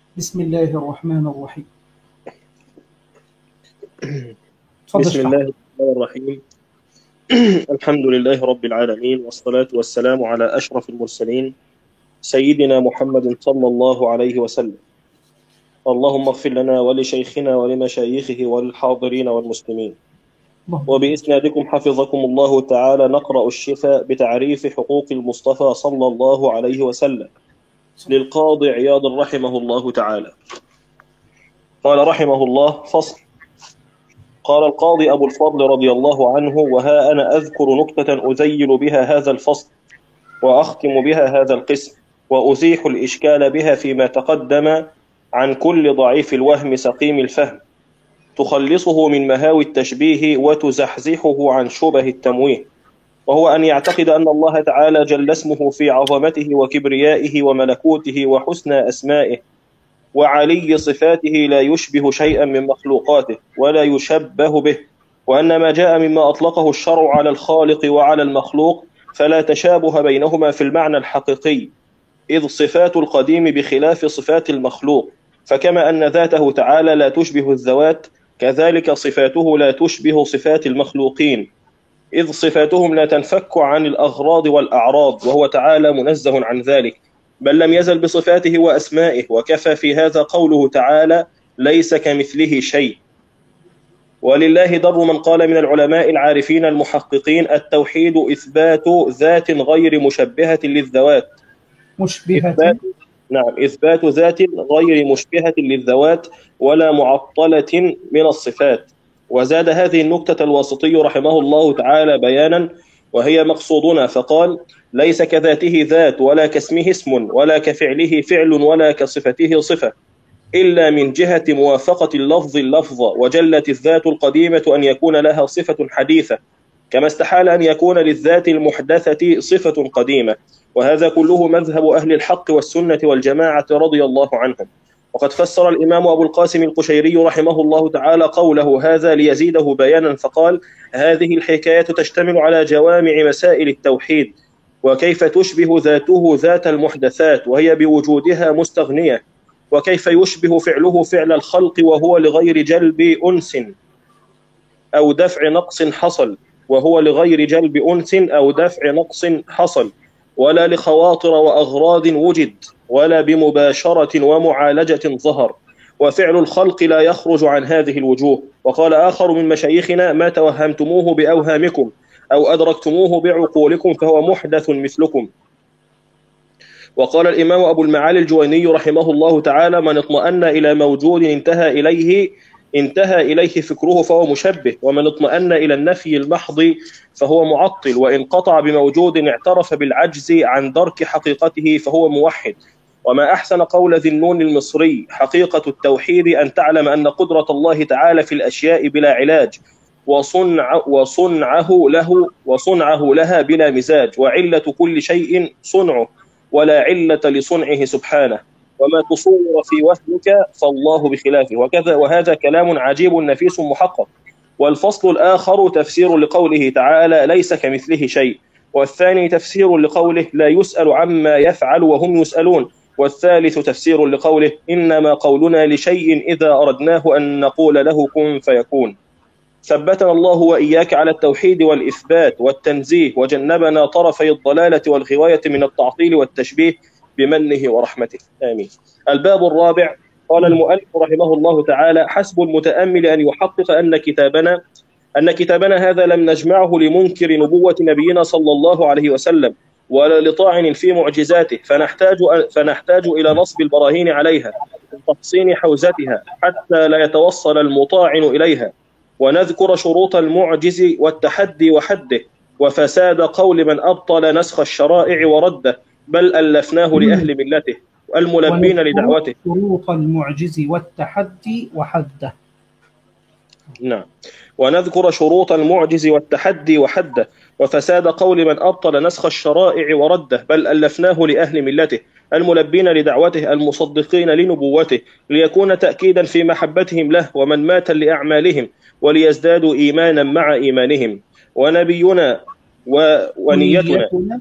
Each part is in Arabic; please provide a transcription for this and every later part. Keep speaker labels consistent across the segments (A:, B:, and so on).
A: بسم الله الرحمن الرحيم. تفضل
B: بسم
A: اشرح.
B: الله الرحمن الرحيم. الحمد لله رب العالمين، والصلاة والسلام على أشرف المرسلين سيدنا محمد صلى الله عليه وسلم. اللهم اغفر لنا ولشيخنا ولمشايخه وللحاضرين والمسلمين.
A: اللهم آمين.
B: وبإسنادكم حفظكم الله تعالى نقرأ الشفاء بتعريف حقوق المصطفى صلى الله عليه وسلم للقاضي عياض رحمه الله تعالى. قال رحمه الله: فصل. قال القاضي أبو الفضل رضي الله عنه: وها أنا أذكر نكتة أزيل بها هذا الفصل، وأختم بها هذا القسم، وأزيح الإشكال بها فيما تقدم عن كل ضعيف الوهم سقيم الفهم، تخلصه من مهاوي التشبيه وتزحزحه عن شبه التمويه، وهو أن يعتقد أن الله تعالى جل اسمه في عظمته وكبريائه وملكوته وحسن أسمائه وعلي صفاته لا يشبه شيئا من مخلوقاته ولا يشبه به، وأن ما جاء مما أطلقه الشرع على الخالق وعلى المخلوق فلا تشابه بينهما في المعنى الحقيقي، إذ صفات القديم بخلاف صفات المخلوق، فكما أن ذاته تعالى لا تشبه الذوات، كذلك صفاته لا تشبه صفات المخلوقين، إذ صفاتهم لا تنفك عن الأغراض والأعراض، وهو تعالى منزه عن ذلك، بل لم يزل بصفاته وأسمائه، وكفى في هذا قوله تعالى: ليس كمثله شيء. ولله در من قال من العلماء العارفين المحققين: التوحيد إثبات ذات غير مشبهة للذوات،
A: مشبهة.
B: إثبات ذات غير مشبهة للذوات ولا معطلة من الصفات. وزاد هذه النكتة الواسطي رحمه الله تعالى بيانا، وهي مقصودنا، فقال: ليس كذاته ذات، ولا كاسمه اسم، ولا كفعله فعل، ولا كصفته صفة، إلا من جهة موافقة اللفظ اللفظ، وجلت الذات القديمة أن يكون لها صفة حديثة، كما استحال أن يكون للذات المحدثة صفة قديمة. وهذا كله مذهب أهل الحق والسنة والجماعة رضي الله عنهم. وقد فسر الإمام أبو القاسم القشيري رحمه الله تعالى قوله هذا ليزيده بيانا، فقال: هذه الحكاية تشتمل على جوامع مسائل التوحيد، وكيف تشبه ذاته ذات المحدثات وهي بوجودها مستغنية، وكيف يشبه فعله فعل الخلق وهو لغير جلب أنس أو دفع نقص حصل، ولا لخواطر وأغراض وجد، ولا بمباشرة ومعالجة ظهر، وفعل الخلق لا يخرج عن هذه الوجوه. وقال آخر من مشايخنا: ما توهمتموه بأوهامكم أو أدركتموه بعقولكم فهو محدث مثلكم. وقال الإمام أبو المعالي الجويني رحمه الله تعالى: من اطمأن إلى موجود انتهى إليه فكره فهو مشبه، ومن اطمأن إلى النفي المحض فهو معطل، وإن قطع بموجود اعترف بالعجز عن درك حقيقته فهو موحد. وما أحسن قول ذي النون المصري: حقيقة التوحيد أن تعلم أن قدرة الله تعالى في الأشياء بلا علاج، وصنعه لها بلا مزاج، وعلة كل شيء صنعه، ولا علة لصنعه سبحانه، وما تصور في وهمك فالله بخلافه. وهذا كلام عجيب نفيس محقق. والفصل الآخر تفسير لقوله تعالى: ليس كمثله شيء، والثاني تفسير لقوله: لا يسأل عما يفعل وهم يسألون، والثالث تفسير لقوله: إنما قولنا لشيء إذا أردناه أن نقول له كن فيكون. ثبتنا الله وإياك على التوحيد والإثبات والتنزيه، وجنبنا طرفي الضلالة والغواية من التعطيل والتشبيه بمنه ورحمته، آمين. الباب الرابع. قال المؤلف رحمه الله تعالى: حسب المتأمل أن يحقق أن كتابنا هذا لم نجمعه لمنكر نبوة نبينا صلى الله عليه وسلم ولا لطاعن في معجزاته، فنحتاج إلى نصب البراهين عليها وتحصين حوزتها حتى لا يتوصل المطاعن إليها، ونذكر شروط المعجز والتحدي وحده، وفساد قول من أبطل نسخ الشرائع ورده، بل ألفناه لأهل ملته الملبين لدعوته.
A: شروط المعجز والتحدي وحده.
B: نعم. ونذكر شروط المعجز والتحدي وحده، وفساد قول من أبطل نسخ الشرائع ورده، بل ألفناه لأهل ملته الملبين لدعوته المصدقين لنبوته، ليكون تأكيدا في محبتهم له ومن مات لأعمالهم، وليزدادوا إيمانا مع إيمانهم. ونبينا ونيتنا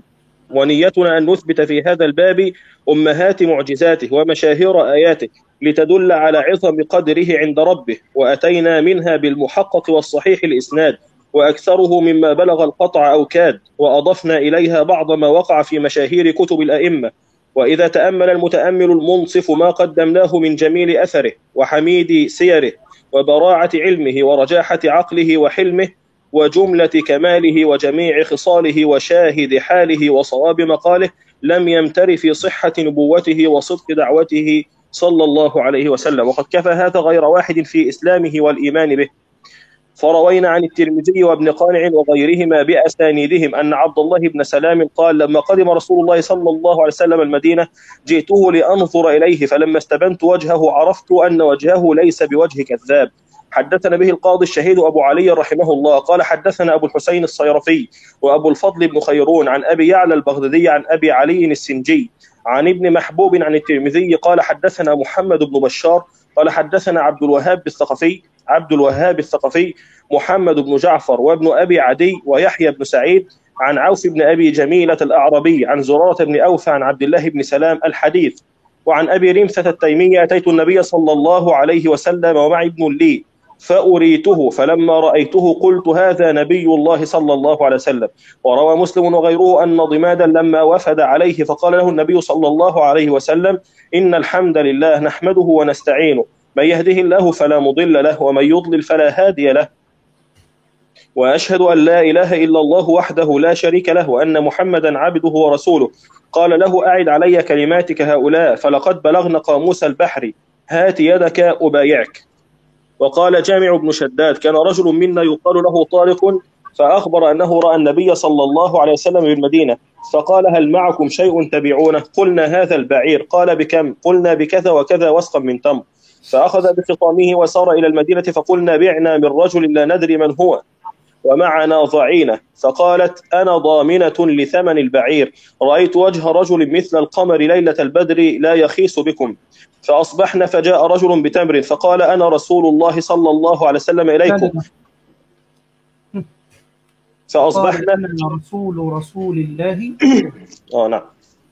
B: ونيتنا أن نثبت في هذا الباب أمهات معجزاته ومشاهير آياته لتدل على عظم قدره عند ربه، وأتينا منها بالمحقق والصحيح الإسناد وأكثره مما بلغ القطع أو كاد، وأضفنا إليها بعض ما وقع في مشاهير كتب الأئمة. وإذا تأمل المتأمل المنصف ما قدمناه من جميل أثره وحميد سيره وبراعة علمه ورجاحة عقله وحلمه وجملة كماله وجميع خصاله وشاهد حاله وصواب مقاله، لم يمتر في صحة نبوته وصدق دعوته صلى الله عليه وسلم، وقد كفى هذا غير واحد في إسلامه والإيمان به. فروينا عن الترمذي وابن قانع وغيرهما بأسانيدهم أن عبد الله بن سلام قال: لما قدم رسول الله صلى الله عليه وسلم المدينة جئته لأنظر إليه، فلما استبنت وجهه عرفت أن وجهه ليس بوجه كذاب. حدثنا به القاضي الشهيد أبو علي رحمه الله قال: حدثنا أبو الحسين الصيرفي وأبو الفضل بن خيرون عن أبي يعلى البغدادي عن أبي علي السنجي عن ابن محبوب عن الترمذي قال: حدثنا محمد بن بشار قال: حدثنا عبد الوهاب الثقفي محمد بن جعفر وابن أبي عدي ويحيى بن سعيد عن عوف بن أبي جميلة الأعربي عن زرارة بن أوفى عن عبد الله بن سلام الحديث. وعن أبي رمثة التيمي: أتيت النبي صلى الله عليه وسلم ومعي ابن لي فأريته، فلما رأيته قلت: هذا نبي الله صلى الله عليه وسلم. وروى مسلم وغيره أن ضمادا لما وفد عليه فقال له النبي صلى الله عليه وسلم: إن الحمد لله نحمده ونستعينه، من يهده الله فلا مضل له ومن يضلل فلا هادي له، وأشهد أن لا إله إلا الله وحده لا شريك له وأن محمدا عبده ورسوله. قال له: أعد علي كلماتك هؤلاء فلقد بلغن قاموس البحر، هات يدك أبايعك. وقال جامع بن شداد: كان رجل منا يقال له طارق، فأخبر أنه رأى النبي صلى الله عليه وسلم بالمدينة، فقال: هل معكم شيء تبيعونه؟ قلنا: هذا البعير. قال: بكم؟ قلنا: بكذا وكذا وسقا من تمر. فأخذ بخطامه وسار إلى المدينة، فقلنا: بعنا من رجل لا ندري من هو ومعنا ضعينة. فقالت: أنا ضامنة لثمن البعير، رأيت وجه رجل مثل القمر ليلة البدر لا يخيس بكم. فأصبحنا فجاء رجل بتمر فقال: أنا رسول الله صلى الله عليه وسلم إليكم. فأصبحنا
A: رسول الله
B: نعم.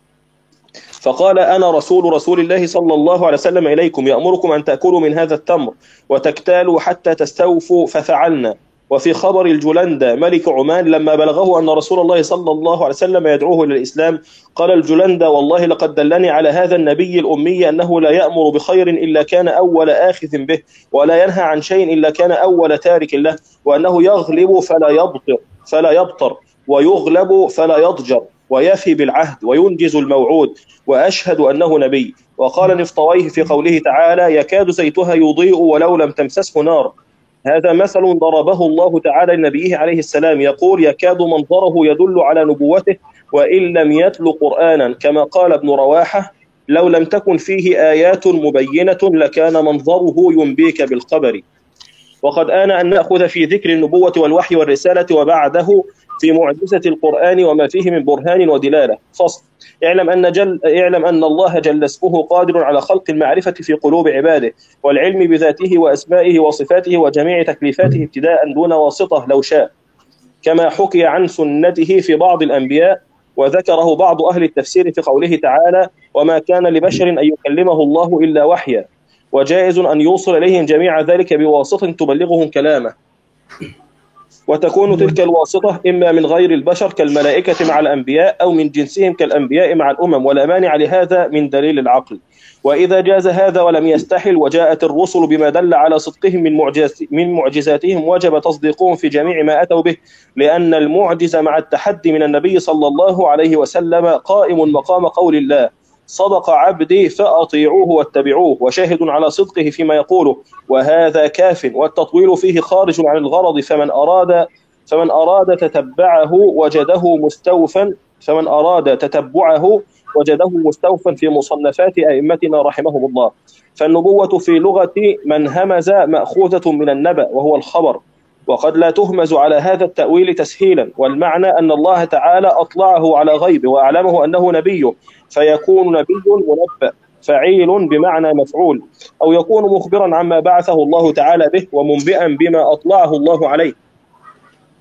B: فقال: أنا رسول الله صلى الله عليه وسلم إليكم، يأمركم أن تأكلوا من هذا التمر وتكتالوا حتى تستوفوا، ففعلنا. وفي خبر الجلندة ملك عمان لما بلغه أن رسول الله صلى الله عليه وسلم يدعوه إلى الإسلام، قال الجلندة: والله لقد دلني على هذا النبي الأمي أنه لا يأمر بخير إلا كان أول آخذ به، ولا ينهى عن شيء إلا كان أول تارك له، وأنه يغلب فلا يبطر ويغلب فلا يضجر ويفي بالعهد وينجز الموعود، وأشهد أنه نبي. وقال نفطويه في قوله تعالى: يكاد زيتها يضيء ولو لم تمسسه نار. هذا مثل ضربه الله تعالى لنبيه عليه السلام، يقول: يكاد منظره يدل على نبوته وإن لم يتل قرآنا، كما قال ابن رواحة: لو لم تكن فيه آيات مبينة لكان منظره ينبيك بالخبر. وقد آن أن نأخذ في ذكر النبوة والوحي والرسالة وبعده في معجزة القرآن وما فيه من برهان ودلالة. فصل: اعلم أن الله جل اسمه قادر على خلق المعرفة في قلوب عباده والعلم بذاته وأسمائه وصفاته وجميع تكليفاته ابتداء دون واسطة لو شاء، كما حكي عن سنته في بعض الأنبياء، وذكره بعض أهل التفسير في قوله تعالى: وما كان لبشر أن يكلمه الله إلا وحيا، وجائز أن يوصل إليهم جميع ذلك بواسطة تبلغهم كلامه، وتكون تلك الواسطة إما من غير البشر كالملائكة مع الأنبياء، أو من جنسهم كالأنبياء مع الأمم، ولا مانع لهذا من دليل العقل. وإذا جاز هذا ولم يستحل وجاءت الرسل بما دل على صدقهم من معجزاتهم، وجب تصديقهم في جميع ما أتوا به، لأن المعجز مع التحدي من النبي صلى الله عليه وسلم قائم مقام قول الله: صدق عبدي فأطيعوه واتبعوه، وشاهد على صدقه فيما يقوله، وهذا كاف، والتطويل فيه خارج عن الغرض، فمن أراد تتبعه وجده مستوفا في مصنفات أئمتنا رحمهم الله. فالنبوة في لغة من همز مأخوذة من النبأ وهو الخبر، وقد لا تهمز على هذا التأويل تسهيلا، والمعنى أن الله تعالى أطلعه على غيبه وأعلمه أنه نبي، فيكون نبي منبأ فعيل بمعنى مفعول، أو يكون مخبرا عما بعثه الله تعالى به ومنبئا بما أطلعه الله عليه.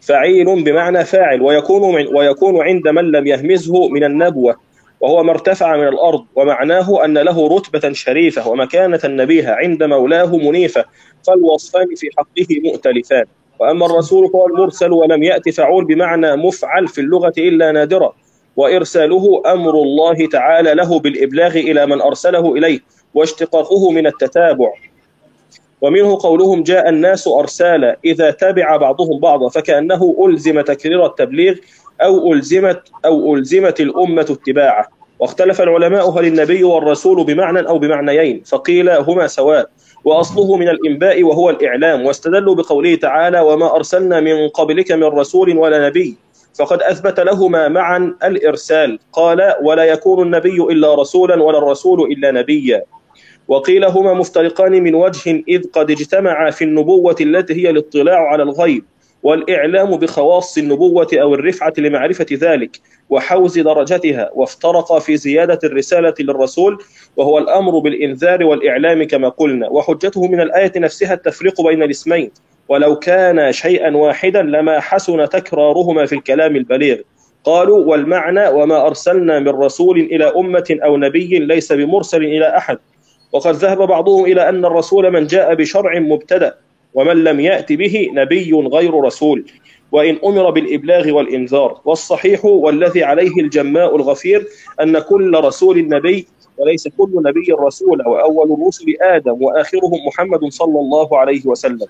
B: فعيل بمعنى فاعل، ويكون عند من لم يهمزه من النبوة، وهو ما ارتفع من الأرض، ومعناه أن له رتبة شريفة ومكانة نبيهة عند مولاه منيفة، فالوصفان في حقه مؤتلفان. وأما الرسول فهو المرسل، ولم يأت فعول بمعنى مفعل في اللغة إلا نادرا، وإرساله أمر الله تعالى له بالإبلاغ إلى من أرسله إليه، واشتقاقه من التتابع. ومنه قولهم جاء الناس أرسالا، إذا تبع بعضهم بعضا، فكأنه ألزم تكرير التبليغ أو ألزمت الأمة اتباعه. واختلف العلماء هل النبي والرسول بمعنى أو بمعنيين، فقيل هما سواء، وأصله من الإنباء وهو الإعلام، واستدلوا بقوله تعالى وما أرسلنا من قبلك من رسول ولا نبي، فقد أثبت لهما معا الإرسال، قال ولا يكون النبي إلا رسولا ولا الرسول إلا نبيا. وقيل هما مفترقان من وجه، إذ قد اجتمعا في النبوة التي هي الاطلاع على الغيب، والإعلام بخواص النبوة أو الرفعة لمعرفة ذلك وحوز درجتها، وافترقا في زيادة الرسالة للرسول، وهو الأمر بالإنذار والإعلام كما قلنا. وحجته من الآية نفسها التفريق بين الاسمين، ولو كان شيئا واحدا لما حسن تكرارهما في الكلام البليغ. قالوا والمعنى وما أرسلنا من رسول إلى أمة أو نبي ليس بمرسل إلى أحد. وقد ذهب بعضهم إلى أن الرسول من جاء بشرع مبتدأ، ومن لم يأت به نبي غير رسول، وإن أمر بالإبلاغ والإنذار. والصحيح والذي عليه الجماء الغفير أن كل رسول نبي، وليس كل نبي رسول، وأول الرسل آدم وآخرهم محمد صلى الله عليه وسلم.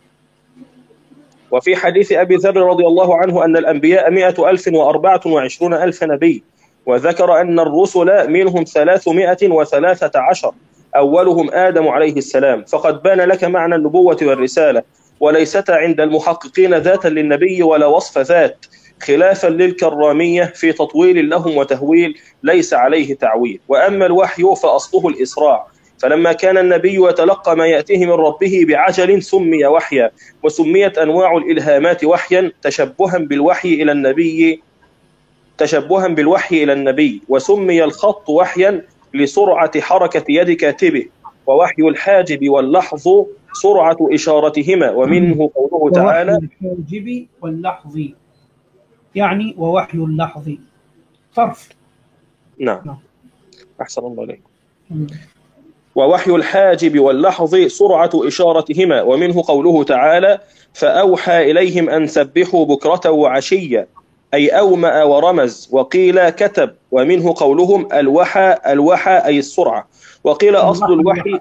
B: وفي حديث أبي ذر رضي الله عنه أن الأنبياء 100,024 نبي، وذكر أن الرسل منهم 313، أولهم آدم عليه السلام. فقد بان لك معنى النبوة والرسالة، وليستا عند المحققين ذاتا للنبي ولا وصف ذات، خلافا للكرامية في تطويل لهم وتهويل ليس عليه تعويل. وأما الوحي فأصله الإسراع، فلما كان النبي يتلقى ما يأتيه من ربه بعجل سمي وحيا، وسميت أنواع الإلهامات وحيا تشبها بالوحي إلى النبي، وسمي الخط وحيا لسرعة حركة يد كاتبه، ووحي الحاجب واللحظ سرعة إشارتهما. ومنه قوله تعالى
A: ووحي الحاجب واللحظ، يعني ووحي اللحظ صرف.
B: نعم، أحسن الله عليك. ووحي الحاجب واللحظ سرعة إشارتهما. ومنه قوله تعالى فأوحى إليهم أن سبحوا بكرة وعشيا، أي أومأ ورمز. وقيل كتب. ومنه قولهم الوحى أي السرعة. وقيل أصل الوحي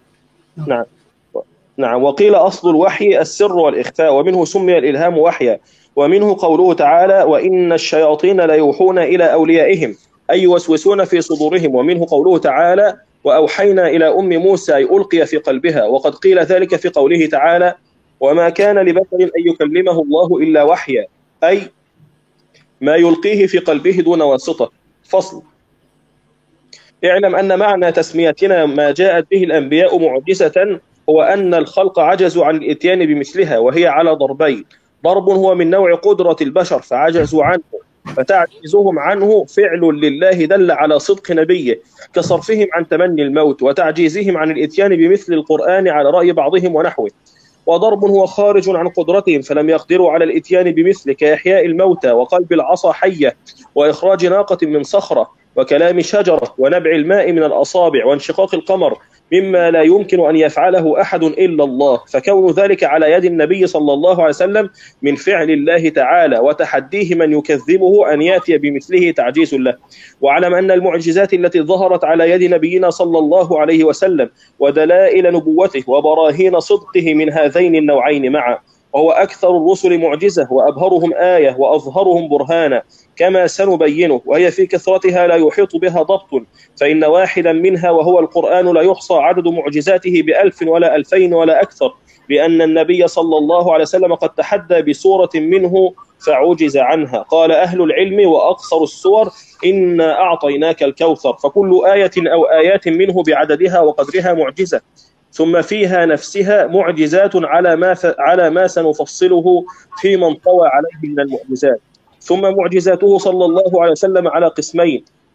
B: نعم وقيل أصل الوحي السر والإخفاء، ومنه سمي الإلهام وحيا. ومنه قوله تعالى وإن الشياطين ليوحون إلى أوليائهم، أي يوسوسون في صدورهم. ومنه قوله تعالى وأوحينا إلى أم موسى أي ألقي في قلبها. وقد قيل ذلك في قوله تعالى وما كان لبشر أن يكلمه الله إلا وحيا، أي ما يلقيه في قلبه دون واسطة. فصل. اعلم أن معنى تسميتنا ما جاءت به الأنبياء معجزة هو أن الخلق عجزوا عن الإتيان بمثلها، وهي على ضربين: ضرب هو من نوع قدرة البشر فعجزوا عنه، فتعجيزهم عنه فعل لله دل على صدق نبيه، كصرفهم عن تمني الموت، وتعجيزهم عن الإتيان بمثل القرآن على رأي بعضهم ونحوه. وضرب هو خارج عن قدرتهم فلم يقدروا على الإتيان بمثله، كإحياء الموتى، وقلب العصا حية، وإخراج ناقة من صخرة، وكلام شجرة، ونبع الماء من الأصابع، وانشقاق القمر، مما لا يمكن أن يفعله أحد إلا الله. فكون ذلك على يد النبي صلى الله عليه وسلم من فعل الله تعالى، وتحديه من يكذبه أن يأتي بمثله تعجيز له. واعلم أن المعجزات التي ظهرت على يد نبينا صلى الله عليه وسلم ودلائل نبوته وبراهين صدقه من هذين النوعين معا، وهو أكثر الرسل معجزة وأبهرهم آية وأظهرهم برهانا، كما سنبينه. وهي في كثرتها لا يحيط بها ضبط، فإن واحدا منها وهو القرآن لا يحصى عدد معجزاته ب1000 ولا 2000 ولا أكثر، لأن النبي صلى الله عليه وسلم قد تحدى بسورة منه فعجز عنها. قال أهل العلم وأقصر السور إنا أعطيناك الكوثر، فكل آية أو آيات منه بعددها وقدرها معجزة، ثم فيها نفسها معجزات على ما سنفصله فيما انطوى عليه من المعجزات. ثم معجزاته صلى الله عليه وسلم على قسمين: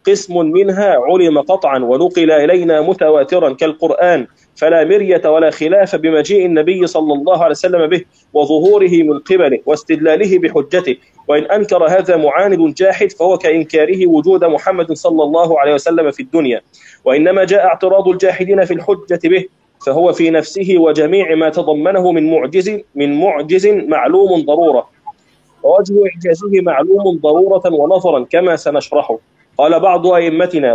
B: قسم منها علم قطعا ونقل إلينا متواترا كالقرآن، فلا مرية ولا خلاف بمجيء النبي صلى الله عليه وسلم به وظهوره من قبله واستدلاله بحجته. وإن أنكر هذا معاند جاحد فهو كإنكاره وجود محمد صلى الله عليه وسلم في الدنيا. وإنما جاء اعتراض الجاحدين في الحجة به فهو في نفسه وجميع ما تضمنه من معجز معلوم ضرورة، ووجه إعجازه معلوم ضرورة ونظرا كما سنشرحه. قال بعض أئمتنا: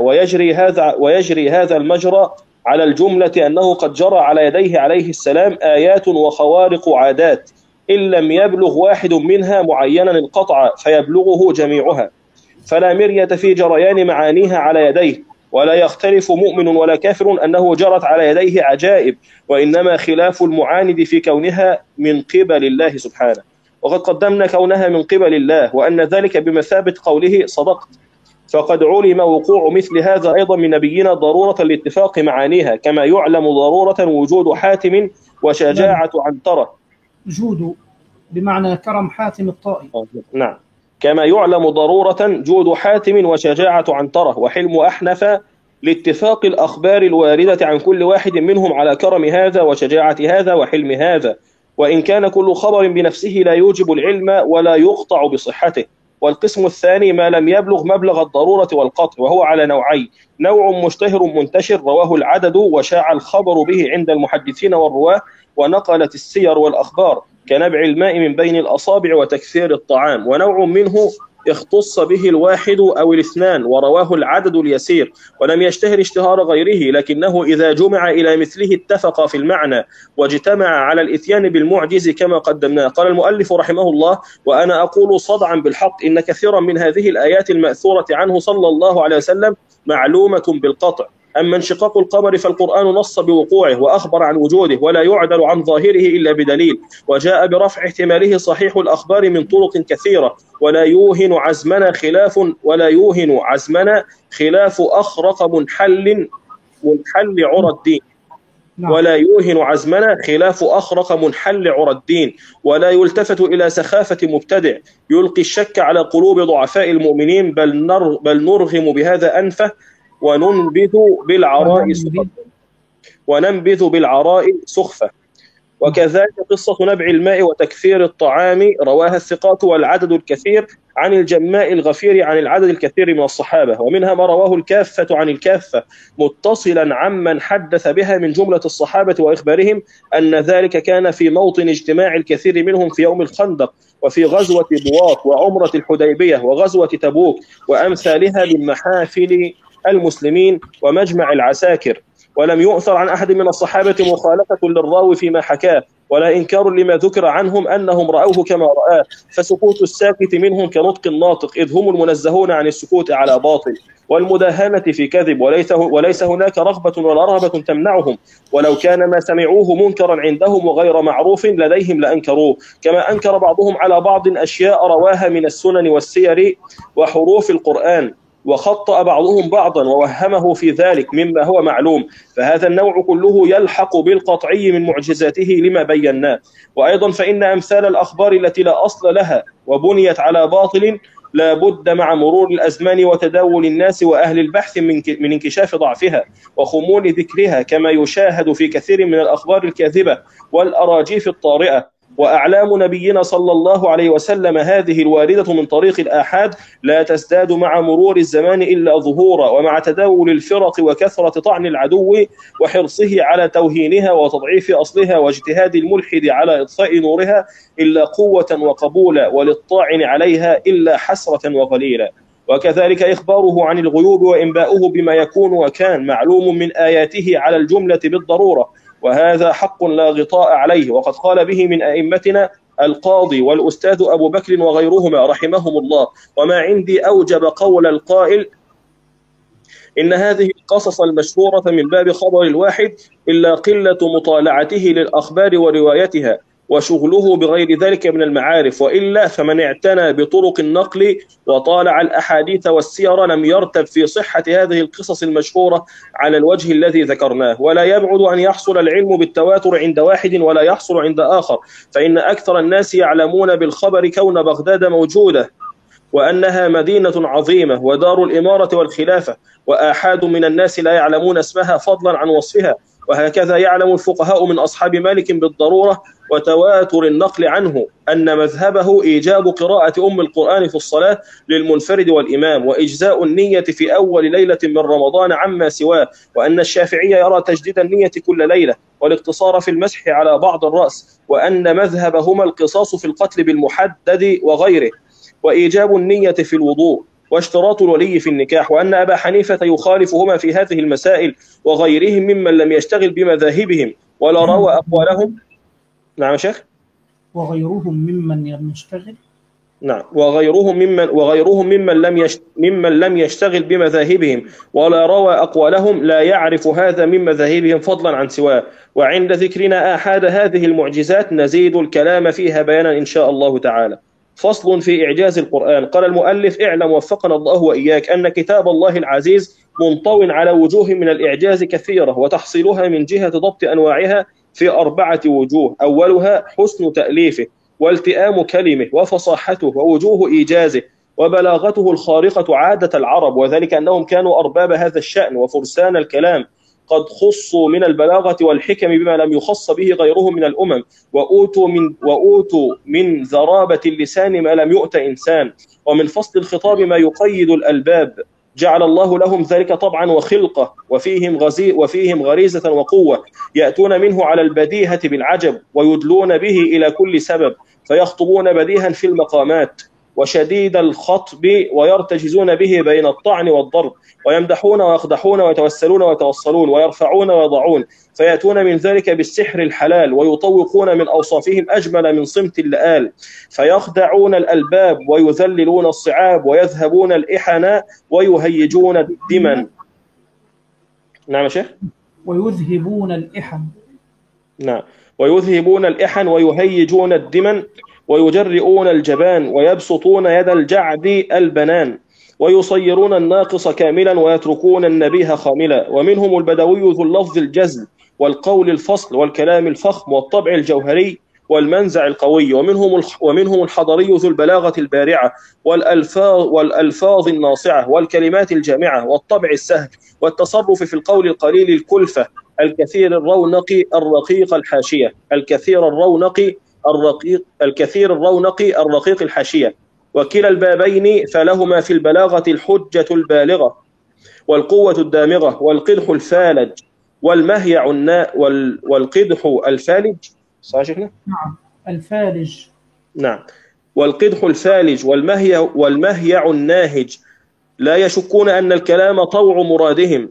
B: ويجري هذا المجرى على الجملة أنه قد جرى على يديه عليه السلام آيات وخوارق عادات إن لم يبلغ واحد منها معينا القطع فيبلغه جميعها، فلا مرية في جريان معانيها على يديه، ولا يختلف مؤمن ولا كافر أنه جرت على يديه عجائب، وإنما خلاف المعاند في كونها من قبل الله سبحانه. وقد قدمنا كونها من قبل الله وأن ذلك بمثابة قوله صدقت، فقد علم وقوع مثل هذا أيضا من نبينا ضرورة لاتفاق معانيها، كما يعلم ضرورة وجود حاتم وشجاعة عنترة.
A: جود بمعنى كرم حاتم الطائي.
B: نعم، كما يعلم ضرورة جود حاتم وشجاعة عنترة وحلم أحنف لاتفاق الأخبار الواردة عن كل واحد منهم على كرم هذا وشجاعة هذا وحلم هذا، وإن كان كل خبر بنفسه لا يوجب العلم ولا يقطع بصحته. والقسم الثاني ما لم يبلغ مبلغ الضرورة والقطع، وهو على نوعين: نوع مشتهر منتشر رواه العدد وشاع الخبر به عند المحدثين والرواه ونقلت السير والأخبار كنبع الماء من بين الأصابع وتكثير الطعام، ونوع منه اختص به الواحد أو الاثنان ورواه العدد اليسير ولم يشتهر اشتهار غيره، لكنه إذا جمع إلى مثله اتفق في المعنى واجتمع على الإتيان بالمعجز كما قدمناه. قال المؤلف رحمه الله: وأنا أقول صدعا بالحق إن كثيرا من هذه الآيات المأثورة عنه صلى الله عليه وسلم معلومة بالقطع. أما انشقاق القمر فالقرآن نص بوقوعه وأخبر عن وجوده ولا يعدل عن ظاهره إلا بدليل، وجاء برفع احتماله صحيح الأخبار من طرق كثيرة، ولا يوهن عزمنا خلاف أخرق منحل عرى الدين. ولا يوهن عزمنا خلاف أخرق منحل عرى الدين، ولا يلتفت إلى سخافة مبتدع يلقي الشك على قلوب ضعفاء المؤمنين، بل نرغم بهذا أنفه وننبذ بالعراء سخفة. وكذلك قصة نبع الماء وتكثير الطعام رواها الثقات والعدد الكثير عن الجماء الغفير عن العدد الكثير من الصحابة، ومنها ما رواه الكافة عن الكافة متصلا عمن حدث بها من جملة الصحابة وإخبارهم أن ذلك كان في موطن اجتماع الكثير منهم في يوم الخندق وفي غزوة بواط وعمرة الحديبية وغزوة تبوك وأمثالها من محافل المسلمين ومجمع العساكر. ولم يؤثر عن أحد من الصحابة مخالفة للراوي فيما حكاه ولا إنكار لما ذكر عنهم أنهم رأوه كما رآه، فسكوت الساكت منهم كنطق الناطق، إذ هم المنزهون عن السكوت على باطل والمداهنة في كذب، وليس هناك رغبة ولا رهبة تمنعهم، ولو كان ما سمعوه منكرا عندهم وغير معروف لديهم لأنكروه، كما أنكر بعضهم على بعض أشياء رواها من السنن والسير وحروف القرآن، وخطأ بعضهم بعضا ووهمه في ذلك مما هو معلوم، فهذا النوع كله يلحق بالقطعي من معجزاته لما بيناه. وأيضا فإن أمثال الأخبار التي لا أصل لها وبنيت على باطل لا بد مع مرور الأزمان وتداول الناس وأهل البحث من انكشاف ضعفها وخمول ذكرها، كما يشاهد في كثير من الأخبار الكاذبة والأراجيف الطارئة. وأعلام نبينا صلى الله عليه وسلم هذه الواردة من طريق الآحاد لا تزداد مع مرور الزمان إلا ظهورا، ومع تداول الفرق وكثرة طعن العدو وحرصه على توهينها وتضعيف أصلها واجتهاد الملحد على إطفاء نورها إلا قوة وقبولا، وللطاعن عليها إلا حسرة وقليلا. وكذلك إخباره عن الغيوب وإنباؤه بما يكون وكان معلوم من آياته على الجملة بالضرورة، وهذا حق لا غطاء عليه، وقد قال به من أئمتنا القاضي والأستاذ أبو بكر وغيرهما رحمهم الله: وما عندي أوجب قول القائل إن هذه القصص المشهورة من باب خبر الواحد إلا قلة مطالعته للأخبار وروايتها وشغله بغير ذلك من المعارف، وإلا فمن اعتنى بطرق النقل وطالع الأحاديث والسير لم يرتب في صحة هذه القصص المشهورة على الوجه الذي ذكرناه. ولا يبعد أن يحصل العلم بالتواتر عند واحد ولا يحصل عند آخر، فإن أكثر الناس يعلمون بالخبر كون بغداد موجودة وأنها مدينة عظيمة ودار الإمارة والخلافة، وآحاد من الناس لا يعلمون اسمها فضلا عن وصفها، وهكذا يعلم الفقهاء من أصحاب مالك بالضرورة وتواتر النقل عنه أن مذهبه إيجاب قراءة أم القرآن في الصلاة للمنفرد والإمام، وإجزاء النية في أول ليلة من رمضان عما سواه، وأن الشافعي يرى تجديد النية كل ليلة والاقتصار في المسح على بعض الرأس، وأن مذهبهما القصاص في القتل بالمحدد وغيره، وإيجاب النية في الوضوء، واشتراط الولي في النكاح، وأن أبا حنيفة يخالفهما في هذه المسائل وغيرهم ممن لم يشتغل بمذاهبهم ولا روى أقوالهم. نعم يا شيخ.
A: وغيرهم ممن يشتغل.
B: نعم، وغيرهم ممن لم يشتغل بمذاهبهم ولا روى أقوالهم لا يعرف هذا من مذاهبهم فضلا عن سواه. وعند ذكرنا آحاد هذه المعجزات نزيد الكلام فيها بيانا إن شاء الله تعالى. فصل في إعجاز القرآن. قال المؤلف: اعلم وفقنا الله وإياك أن كتاب الله العزيز منطو على وجوه من الإعجاز كثيرة، وتحصيلها من جهة ضبط أنواعها في 4 وجوه: أولها حسن تأليفه، والتئام كلمه، وفصاحته، ووجوه إيجازه، وبلاغته الخارقة عادة العرب، وذلك أنهم كانوا أرباب هذا الشأن وفرسان الكلام، قد خصوا من البلاغة والحكم بما لم يخص به غيرهم من الأمم، وأوتوا من ذرابة اللسان ما لم يؤت إنسان، ومن فصل الخطاب ما يقيد الألباب، جعل الله لهم ذلك طبعا وخلقة، وفيهم غريزة وقوة، يأتون منه على البديهة بالعجب، ويدلون به إلى كل سبب، فيخطبون بديها في المقامات وشديد الخطب، ويرتجزون به بين الطعن والضرب، ويمدحون ويقدحون ويتوسلون ويتوصلون، ويرفعون ويضعون، فيأتون من ذلك بالسحر الحلال، ويطوقون من أوصافهم أجمل من صمت اللآل، فيخدعون الألباب ويذللون الصعاب، ويذهبون الإحناء ويهيجون الدمن. نعم يا شيخ.
A: ويذهبون الإحن.
B: نعم، ويذهبون الإحن ويهيجون الدمن، ويجرئون الجبان، ويبسطون يد الجعد البنان، ويصيرون الناقص كاملا ويتركون النبيه خاملا. ومنهم البدوي ذو اللفظ الجزل والقول الفصل والكلام الفخم والطبع الجوهري والمنزع القوي. ومنهم الحضري ذو البلاغة البارعة والألفاظ الناصعة والكلمات الجامعة والطبع السهل والتصرف في القول القليل الكلفة، الكثير الرونق الرقيق الحاشية، الكثير الرونق الرقيق الحاشية. وكلا البابين فلهما في البلاغة الحجة البالغة والقوة الدامغة والقدح الفالج والمهيع والقدح الفالج. صح شيخنا؟
A: نعم، الفالج.
B: نعم، والقدح الفالج والمهيع الناهج، لا يشكون أن الكلام طوع مرادهم،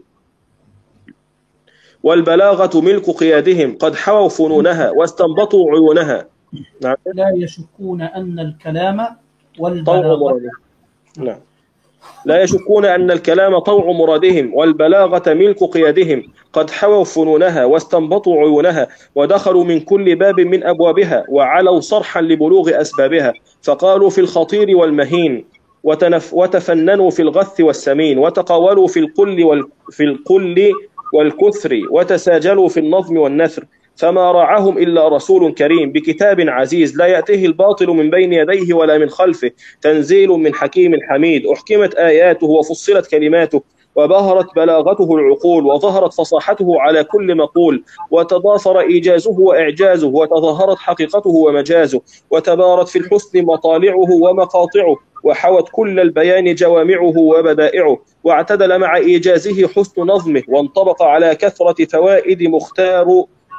B: والبلاغة ملك قيادهم، قد حووا فنونها واستنبطوا عيونها. نعم.
A: لا يشكون أن الكلام والبلاغة.
B: نعم. لا يشكون أن الكلام طوع مرادهم والبلاغة ملك قيادهم، قد حووا فنونها واستنبطوا عيونها، ودخلوا من كل باب من أبوابها، وعلوا صرحا لبلوغ أسبابها، فقالوا في الخطير والمهين، وتفننوا في الغث والسمين، وتقاولوا في القل والكثر، وتساجلوا في النظم والنثر، فما راعهم إلا رسول كريم بكتاب عزيز، لا يأتيه الباطل من بين يديه ولا من خلفه، تنزيل من حكيم حميد، أحكمت آياته وفصلت كلماته، وبهرت بلاغته العقول، وظهرت فصاحته على كل مقول، وتضافر إيجازه وإعجازه، وتظاهرت حقيقته ومجازه، وتبارت في الحسن مطالعه ومقاطعه، وحوت كل البيان جوامعه وبدائعه، واعتدل مع إيجازه حسن نظمه، وانطبق على كثرة فوائد مختار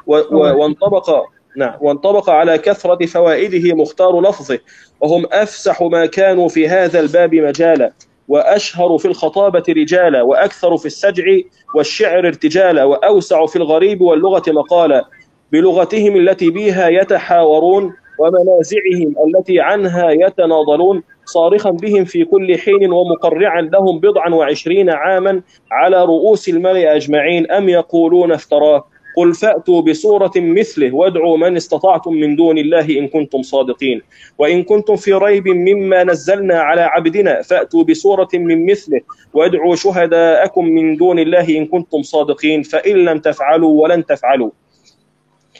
B: وانطبق على كثرة فوائده مختار لفظه، وهم أفسح ما كانوا في هذا الباب مجالا، وأشهر في الخطابة رجالا، وأكثر في السجع والشعر ارتجالا، وأوسع في الغريب واللغة مقالا، بلغتهم التي بها يتحاورون، ومنازعهم التي عنها يتناضلون، صارخا بهم في كل حين، ومقرعا لهم 29 عاما على رؤوس الملأ أجمعين، أم يقولون افتراه؟ قل فأتوا بسورة مثله وادعوا من استطعتم من دون الله إن كنتم صادقين، وإن كنتم في ريب مما نزلنا على عبدنا فأتوا بسورة من مثله وادعوا شهداءكم من دون الله إن كنتم صادقين، فإن لم تفعلوا ولن تفعلوا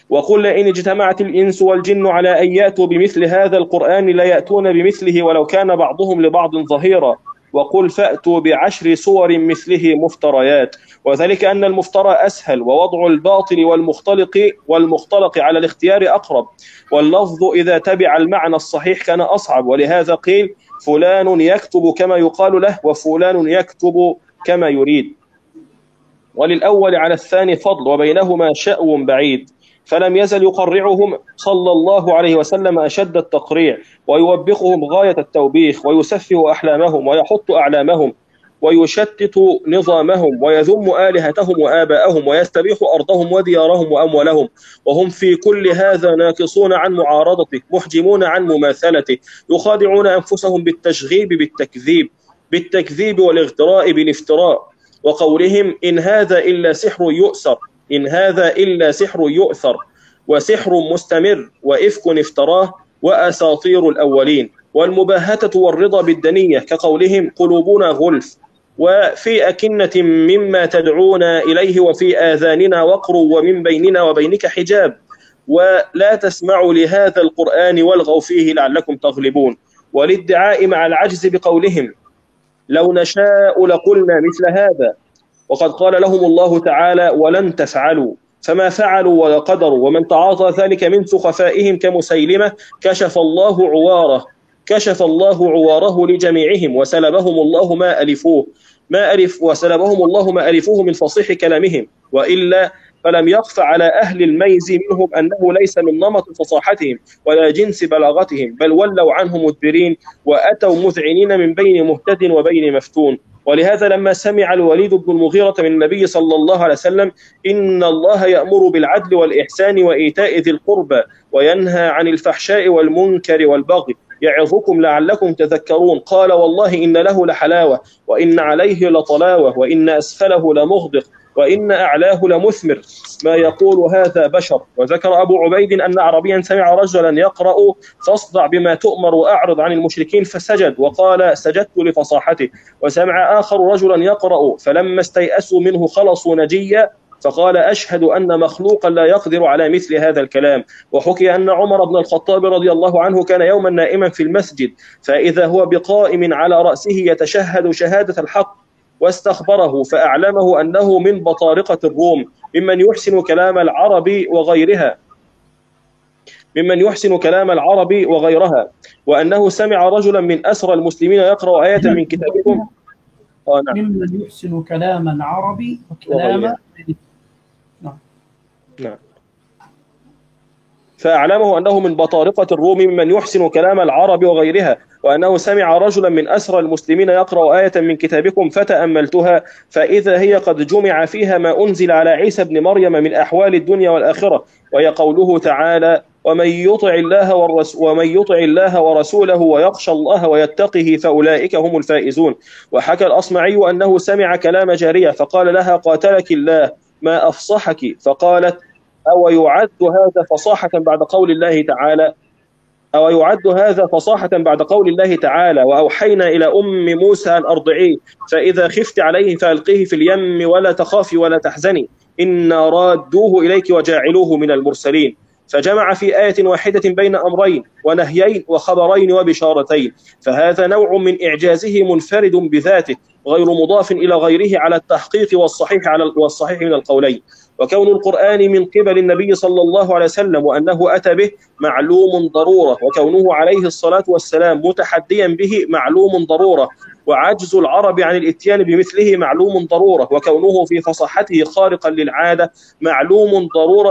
B: وقل لئن اجتمعت الإنس والجن على أن يأتوا بمثل هذا القرآن ليأتون بمثله ولو كان بعضهم لبعض ظهيرا. وقل فأتوا ب10 سور مثله مفتريات. وذلك أن المفترى أسهل، ووضع الباطل والمختلق على الاختيار أقرب، واللفظ إذا تبع المعنى الصحيح كان أصعب. ولهذا قيل فلان يكتب كما يقال له، وفلان يكتب كما يريد. وللأول على الثاني فضل، وبينهما شأو بعيد. فلم يزل يقرعهم صلى الله عليه وسلم أشد التقريع، ويوبخهم غاية التوبيخ، ويسفه أحلامهم، ويحط أعلامهم، ويشتت نظامهم، ويذم آلهتهم وآباءهم، ويستبيح أرضهم وديارهم وأموالهم، وهم في كل هذا ناكصون عن معارضته، محجمون عن مماثلته، يخادعون أنفسهم بالتشغيب بالتكذيب والاغتراء بالافتراء، وقولهم إن هذا إلا سحر يؤثر، إن هذا إلا سحر يؤثر، وسحر مستمر، وإفك افتراه، وأساطير الأولين. والمباهتة والرضا بالدنية كقولهم قلوبنا غلف، وفي أكنة مما تدعون إليه، وفي آذاننا وقر، ومن بيننا وبينك حجاب، ولا تسمعوا لهذا القرآن والغوا فيه لعلكم تغلبون. والادعاء مع العجز بقولهم لو نشاء لقلنا مثل هذا، وقد قال لهم الله تعالى ولن تفعلوا، فما فعلوا ولا قدروا. ومن تعاطى ذلك من سخفائهم كمسيلمة كشف الله عواره لجميعهم، وسلبهم الله ما ألفوه من فصيح كلامهم. وإلا فلم يخف على أهل الميز منهم أنه ليس من نمط فصاحتهم ولا جنس بلاغتهم، بل ولوا عنه مدبرين، وأتوا مذعنين من بين مهتد وبين مفتون. ولهذا لما سمع الوليد بن المغيرة من النبي صلى الله عليه وسلم إن الله يأمر بالعدل والإحسان وإيتاء ذي القربى وينهى عن الفحشاء والمنكر والبغي يعظكم لعلكم تذكرون، قال والله إن له لحلاوة، وإن عليه لطلاوة، وإن أسفله لمغدق، وإن أعلاه لمثمر، ما يقول هذا بشر. وذكر أبو عبيد أن عربيا سمع رجلا يقرأ فاصدع بما تؤمر وأعرض عن المشركين فسجد، وقال سجدت لفصاحته. وسمع آخر رجلا يقرأ فلما استيأسوا منه خلصوا نجيا، فقال أشهد أن مخلوقا لا يقدر على مثل هذا الكلام. وحكي أن عمر بن الخطاب رضي الله عنه كان يوما نائما في المسجد، فإذا هو بقائم على رأسه يتشهد شهادة الحق، واستخبره فأعلمه أنه من بطارقة الروم ممن يحسن كلام العرب وغيرها، وأنه سمع رجلا من أسرى المسلمين يقرأ آية من كتابكم
A: ممن يحسن كلام العرب وكلام
B: نعم. فأعلمه أنه من بطارقة الروم ممن يحسن كلام العرب وغيرها، وأنه سمع رجلا من أسرى المسلمين يقرأ آية من كتابكم فتأملتها، فإذا هي قد جمع فيها ما أنزل على عيسى بن مريم من أحوال الدنيا والآخرة، وهي قوله تعالى ومن يطع الله ورسوله ويخشى الله ويتقه فأولئك هم الفائزون. وحكى الأصمعي أنه سمع كلام جارية فقال لها قاتلك الله ما أفصحك، فقالت أو يعد هذا فصاحة بعد قول الله تعالى وأوحينا إلى أم موسى أن أرضعيه، فإذا خفت عليه فألقيه في اليم ولا تخافي ولا تحزني إنا رادوه إليك وجاعلوه من المرسلين. فجمع في آية واحدة بين أمرين ونهيين وخبرين وبشارتين، فهذا نوع من إعجازه منفرد بذاته غير مضاف إلى غيره على التحقيق والصحيح من القولين. وكون القرآن من قبل النبي صلى الله عليه وسلم وأنه أتى به معلوم ضرورة، وكونه عليه الصلاة والسلام متحديا به معلوم ضرورة، وعجز العرب عن الاتيان بمثله معلوم ضرورة، وكونه في فصاحته خارقا للعادة معلوم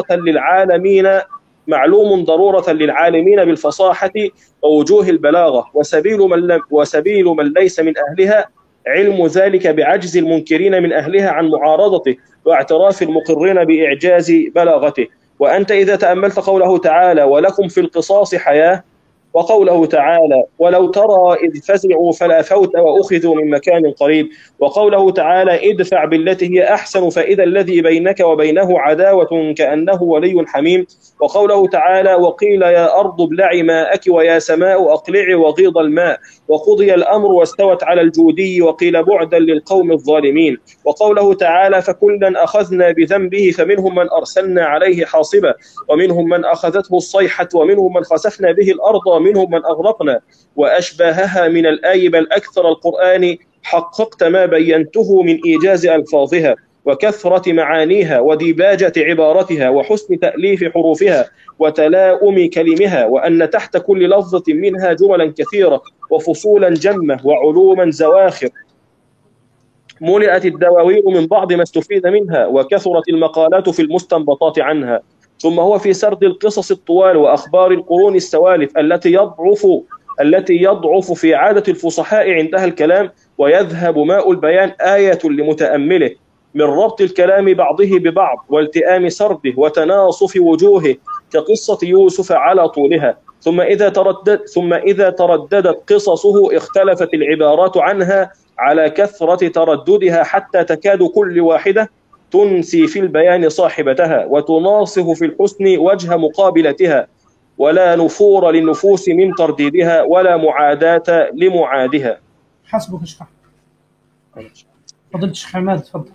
B: ضرورة للعالمين بالفصاحة ووجوه البلاغة. وسبيل من ليس من أهلها علم ذلك بعجز المنكرين من أهلها عن معارضته، واعتراف المقرين بإعجاز بلاغته. وأنت إذا تأملت قوله تعالى ولكم في القصاص حياة، وقوله تعالى ولو ترى إذ فزعوا فلا فوت وأخذوا من مكان قريب، وقوله تعالى ادفع بالتي هي أحسن فإذا الذي بينك وبينه عداوة كأنه ولي حميم، وقوله تعالى وقيل يا أرض ابلعي ماءك ويا سماء أقلعي وغيض الماء، وقضي الأمر واستوت على الجودي وقيل بعدا للقوم الظالمين، وقوله تعالى فكلا أخذنا بذنبه فمنهم من أرسلنا عليه حاصبا ومنهم من أخذته الصيحة ومنهم من خسفنا به الأرض ومنهم من أغرقنا، وأشباهها من الآي بل أكثر القرآن حققت ما بينته من إيجاز ألفاظها وكثرة معانيها وديباجة عبارتها وحسن تأليف حروفها وتلاؤم كلمها، وأن تحت كل لفظة منها جملا كثيرة وفصولا جمة وعلوما زواخر ملئت الدواوين من بعض ما استفيد منها وكثرت المقالات في المستنبطات عنها. ثم هو في سرد القصص الطوال وأخبار القرون السوالف التي يضعف في عادة الفصحاء عندها الكلام ويذهب ماء البيان آية لمتأمله من ربط الكلام بعضه ببعض والتئام سرده وتناصف وجوهه كقصة يوسف على طولها. ثم إذا ترددت قصصه اختلفت العبارات عنها على كثرة ترددها حتى تكاد كل واحدة تنسي في البيان صاحبتها وتناصف في الحسن وجه مقابلتها، ولا نفور للنفوس من ترديدها ولا معاداة لمعادها.
A: حسبك يا شيخ أحمد. فضيلة الشيخ عماد تفضل.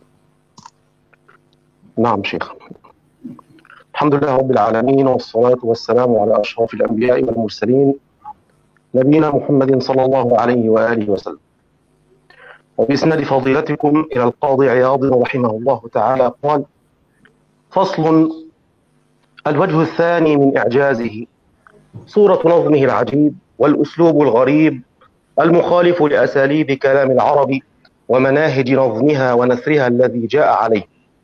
C: نعم شيخ. الحمد لله رب العالمين والصلاة والسلام على أشرف الأنبياء والمرسلين نبينا محمد صلى الله عليه وآله وسلم. وبإسناد فضيلتكم إلى القاضي عياض رحمه الله تعالى قال: فصل: الوجه الثاني من إعجازه صورة نظمه العجيب والأسلوب الغريب المخالف لأساليب كلام العرب ومناهج نظمها ونثرها الذي جاء عليه،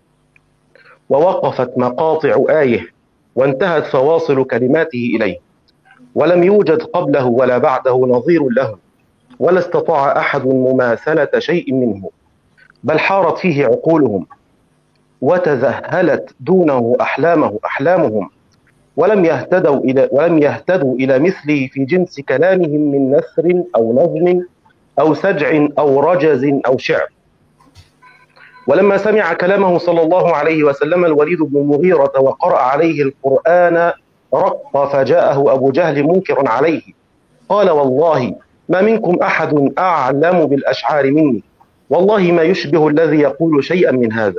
C: ووقفت مقاطع آيه وانتهت فواصل كلماته إليه، ولم يوجد قبله ولا بعده نظير له، ولا استطاع أحد مماثلة شيء منه، بل حارت فيه عقولهم وتذهلت دونه أحلامهم، ولم يهتدوا إلى مثله في جنس كلامهم من نثر أو نظم أو سجع أو رجز أو شعر. ولما سمع كلامه صلى الله عليه وسلم الوليد بن المغيرة وقرأ عليه القرآن رق فجاءه أبو جهل منكر عليه، قال: والله ما منكم أحد أعلم بالأشعار مني، والله ما يشبه الذي يقول شيئا من هذا.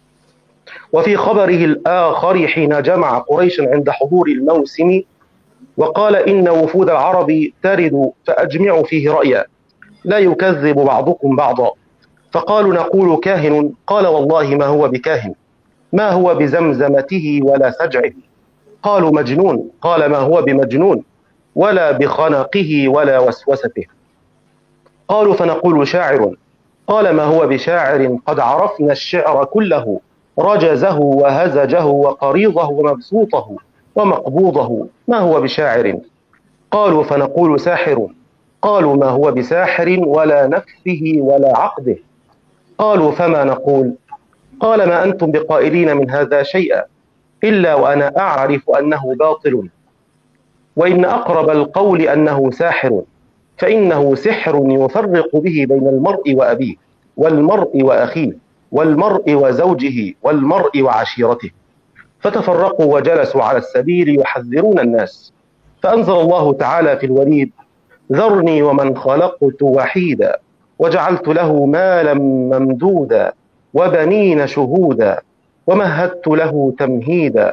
C: وفي خبره الآخر حين جمع قريش عند حضور الموسم وقال: إن وفود العرب ترد فأجمعوا فيه رأيا لا يكذب بعضكم بعضا، فقالوا: نقول كاهن، قال: والله ما هو بكاهن، ما هو بزمزمته ولا سجعه. قالوا: مجنون، قال: ما هو بمجنون، ولا بخنقه ولا وسوسته. قالوا: فنقول شاعر، قال: ما هو بشاعر، قد عرفنا الشعر كله، رجزه وهزجه وقريضه ومبسوطه ومقبوضه، ما هو بشاعر. قالوا: فنقول ساحر، قالوا: ما هو بساحر ولا نفسه ولا عقده. قالوا: فما نقول. قال: ما أنتم بقائلين من هذا شيئا إلا وأنا أعرف أنه باطل، وإن أقرب القول أنه ساحر، فإنه سحر يفرق به بين المرء وأبيه والمرء وأخيه والمرء وزوجه والمرء وعشيرته. فتفرقوا وجلسوا على السبيل يحذرون الناس، فأنزل الله تعالى في الوليد: ذرني ومن خلقت وحيدا وجعلت له مالا ممدودا وبنين شهودا ومهدت له تمهيدا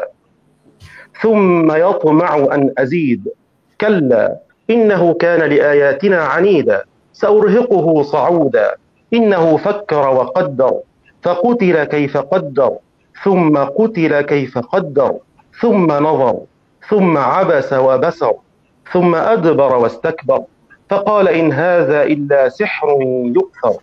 C: ثم يطمع أن أزيد، كلا إنه كان لآياتنا عنيدا، سأرهقه صعودا، إنه فكر وقدر فقتل كيف قدر ثم قتل كيف قدر ثم نظر ثم عبس وبسر ثم أدبر واستكبر، فقال: إن هذا إلا سحر يؤثر.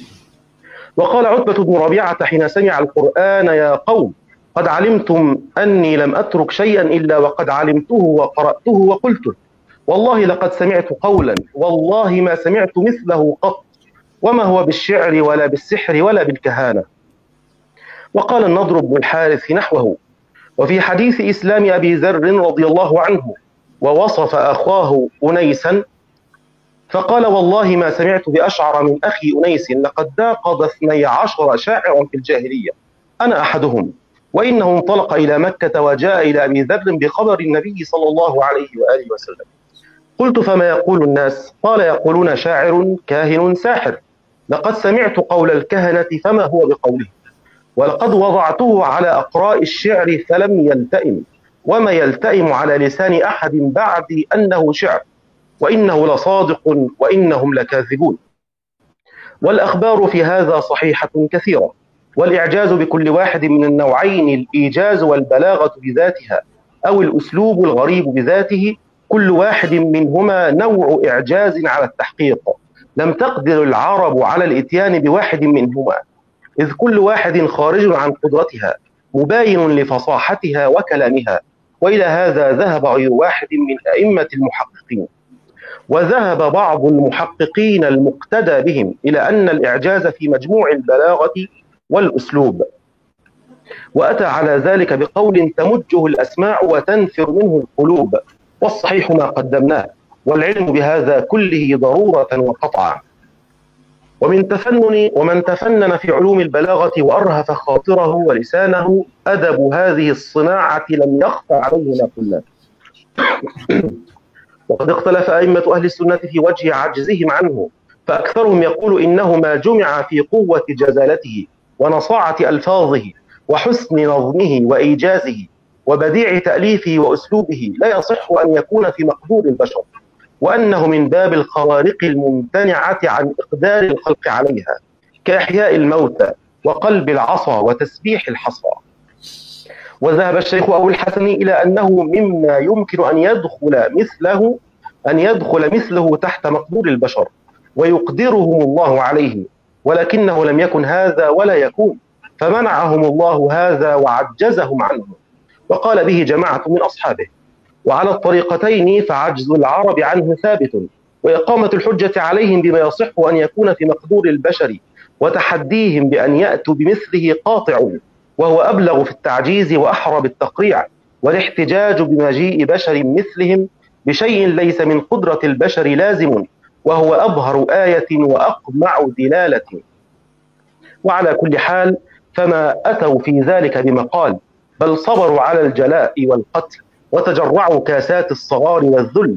C: وقال عتبة بن ربيعة حين سمع القرآن: يا قوم قد علمتم أني لم أترك شيئا إلا وقد علمته وقرأته وقلته، والله لقد سمعت قولا والله ما سمعت مثله قط، وما هو بالشعر ولا بالسحر ولا بالكهانة. وقال النضر بن الحارث نحوه. وفي حديث إسلام أبي ذر رضي الله عنه: ووصف أخاه أنيسا فقال: والله ما سمعت بأشعر من أخي أنيس، لقد ناقض 12 شاعرا في الجاهلية، أنا أحدهم. وإنه انطلق إلى مكة وجاء إلى أبي ذر بخبر النبي صلى الله عليه وآله وسلم. قلت: فما يقول الناس؟ قال: يقولون شاعر كاهن ساحر. لقد سمعت قول الكهنة فما هو بقوله، ولقد وضعته على أقراء الشعر فلم يلتئم، وما يلتئم على لسان أحد بعد أنه شعر، وإنه لصادق وإنهم لكاذبون. والأخبار في هذا صحيحة كثيرة، والإعجاز بكل واحد من النوعين، الإيجاز والبلاغة بذاتها أو الأسلوب الغريب بذاته، كل واحد منهما نوع إعجاز على التحقيق. لم تقدر العرب على الإتيان بواحد منهما، إذ كل واحد خارج عن قدرتها، مباين لفصاحتها وكلامها. وإلى هذا ذهب غير واحد من أئمة المحققين. وذهب بعض المحققين المقتدى بهم إلى أن الإعجاز في مجموع البلاغة والأسلوب، وأتى على ذلك بقول تمجه الأسماع وتنفر منه القلوب، والصحيح ما قدمناه، والعلم بهذا كله ضرورة وقطعا. ومن تفنن في علوم البلاغة وأرهف خاطره ولسانه أدب هذه الصناعة لم يخفى عليه ما قلنا. وقد اختلف أئمة أهل السنة في وجه عجزهم عنه، فأكثرهم يقول إنه ما جمع في قوة جزالته ونصاعة ألفاظه وحسن نظمه وإيجازه وبديع تأليفه وأسلوبه لا يصح أن يكون في مقدور البشر، وأنه من باب الخوارق الممتنعة عن إقدار الخلق عليها، كإحياء الموتى وقلب العصا وتسبيح الحصى. وذهب الشيخ أبو الحسن إلى أنه مما يمكن أن يدخل مثله تحت مقدور البشر ويقدرهم الله عليه، ولكنه لم يكن هذا ولا يكون، فمنعهم الله هذا وعجزهم عنه، وقال به جماعة من أصحابه. وعلى الطريقتين فعجز العرب عنه ثابت، وإقامة الحجة عليهم بما يصح أن يكون في مقدور البشر وتحديهم بأن يأتوا بمثله قاطع، وهو أبلغ في التعجيز وأحرى بالتقريع. والاحتجاج بمجيء بشر مثلهم بشيء ليس من قدرة البشر لازم، وهو أظهر آية وأقمع دلالة. وعلى كل حال فما أتوا في ذلك بمقال، بل صبروا على الجلاء والقتل وتجرعوا كاسات الصغار والذل،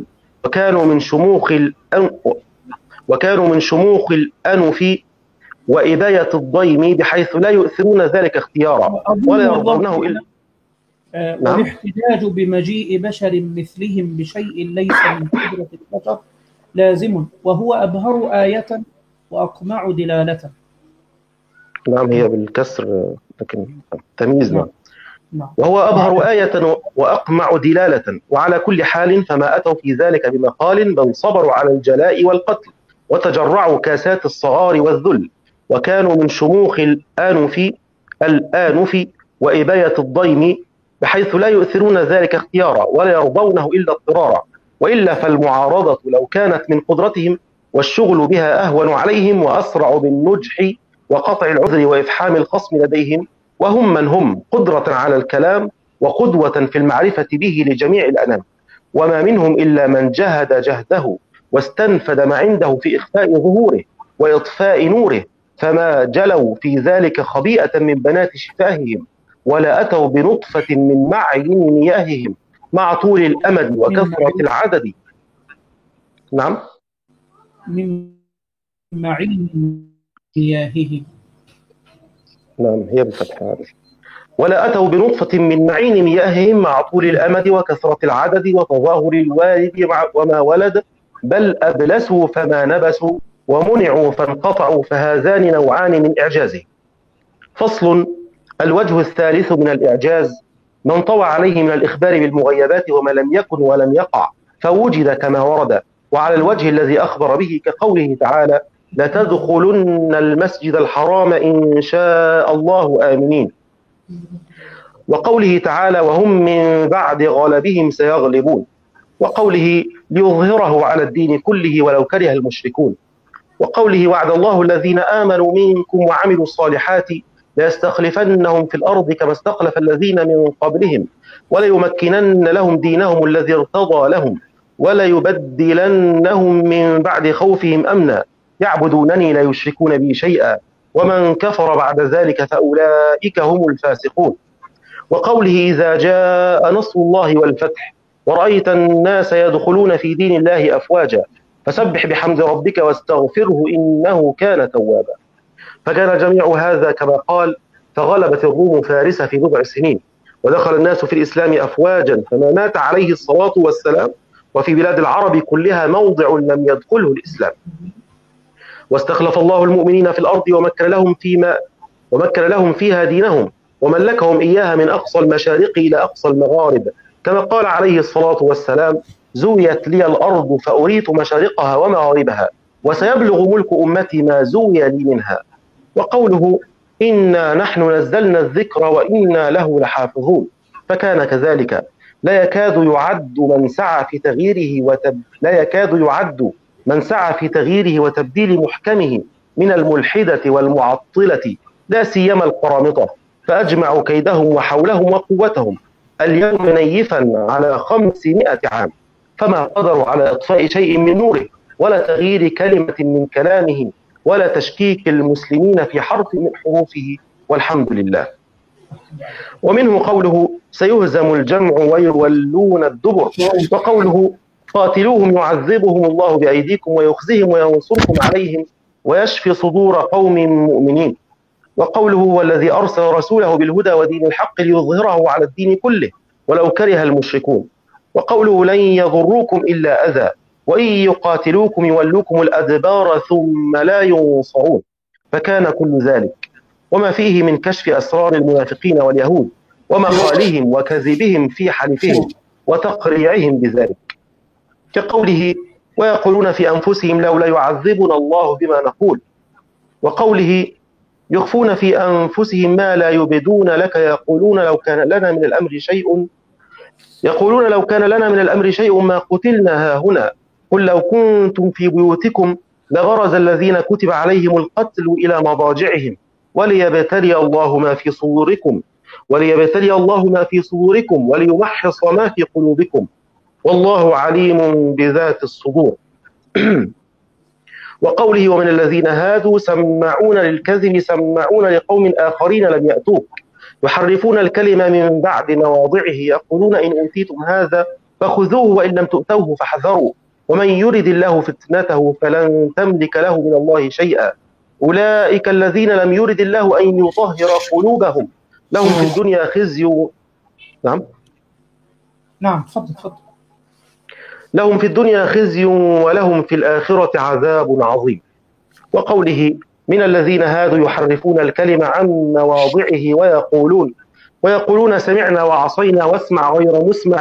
C: وكانوا من شموخ الأنف وإباية الضيم، بحيث لا يؤثرون ذلك اختيارا ولا يرضونه إلا.
A: والاحتجاج بمجيء بشر مثلهم بشيء ليس من قدرة البشر لازم، وهو أبهر آية وأقمع دلالة.
C: نعم، هي بالكسر لكن تمييز. نعم. وهو أبهر آية وأقمع دلالة. وعلى كل حال فما أتوا في ذلك بمقال، بل صبروا على الجلاء والقتل وتجرعوا كاسات الصغار والذل، وكانوا من شموخ الآنف وإباية الضيم، بحيث لا يؤثرون ذلك اختيارا ولا يرضونه إلا اضطرارا، وإلا فالمعارضة لو كانت من قدرتهم والشغل بها أهون عليهم وأسرع بالنجح وقطع العذر وإفحام الخصم لديهم، وهم من هم قدرة على الكلام وقدوة في المعرفة به لجميع الأنام، وما منهم إلا من جهد جهده واستنفد ما عنده في إخفاء ظهوره وإطفاء نوره، فما جلوا في ذلك خبيئة من بنات شفاههم، ولا أتوا بنطفة من معين مياههم مع طول الأمد وكثرة العدد. نعم،
A: من معين مياههم.
C: نعم، هي بالفتح هذا. ولا أتوا بنطفة من معين مياههم مع طول الأمد وكثرة العدد وتظاهر الوالد وما ولد، بل أبلسوا فما نبسوا ومنعوا فانقطعوا، فهذان نوعان من إعجازه. فصل. الوجه الثالث من الإعجاز من طوى عليه من الإخبار بالمغيبات وما لم يكن ولم يقع فوجد كما ورد، وعلى الوجه الذي أخبر به، كقوله تعالى: لتدخلن المسجد الحرام إن شاء الله آمنين، وقوله تعالى: وهم من بعد غلبهم سيغلبون، وقوله: ليظهره على الدين كله ولو كره المشركون، وقوله: وعد الله الذين آمنوا منكم وعملوا الصالحات ليستخلفنهم في الأرض كما استخلف الذين من قبلهم وليمكنن لهم دينهم الذي ارتضى لهم وليبدلنهم من بعد خوفهم أمنا يعبدونني لا يشركون بي شيئا ومن كفر بعد ذلك فأولئك هم الفاسقون. وقوله إذا جاء نصر الله والفتح ورأيت الناس يدخلون في دين الله أفواجا فسبح بحمد ربك واستغفره إنه كان توابا. فكان جميع هذا كما قال فغلبت الروم فارس في 9 سنين ودخل الناس في الإسلام أفواجا فما مات عليه الصلاة والسلام وفي بلاد العرب كلها موضع لم يدخله الإسلام. واستخلف الله المؤمنين في الأرض ومكن لهم فيها دينهم وملكهم إياها من أقصى المشارق إلى أقصى المغارب كما قال عليه الصلاة والسلام زويت لي الأرض فأريت مشارقها ومغاربها وسيبلغ ملك أمتي ما زوي لي منها. وقوله إنا نحن نزلنا الذكر وإنا له لحافظون فكان كذلك لا يكاد يعد من سعى في تغييره وتبديل محكمه من الملحدة والمعطلة لا سيما القرامطة فأجمعوا كيدهم وحولهم وقوتهم اليوم نيفا على 500 عام فما قدروا على إطفاء شيء من نوره ولا تغيير كلمة من كلامه ولا تشكيك المسلمين في حرف من حروفه والحمد لله. ومنه قوله سيهزم الجمع ويولون الدبر وقوله قاتلوهم يعذبهم الله بأيديكم ويخزيهم وينصركم عليهم ويشفي صدور قوم مؤمنين. وقوله هو الذي أرسل رسوله بالهدى ودين الحق ليظهره على الدين كله ولو كره المشركون. وقوله لن يضروكم إلا أذى وإن يقاتلوكم يولوكم الأدبار ثم لا ينصرون فكان كل ذلك وما فيه من كشف أسرار المنافقين واليهود ومقالهم وكذبهم في حلفهم وتقريعهم بذلك كقوله ويقولون في أنفسهم لولا يعذبنا الله بما نقول. وقوله يخفون في أنفسهم ما لا يبدون لك يقولون لو كان لنا من الأمر شيء ما قتلنا هاهنا قل لو كنتم في بيوتكم لبرز الذين كتب عليهم القتل إلى مضاجعهم وليبتلي الله ما في صدوركم وليمحص ما في قلوبكم والله عليم بذات الصدور. وقوله ومن الذين هادوا سماعون للكذب سماعون لقوم آخرين لم يأتوك يحرفون الكلمة من بعد مواضعه يقولون إن أوتيتم هذا فخذوه وإن لم تؤتوه فاحذروا ومن يرد الله فتنته فلن تملك له من الله شيئا أولئك الذين لم يرد الله أن يطهر قلوبهم لهم في الدنيا خزي
A: نعم تفضل.
C: لهم في الدنيا خزي ولهم في الآخرة عذاب عظيم. وقوله من الذين هادوا يحرفون الكلمة عن مواضعه ويقولون سمعنا وعصينا واسمع غير مسمع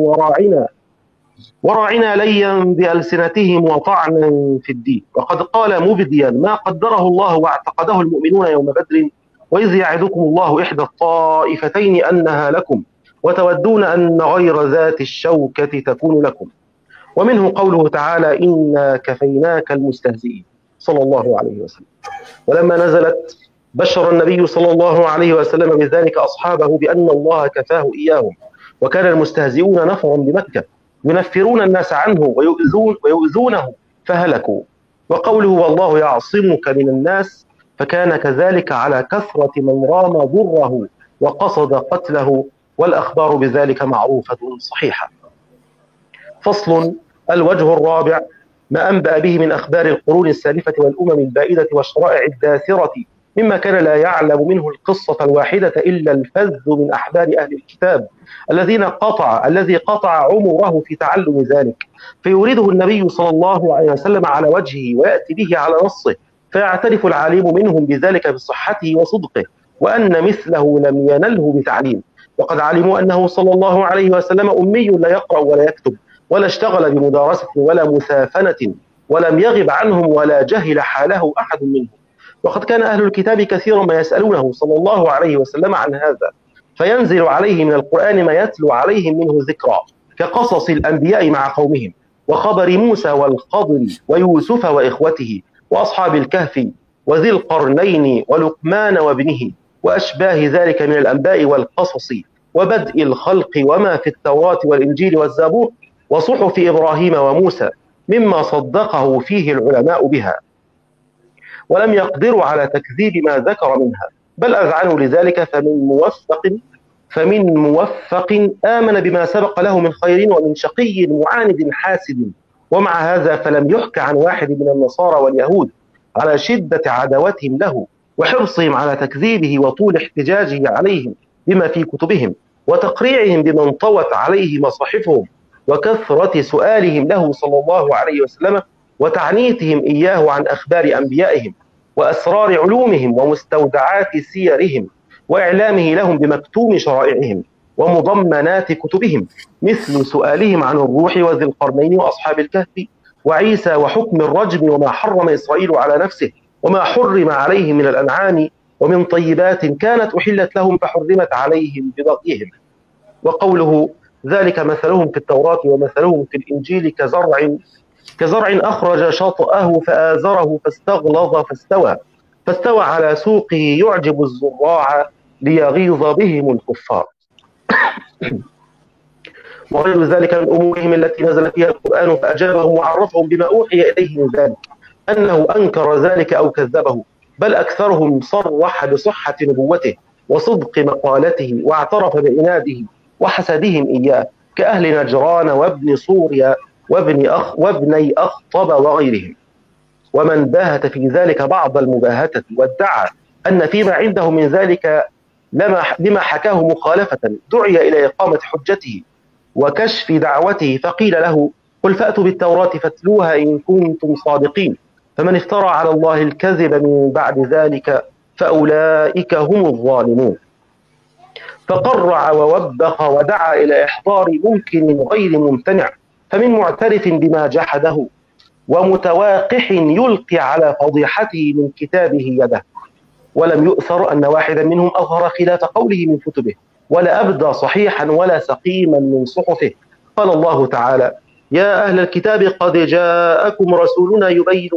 C: وراعنا ليا بألسنتهم وطعنا في الدين. وقد قال مبديا ما قدره الله واعتقده المؤمنون يوم بدر وإذ يعدكم الله إحدى الطائفتين أنها لكم وتودون أن غير ذات الشوكة تكون لكم. ومنه قوله تعالى إنا كفيناك المستهزئين صلى الله عليه وسلم. ولما نزلت بشر النبي صلى الله عليه وسلم بذلك أصحابه بأن الله كفاه إياهم وكان المستهزئون نفرا بمكة ينفرون الناس عنه ويؤذونه فهلكوا. وقوله والله يعصمك من الناس فكان كذلك على كثرة من رام ضره وقصد قتله والأخبار بذلك معروفة صحيحة. فصل. الوجه الرابع ما أنبأ به من أخبار القرون السالفة والأمم البائدة والشرائع الداثرة مما كان لا يعلم منه القصة الواحدة إلا الفذ من أحبار أهل الكتاب الذي قطع عمره في تعلم ذلك فيورده النبي صلى الله عليه وسلم على وجهه ويأتي به على نصه فيعترف العالم منهم بذلك بصحته وصدقه وأن مثله لم ينله بتعليم وقد علموا أنه صلى الله عليه وسلم أمي لا يقرأ ولا يكتب ولا اشتغل بمدارسة ولا مثافنة ولم يغب عنهم ولا جهل حاله أحد منهم. وقد كان أهل الكتاب كثيرا ما يسألونه صلى الله عليه وسلم عن هذا فينزل عليه من القرآن ما يتلو عليهم منه ذكرى كقصص الأنبياء مع قومهم وخبر موسى والخضر ويوسف وإخوته وأصحاب الكهف وذي القرنين ولقمان وابنه وأشباه ذلك من الأنباء والقصص وبدء الخلق وما في التوراة والإنجيل والزبور وصحف إبراهيم وموسى مما صدقه فيه العلماء بها، ولم يقدروا على تكذيب ما ذكر منها، بل أذعنوا لذلك فمن موفق آمن بما سبق له من خير، ومن شقي معاند حاسد. ومع هذا فلم يحك عن واحد من النصارى واليهود على شدة عداوتهم له وحرصهم على تكذيبه وطول احتجاجه عليهم بما في كتبهم وتقريعهم بما انطوت عليه مصاحفهم وكثرة سؤالهم له صلى الله عليه وسلم وتعنيتهم إياه عن أخبار أنبيائهم وأسرار علومهم ومستودعات سيرهم وإعلامه لهم بمكتوم شرائعهم ومضمنات كتبهم، مثل سؤالهم عن الروح وذي القرنين وأصحاب الكهف وعيسى وحكم الرجم وما حرم إسرائيل على نفسه وما حرم عليه من الأنعام ومن طيبات كانت أحلت لهم فحرمت عليهم ببغيهم. وقوله ذلك مثلهم في التوراة ومثلهم في الإنجيل كزرع أخرج شطأه فآزره فاستغلظ فاستوى على سوقه يعجب الزراع ليغيظ بهم الكفار. وغير ذلك من أمورهم التي نزل فيها القرآن فأجابهم وعرفهم بما أوحي إليه من ذلك أنه أنكر ذلك أو كذبه، بل أكثرهم صرح بصحة نبوته وصدق مقالته واعترف بعناده وحسدهم إياه كأهل نجران وابن سوريا وابني أخطب وغيرهم. ومن باهت في ذلك بعض المباهتة وادعى أن فيما عنده من ذلك لما حكاه مخالفة دعي إلى إقامة حجته وكشف دعوته فقيل له قل فأتوا بالتوراة فاتلوها إن كنتم صادقين، فمن افترى على الله الكذب من بعد ذلك فأولئك هم الظالمون. فقرع ووبخ ودعا إلى إحضار ممكن غير ممتنع، فمن معترف بما جحده ومتواقح يلقي على فضيحته من كتابه يده، ولم يؤثر أن واحدا منهم أظهر خلاف قوله من كتبه ولا أبدى صحيحا ولا سقيما من صحفه. قال الله تعالى يا أهل الكتاب قد جاءكم رسولنا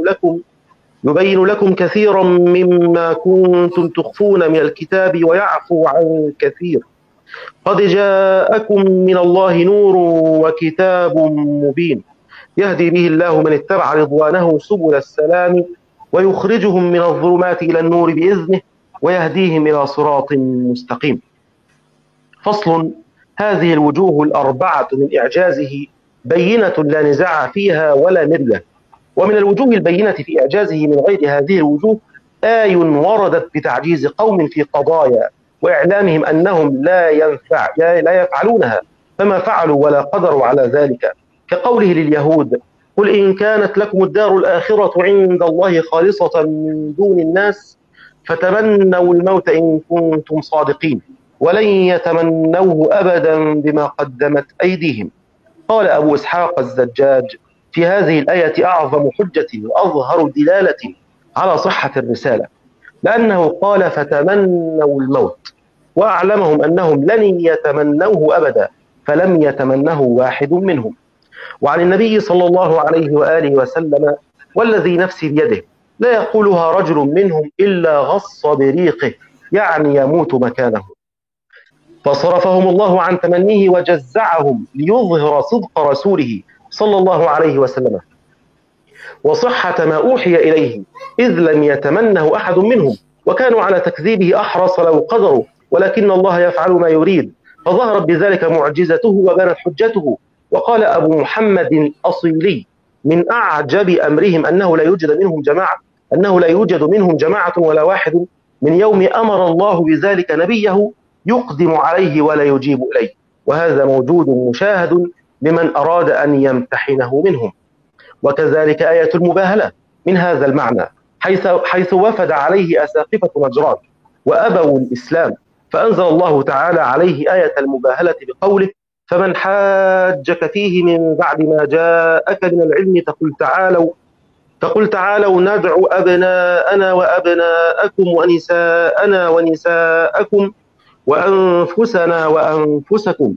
C: يبين لكم كثيرا مما كنتم تخفون من الكتاب ويعفو عن كثير، قد جاءكم من الله نور وكتاب مبين يهدي به الله من اتبع رضوانه سبل السلام ويخرجهم من الظلمات إلى النور بإذنه ويهديهم إلى صراط مستقيم. فصل. هذه الوجوه الأربعة من إعجازه بينة لا نزاع فيها ولا مرية. ومن الوجوه البينة في إعجازه من غير هذه الوجوه آي وردت بتعجيز قوم في قضايا وإعلامهم أنهم لا يفعلونها فما فعلوا ولا قدروا على ذلك، كقوله لليهود قل إن كانت لكم الدار الآخرة عند الله خالصة من دون الناس فتمنوا الموت إن كنتم صادقين ولن يتمنوه أبدا بما قدمت أيديهم. قال أبو إسحاق الزجاج في هذه الآية أعظم حجة وأظهر دلالة على صحة الرسالة، لأنه قال فتمنوا الموت وأعلمهم أنهم لن يتمنوه أبدا فلم يتمنه واحد منهم. وعن النبي صلى الله عليه وآله وسلم والذي نفسي بيده لا يقولها رجل منهم إلا غص بريقه، يعني يموت مكانه. فصرفهم الله عن تمنيه وجزعهم ليظهر صدق رسوله صلى الله عليه وسلم وصحة ما أوحي إليه، إذ لم يتمنه أحد منهم وكانوا على تكذيبه أحرص لو قدروا، ولكن الله يفعل ما يريد، فظهرت بذلك معجزته وبانت حجته. وقال أبو محمد الأصيلي من أعجب أمرهم أنه لا يوجد منهم جماعة ولا واحد من يوم أمر الله بذلك نبيه يقدم عليه ولا يجيب إليه، وهذا موجود مشاهد لمن أراد أن يمتحنه منهم. وكذلك آية المباهلة من هذا المعنى، حيث وفد عليه أساقفة نجران وأبوا الإسلام، فأنزل الله تعالى عليه آية المباهلة بقوله فمن حاجك فيه من بعد ما جاءك من العلم فقل تعالوا ندعو أبناءنا وأبناءكم ونساءنا ونساءكم وأنفسنا وأنفسكم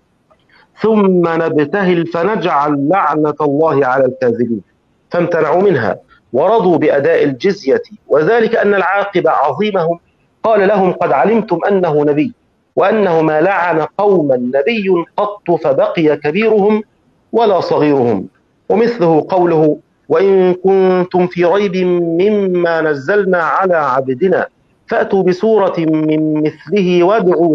C: ثم نبتهل فنجعل لعنة الله على الكاذبين، فامتنعوا منها ورضوا بأداء الجزية، وذلك أن العاقبة عظيمهم قال لهم: قد علمتم أنه نبي، وأنه ما لعن قوما نبي قط فبقي كبيرهم ولا صغيرهم. ومثله قوله: وإن كنتم في ريب مما نزلنا على عبدنا فأتوا بسورة من مثله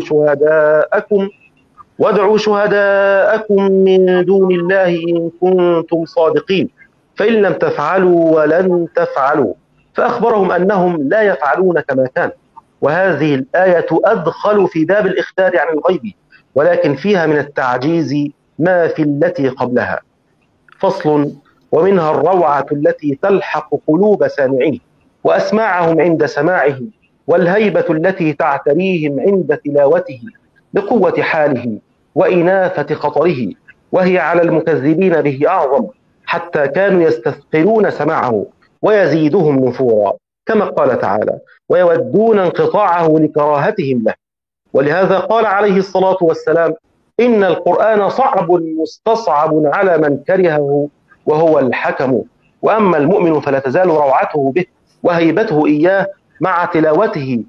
C: وادعوا شهداءكم من دون الله إن كنتم صادقين، فإن لم تفعلوا ولن تفعلوا. فأخبرهم أنهم لا يفعلون كما كان. وهذه الآية أدخل في باب الإخبار عن الغيب، ولكن فيها من التعجيز ما في التي قبلها. فصل: ومنها الروعة التي تلحق قلوب سامعيه وأسماعهم عند سماعه، والهيبة التي تعتريهم عند تلاوته لقوة حاله وإنافة خطره، وهي على المكذبين به أعظم، حتى كانوا يستثقلون سماعه ويزيدهم نفورا، كما قال تعالى: ويودون انقطاعه لكراهتهم له. ولهذا قال عليه الصلاة والسلام: إن القرآن صعب مستصعب على من كرهه وهو الحكم. وأما المؤمن فلا تزال روعته به وهيبته إياه مع تلاوته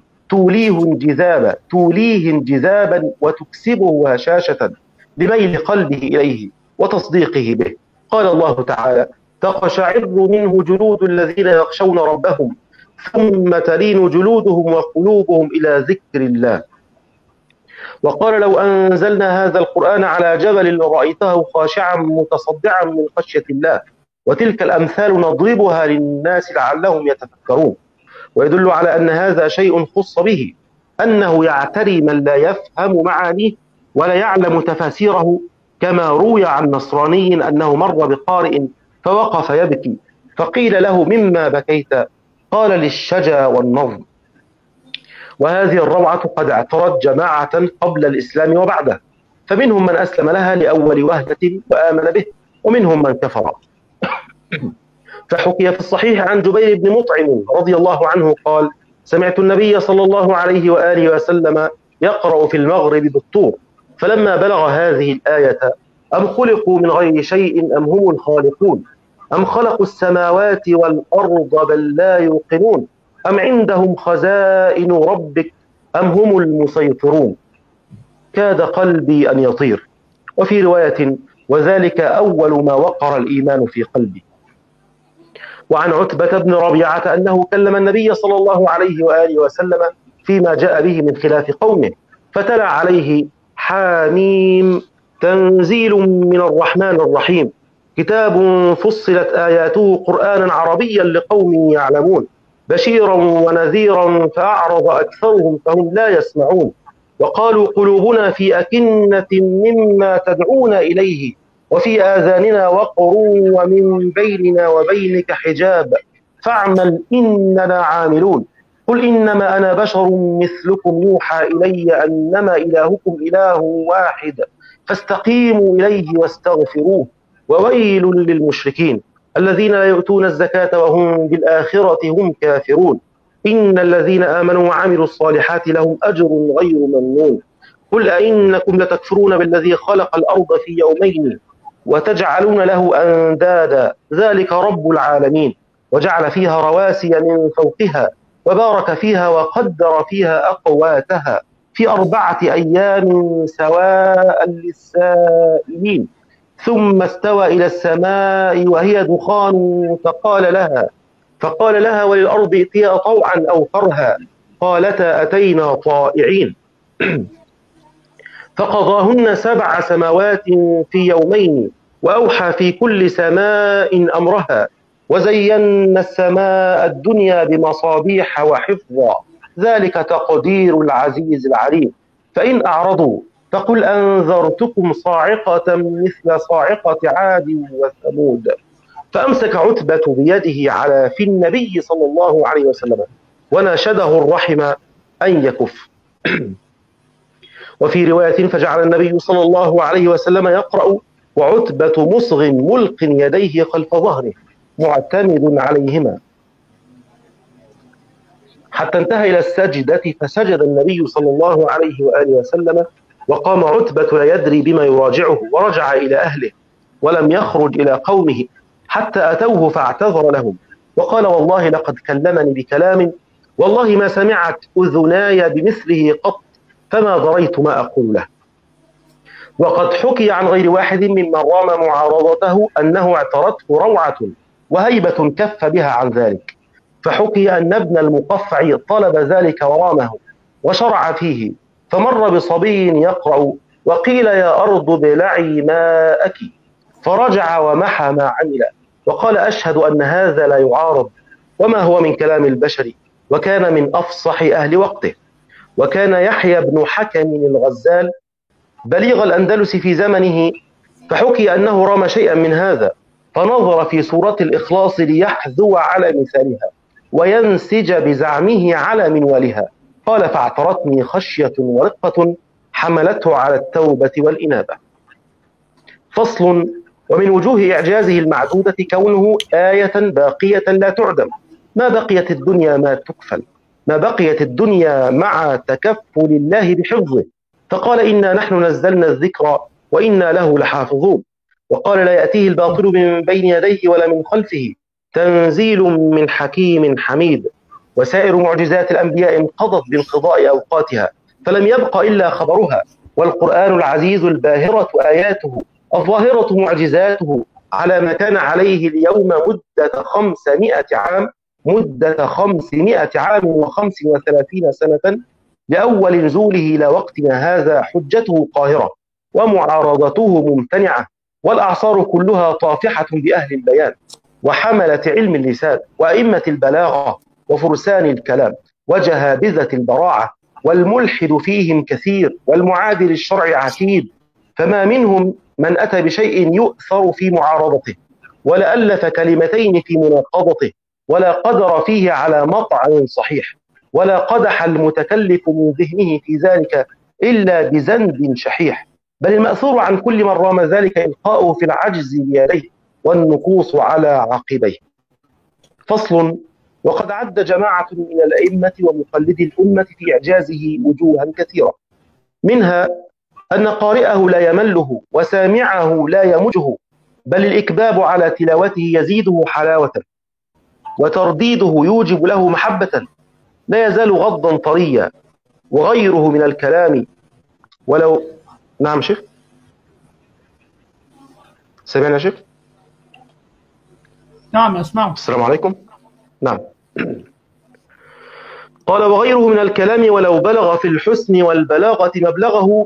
C: توليه انجذابا وتكسبه هشاشة بميل قلبه إليه وتصديقه به. قال الله تعالى: تقشعر منه جلود الذين يخشون ربهم ثم تلين جلودهم وقلوبهم إلى ذكر الله. وقال: لو أنزلنا هذا القرآن على جبل لرأيته خاشعا متصدعا من خشية الله. وتلك الأمثال نضربها للناس لعلهم يتفكرون. ويدل على أن هذا شيء خص به، أنه يعتري من لا يفهم معانيه ولا يعلم تفاسيره، كما روي عن نصراني أنه مر بقارئ فوقف يبكي، فقيل له: مما بكيت؟ قال: للشجا والنظم. وهذه الروعة قد اعترت جماعة قبل الإسلام وبعده، فمنهم من أسلم لها لأول وهلة وآمن به، ومنهم من كفر. فحكي في الصحيح عن جبير بن مطعم رضي الله عنه قال: سمعت النبي صلى الله عليه وآله وسلم يقرأ في المغرب بالطور، فلما بلغ هذه الآية: أم خلقوا من غير شيء أم هم الخالقون، أم خلقوا السماوات والأرض بل لا يوقنون، أم عندهم خزائن ربك أم هم المسيطرون، كاد قلبي أن يطير. وفي رواية: وذلك أول ما وقر الإيمان في قلبي. وعن عتبة بن ربيعة أنه كلم النبي صلى الله عليه وآله وسلم فيما جاء به من خلاف قومه، فتلا عليه: حاميم تنزيل من الرحمن الرحيم، كتاب فصلت آياته قرآنا عربيا لقوم يعلمون، بشيرا ونذيرا فأعرض أكثرهم فهم لا يسمعون، وقالوا قلوبنا في أكنة مما تدعونا إليه وفي آذاننا وقر ومن بيننا وبينك حجاب فاعمل إننا عاملون. قل إنما أنا بشر مثلكم يوحى إلي أنما إلهكم إله واحد فاستقيموا إليه واستغفروه وويل للمشركين الذين لا يؤتون الزكاة وهم بالآخرة هم كافرون. إن الذين آمنوا وعملوا الصالحات لهم أجر غير ممنون. قل أئنكم لتكفرون بالذي خلق الأرض في يومين وتجعلون له أندادا ذلك رب العالمين، وجعل فيها رواسي من فوقها وبارك فيها وقدر فيها أقواتها في 4 أيام سواء للسائلين، ثم استوى إلى السماء وهي دخان فقال لها وللأرض ائتيا طوعا أو كرها قالتا أتينا طائعين. فقضاهن 7 سماوات في يومين وأوحى في كل سماء أمرها وزينا السماء الدنيا بمصابيح وحفظا ذلك تقدير العزيز العليم. فإن أعرضوا فقل أنذرتكم صاعقة مثل صاعقة عاد وثمود. فأمسك عتبة بيده على في النبي صلى الله عليه وسلم وناشده الرحم أن يكف. وفي رواية: فجعل النبي صلى الله عليه وسلم يقرأ وعتبة مصغ ملق يديه خلف ظهره معتمد عليهما حتى انتهى إلى السجدة، فسجد النبي صلى الله عليه وآله وسلم، وقام عتبة لا يدري بما يراجعه، ورجع إلى أهله ولم يخرج إلى قومه حتى أتوه فاعتذر لهم وقال: والله لقد كلمني بكلام والله ما سمعت أذناي بمثله قط، فما دريت ما أقول له. وقد حكي عن غير واحد ممن رام معارضته أنه اعترته روعة وهيبة كف بها عن ذلك، فحكي أن ابن المقفع طلب ذلك ورامه وشرع فيه، فمر بصبي يقرأ وقيل يا أرض ابلعي ماءك، فرجع ومحى ما عمل وقال أشهد أن هذا لا يعارض وما هو من كلام البشر، وكان من أفصح أهل وقته. وكان يحيى بن حكم الغزال بليغ الأندلس في زمنه، فحكي أنه رام شيئا من هذا فنظر في سورة الإخلاص ليحذو على مثالها وينسج بزعمه على منوالها، قال فاعترتني خشية ورقة حملته على التوبة والإنابة. فصل. ومن وجوه إعجازه المعدودة كونه آية باقية لا تعدم، ما بقيت الدنيا ما تكفل، ما بقيت الدنيا مع تكفل الله بحفظه، فقال إنا نحن نزلنا الذكر وإنا له لحافظون، وقال لا يأتيه الباطل من بين يديه ولا من خلفه تنزيل من حكيم حميد. وسائر معجزات الأنبياء انقضت بانقضاء أوقاتها فلم يبق إلا خبرها، والقرآن العزيز الباهرة آياته الظاهرة معجزاته على ما كان عليه اليوم مدة 500 عام و35 سنة لأول نزوله إلى وقتنا هذا، حجته قاهرة ومعارضته ممتنعة، والأعصار كلها طافحة بأهل البيان وحملة علم اللسان وأئمة البلاغة وفرسان الكلام وجهابذة البراعة، والملحد فيهم كثير والمعادي للشرع عتيد، فما منهم من أتى بشيء يؤثر في معارضته ولا ألف كلمتين في مناقضته ولا قدر فيه على مطعن صحيح، ولا قدح المتكلف من ذهنه في ذلك إلا بزند شحيح، بل المأثور عن كل من رام ذلك إلقاؤه في العجز بيديه والنقوص على عقبيه. فصل. وقد عد جماعة من الأئمة ومقلدي الأمة في إعجازه وجوها كثيرة، منها أن قارئه لا يمله وسامعه لا يمجه، بل الإكباب على تلاوته يزيده حلاوة وترديده يوجب له محبة، لا يزال غضا طريا، وغيره من الكلام ولو. نعم شيخ، سمعنا شيخ؟
A: نعم أسمع.
C: السلام عليكم. نعم. قال وغيره من الكلام ولو بلغ في الحسن والبلاغة مبلغه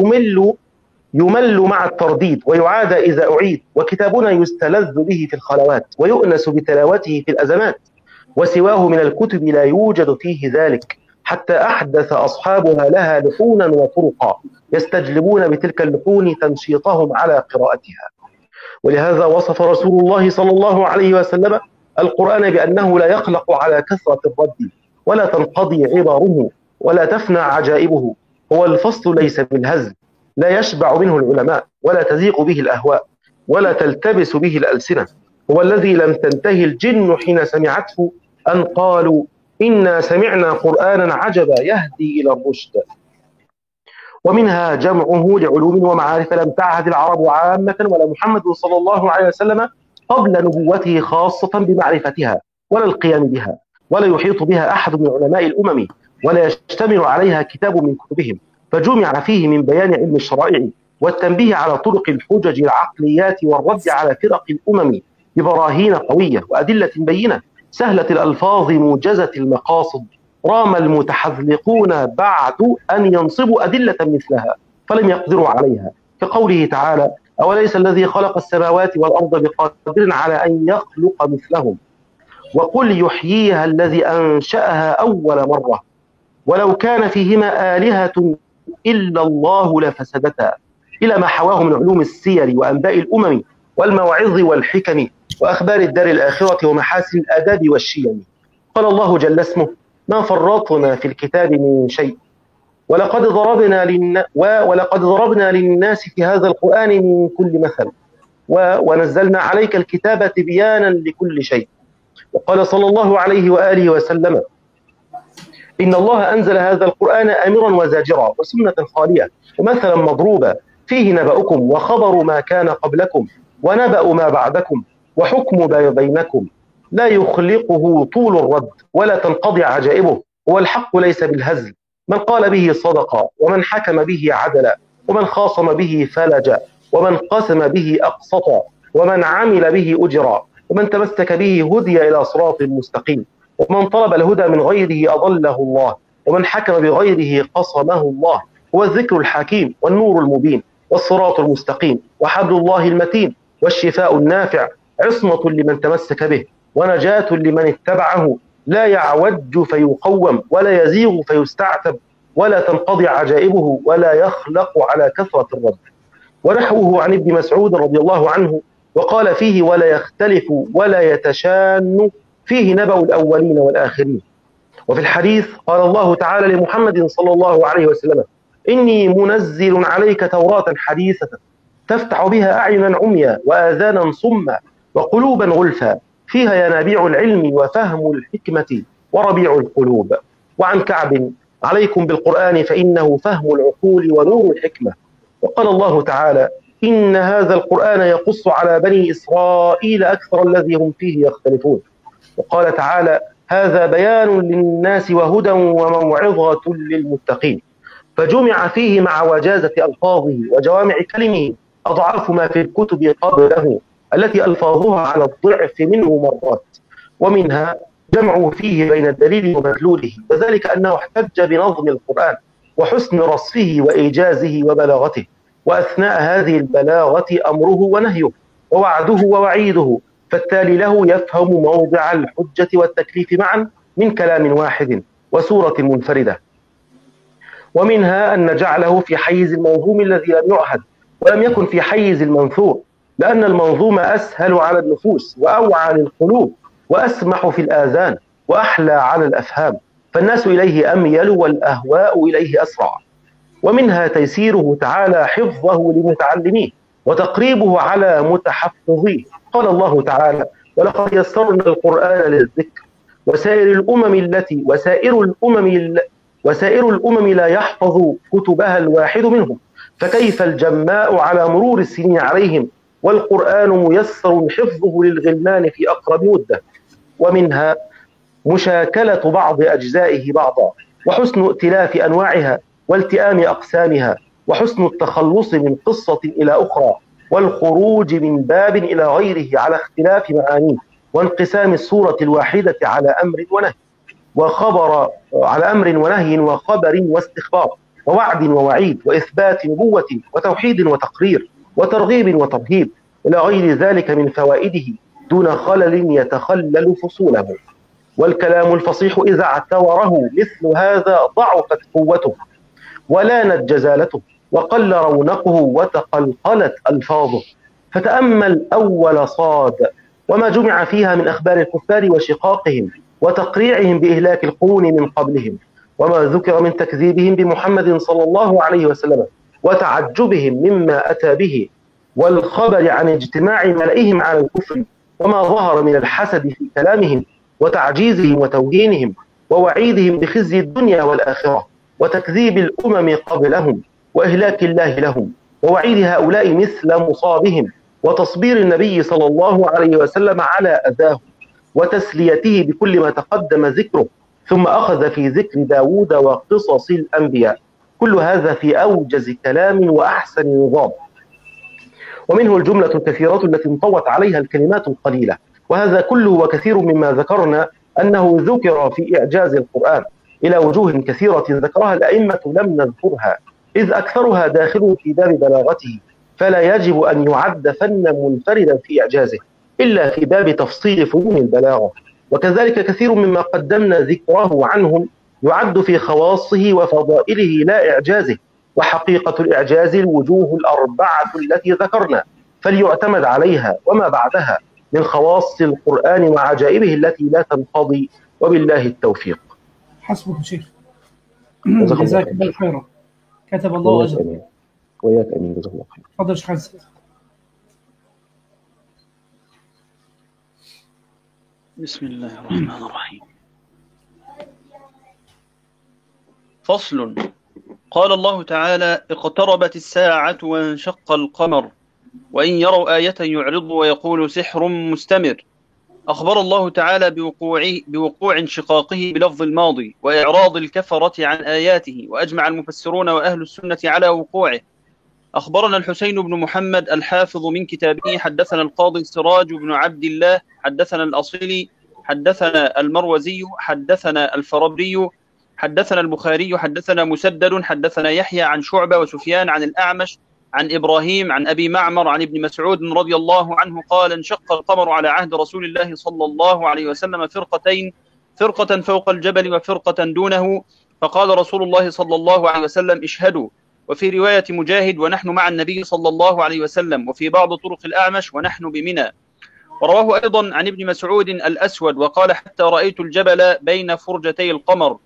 C: يمل مع الترديد ويعاد إذا أعيد، وكتابنا يستلذ به في الخلوات ويؤنس بتلاوته في الأزمات، وسواه من الكتب لا يوجد فيه ذلك، حتى أحدث أصحابها لها لحونا وطرقا يستجلبون بتلك اللحون تنشيطهم على قراءتها. ولهذا وصف رسول الله صلى الله عليه وسلم القرآن بأنه لا يخلق على كثرة الرد ولا تنقضي عباره ولا تفنى عجائبه، هو الفصل ليس بالهزل، لا يشبع منه العلماء ولا تزيغ به الأهواء ولا تلتبس به الألسنة، هو الذي لم تنتهي الجن حين سمعته أن قالوا إنا سمعنا قرآنا عجبا يهدي إلى الرشد. ومنها جمعه لعلوم ومعارف لم تعهد العرب عامة ولا محمد صلى الله عليه وسلم قبل نبوته خاصة بمعرفتها ولا القيام بها، ولا يحيط بها أحد من علماء الأمم ولا يشتمل عليها كتاب من كتبهم، فجمع فيه من بيان علم الشرائع والتنبيه على طرق الحجج العقليات والرد على فرق الأمم ببراهين قوية وأدلة بينة سهلة الألفاظ موجزة المقاصد، رام المتحذلقون بعد أن ينصبوا أدلة مثلها فلم يقدروا عليها، كقوله تعالى أوليس الذي خلق السماوات والأرض بقادر على أن يخلق مثلهم، وقل يحييها الذي أنشأها أول مرة ولو كان فيهما آلهة إلا الله لفسدتا، إلى ما حواه من علوم السير وأنباء الأمم والمواعظ والحكم وأخبار الدار الآخرة ومحاسن الآداب والشيم. قال الله جل اسمه ما فرطنا في الكتاب من شيء ولقد ضربنا للناس في هذا القرآن من كل مثل ونزلنا عليك الكتاب تبيانا لكل شيء. وقال صلى الله عليه وآله وسلم إن الله أنزل هذا القرآن أمرا وزاجرا وسنة خالية ومثلا مضروبا فيه نبأكم وخبر ما كان قبلكم ونبأ ما بعدكم وحكم ما بينكم لا يخلقه طول الرد ولا تنقضي عجائبه. هو الحق ليس بالهزل، من قال به صدق، ومن حكم به عدل، ومن خاصم به فلج، ومن قسم به أقسط، ومن عمل به أجرى، ومن تمسك به هدي إلى صراط مستقيم، ومن طلب الهدى من غيره أضله الله، ومن حكم بغيره قصمه الله. هو الذكر الحكيم والنور المبين والصراط المستقيم وحبل الله المتين والشفاء النافع، عصمة لمن تمسك به ونجاة لمن اتبعه، لا يعوج فيقوم ولا يزيغ فيستعتب، ولا تنقضي عجائبه ولا يخلق على كثرة الرد. ونحوه عن ابن مسعود رضي الله عنه وقال فيه: ولا يختلف ولا يتشان، فيه نبأ الأولين والآخرين. وفي الحديث قال الله تعالى لمحمد صلى الله عليه وسلم: إني منزل عليك توراة حديثة تفتح بها أعينا عميا وآذانا صما وقلوبا غلفا، فيها ينابيع العلم وفهم الحكمة وربيع القلوب. وعن كعب: عليكم بالقرآن فإنه فهم العقول ونور الحكمة. وقال الله تعالى: إن هذا القرآن يقص على بني إسرائيل أكثر الذي هم فيه يختلفون. وقال تعالى: هذا بيان للناس وهدى وموعظة للمتقين. فجمع فيه مع وجازة ألفاظه وجوامع كلمه أضعاف ما في الكتب قبله التي ألفاظها على الضعف منه مرات. ومنها جمعه فيه بين الدليل ومدلوله، وذلك أنه احتج بنظم القرآن وحسن رصفه وإيجازه وبلاغته، وأثناء هذه البلاغة أمره ونهيه ووعده ووعيده، فالتالي له يفهم موضع الحجة والتكليف معا من كلام واحد وسورة منفردة. ومنها أن جعله في حيز الموهوم الذي لم يعهد، ولم يكن في حيز المنثور، لأن المنظوم أسهل على النفوس وأوعى للقلوب وأسمح في الآذان وأحلى على الأفهام، فالناس إليه أميل والأهواء إليه أسرع. ومنها تيسيره تعالى حفظه لمتعلميه وتقريبه على متحفظيه. قال الله تعالى: ولقد يسرنا القرآن للذكر وسائر الأمم لا يحفظ كتبها الواحد منهم، فكيف الجماء على مرور السنين عليهم، والقرآن ميسر حفظه للغلمان في أقرب مدة. ومنها مشاكلة بعض أجزائه بعضا، وحسن ائتلاف أنواعها والتئام أقسامها، وحسن التخلص من قصة إلى أخرى، والخروج من باب إلى غيره على اختلاف معانيه، وانقسام السورة الواحدة على أمر ونهي وخبر واستخبار ووعد ووعيد وإثبات نبوة وتوحيد وتقرير وترغيب وترهيب إلى غير ذلك من فوائده دون خلل يتخلل فصوله. والكلام الفصيح إذا اعتوره مثل هذا ضعفت قوته ولانت جزالته وقل رونقه وتقلقلت ألفاظه. فتأمل أول صاد وما جمع فيها من أخبار الكفار وشقاقهم وتقريعهم بإهلاك القرون من قبلهم، وما ذكر من تكذيبهم بمحمد صلى الله عليه وسلم وتعجبهم مما أتى به، والخبر عن اجتماع ملئهم على الكفر، وما ظهر من الحسد في كلامهم وتعجيزهم وتوهينهم ووعيدهم بخزي الدنيا والآخرة وتكذيب الأمم قبلهم وإهلاك الله لهم، ووعيد هؤلاء مثل مصابهم، وتصبير النبي صلى الله عليه وسلم على أذاهم وتسليته بكل ما تقدم ذكره، ثم أخذ في ذكر داود وقصص الأنبياء. كل هذا في أوجز كلام وأحسن نظام، ومنه الجملة الكثيرة التي انطوت عليها الكلمات القليلة. وهذا كله وكثير مما ذكرنا أنه ذكر في إعجاز القرآن إلى وجوه كثيرة ذكرها الأئمة لم نذكرها، إذ أكثرها داخل في باب بلاغته، فلا يجب أن يعد فنا منفردا في إعجازه إلا في باب تفصيل فنون البلاغة. وكذلك كثير مما قدمنا ذكره عنهم يعد في خواصه وفضائله لا إعجازه. وحقيقة الإعجاز الوجوه الأربعة التي ذكرنا، فليعتمد عليها وما بعدها من خواص القرآن وعجائبه التي لا تنقضي، وبالله التوفيق.
A: حسبك شيخ، جزاك الله خيرا، كتب الله أجرك.
C: وياك أمين، جزاك الله خير.
A: تفضل شيخ حسن.
B: بسم الله الرحمن الرحيم. فصل. قال الله تعالى: اقتربت الساعة وانشق القمر وإن يروا آية يعرضوا ويقولوا سحر مستمر
D: أخبر الله تعالى بوقوع انشقاقه بلفظ الماضي وإعراض الكفرة عن آياته، وأجمع المفسرون وأهل السنة على وقوعه. أخبرنا الحسين بن محمد الحافظ من كتابه حدثنا القاضي سراج بن عبد الله حدثنا الأصيلي حدثنا المروزي حدثنا الفربري حدثنا البخاري حدثنا مسدد حدثنا يحيى عن شعبة وسفيان عن الأعمش عن إبراهيم عن أبي معمر عن ابن مسعود رضي الله عنه قال: انشق القمر على عهد رسول الله صلى الله عليه وسلم فرقتين، فرقة فوق الجبل وفرقة دونه، فقال رسول الله صلى الله عليه وسلم: اشهدوا. وفي رواية مجاهد: ونحن مع النبي صلى الله عليه وسلم. وفي بعض طرق الأعمش: ونحن بمنى. ورواه أيضا عن ابن مسعود الأسود وقال: حتى رأيت الجبل بين فرجتي القمر.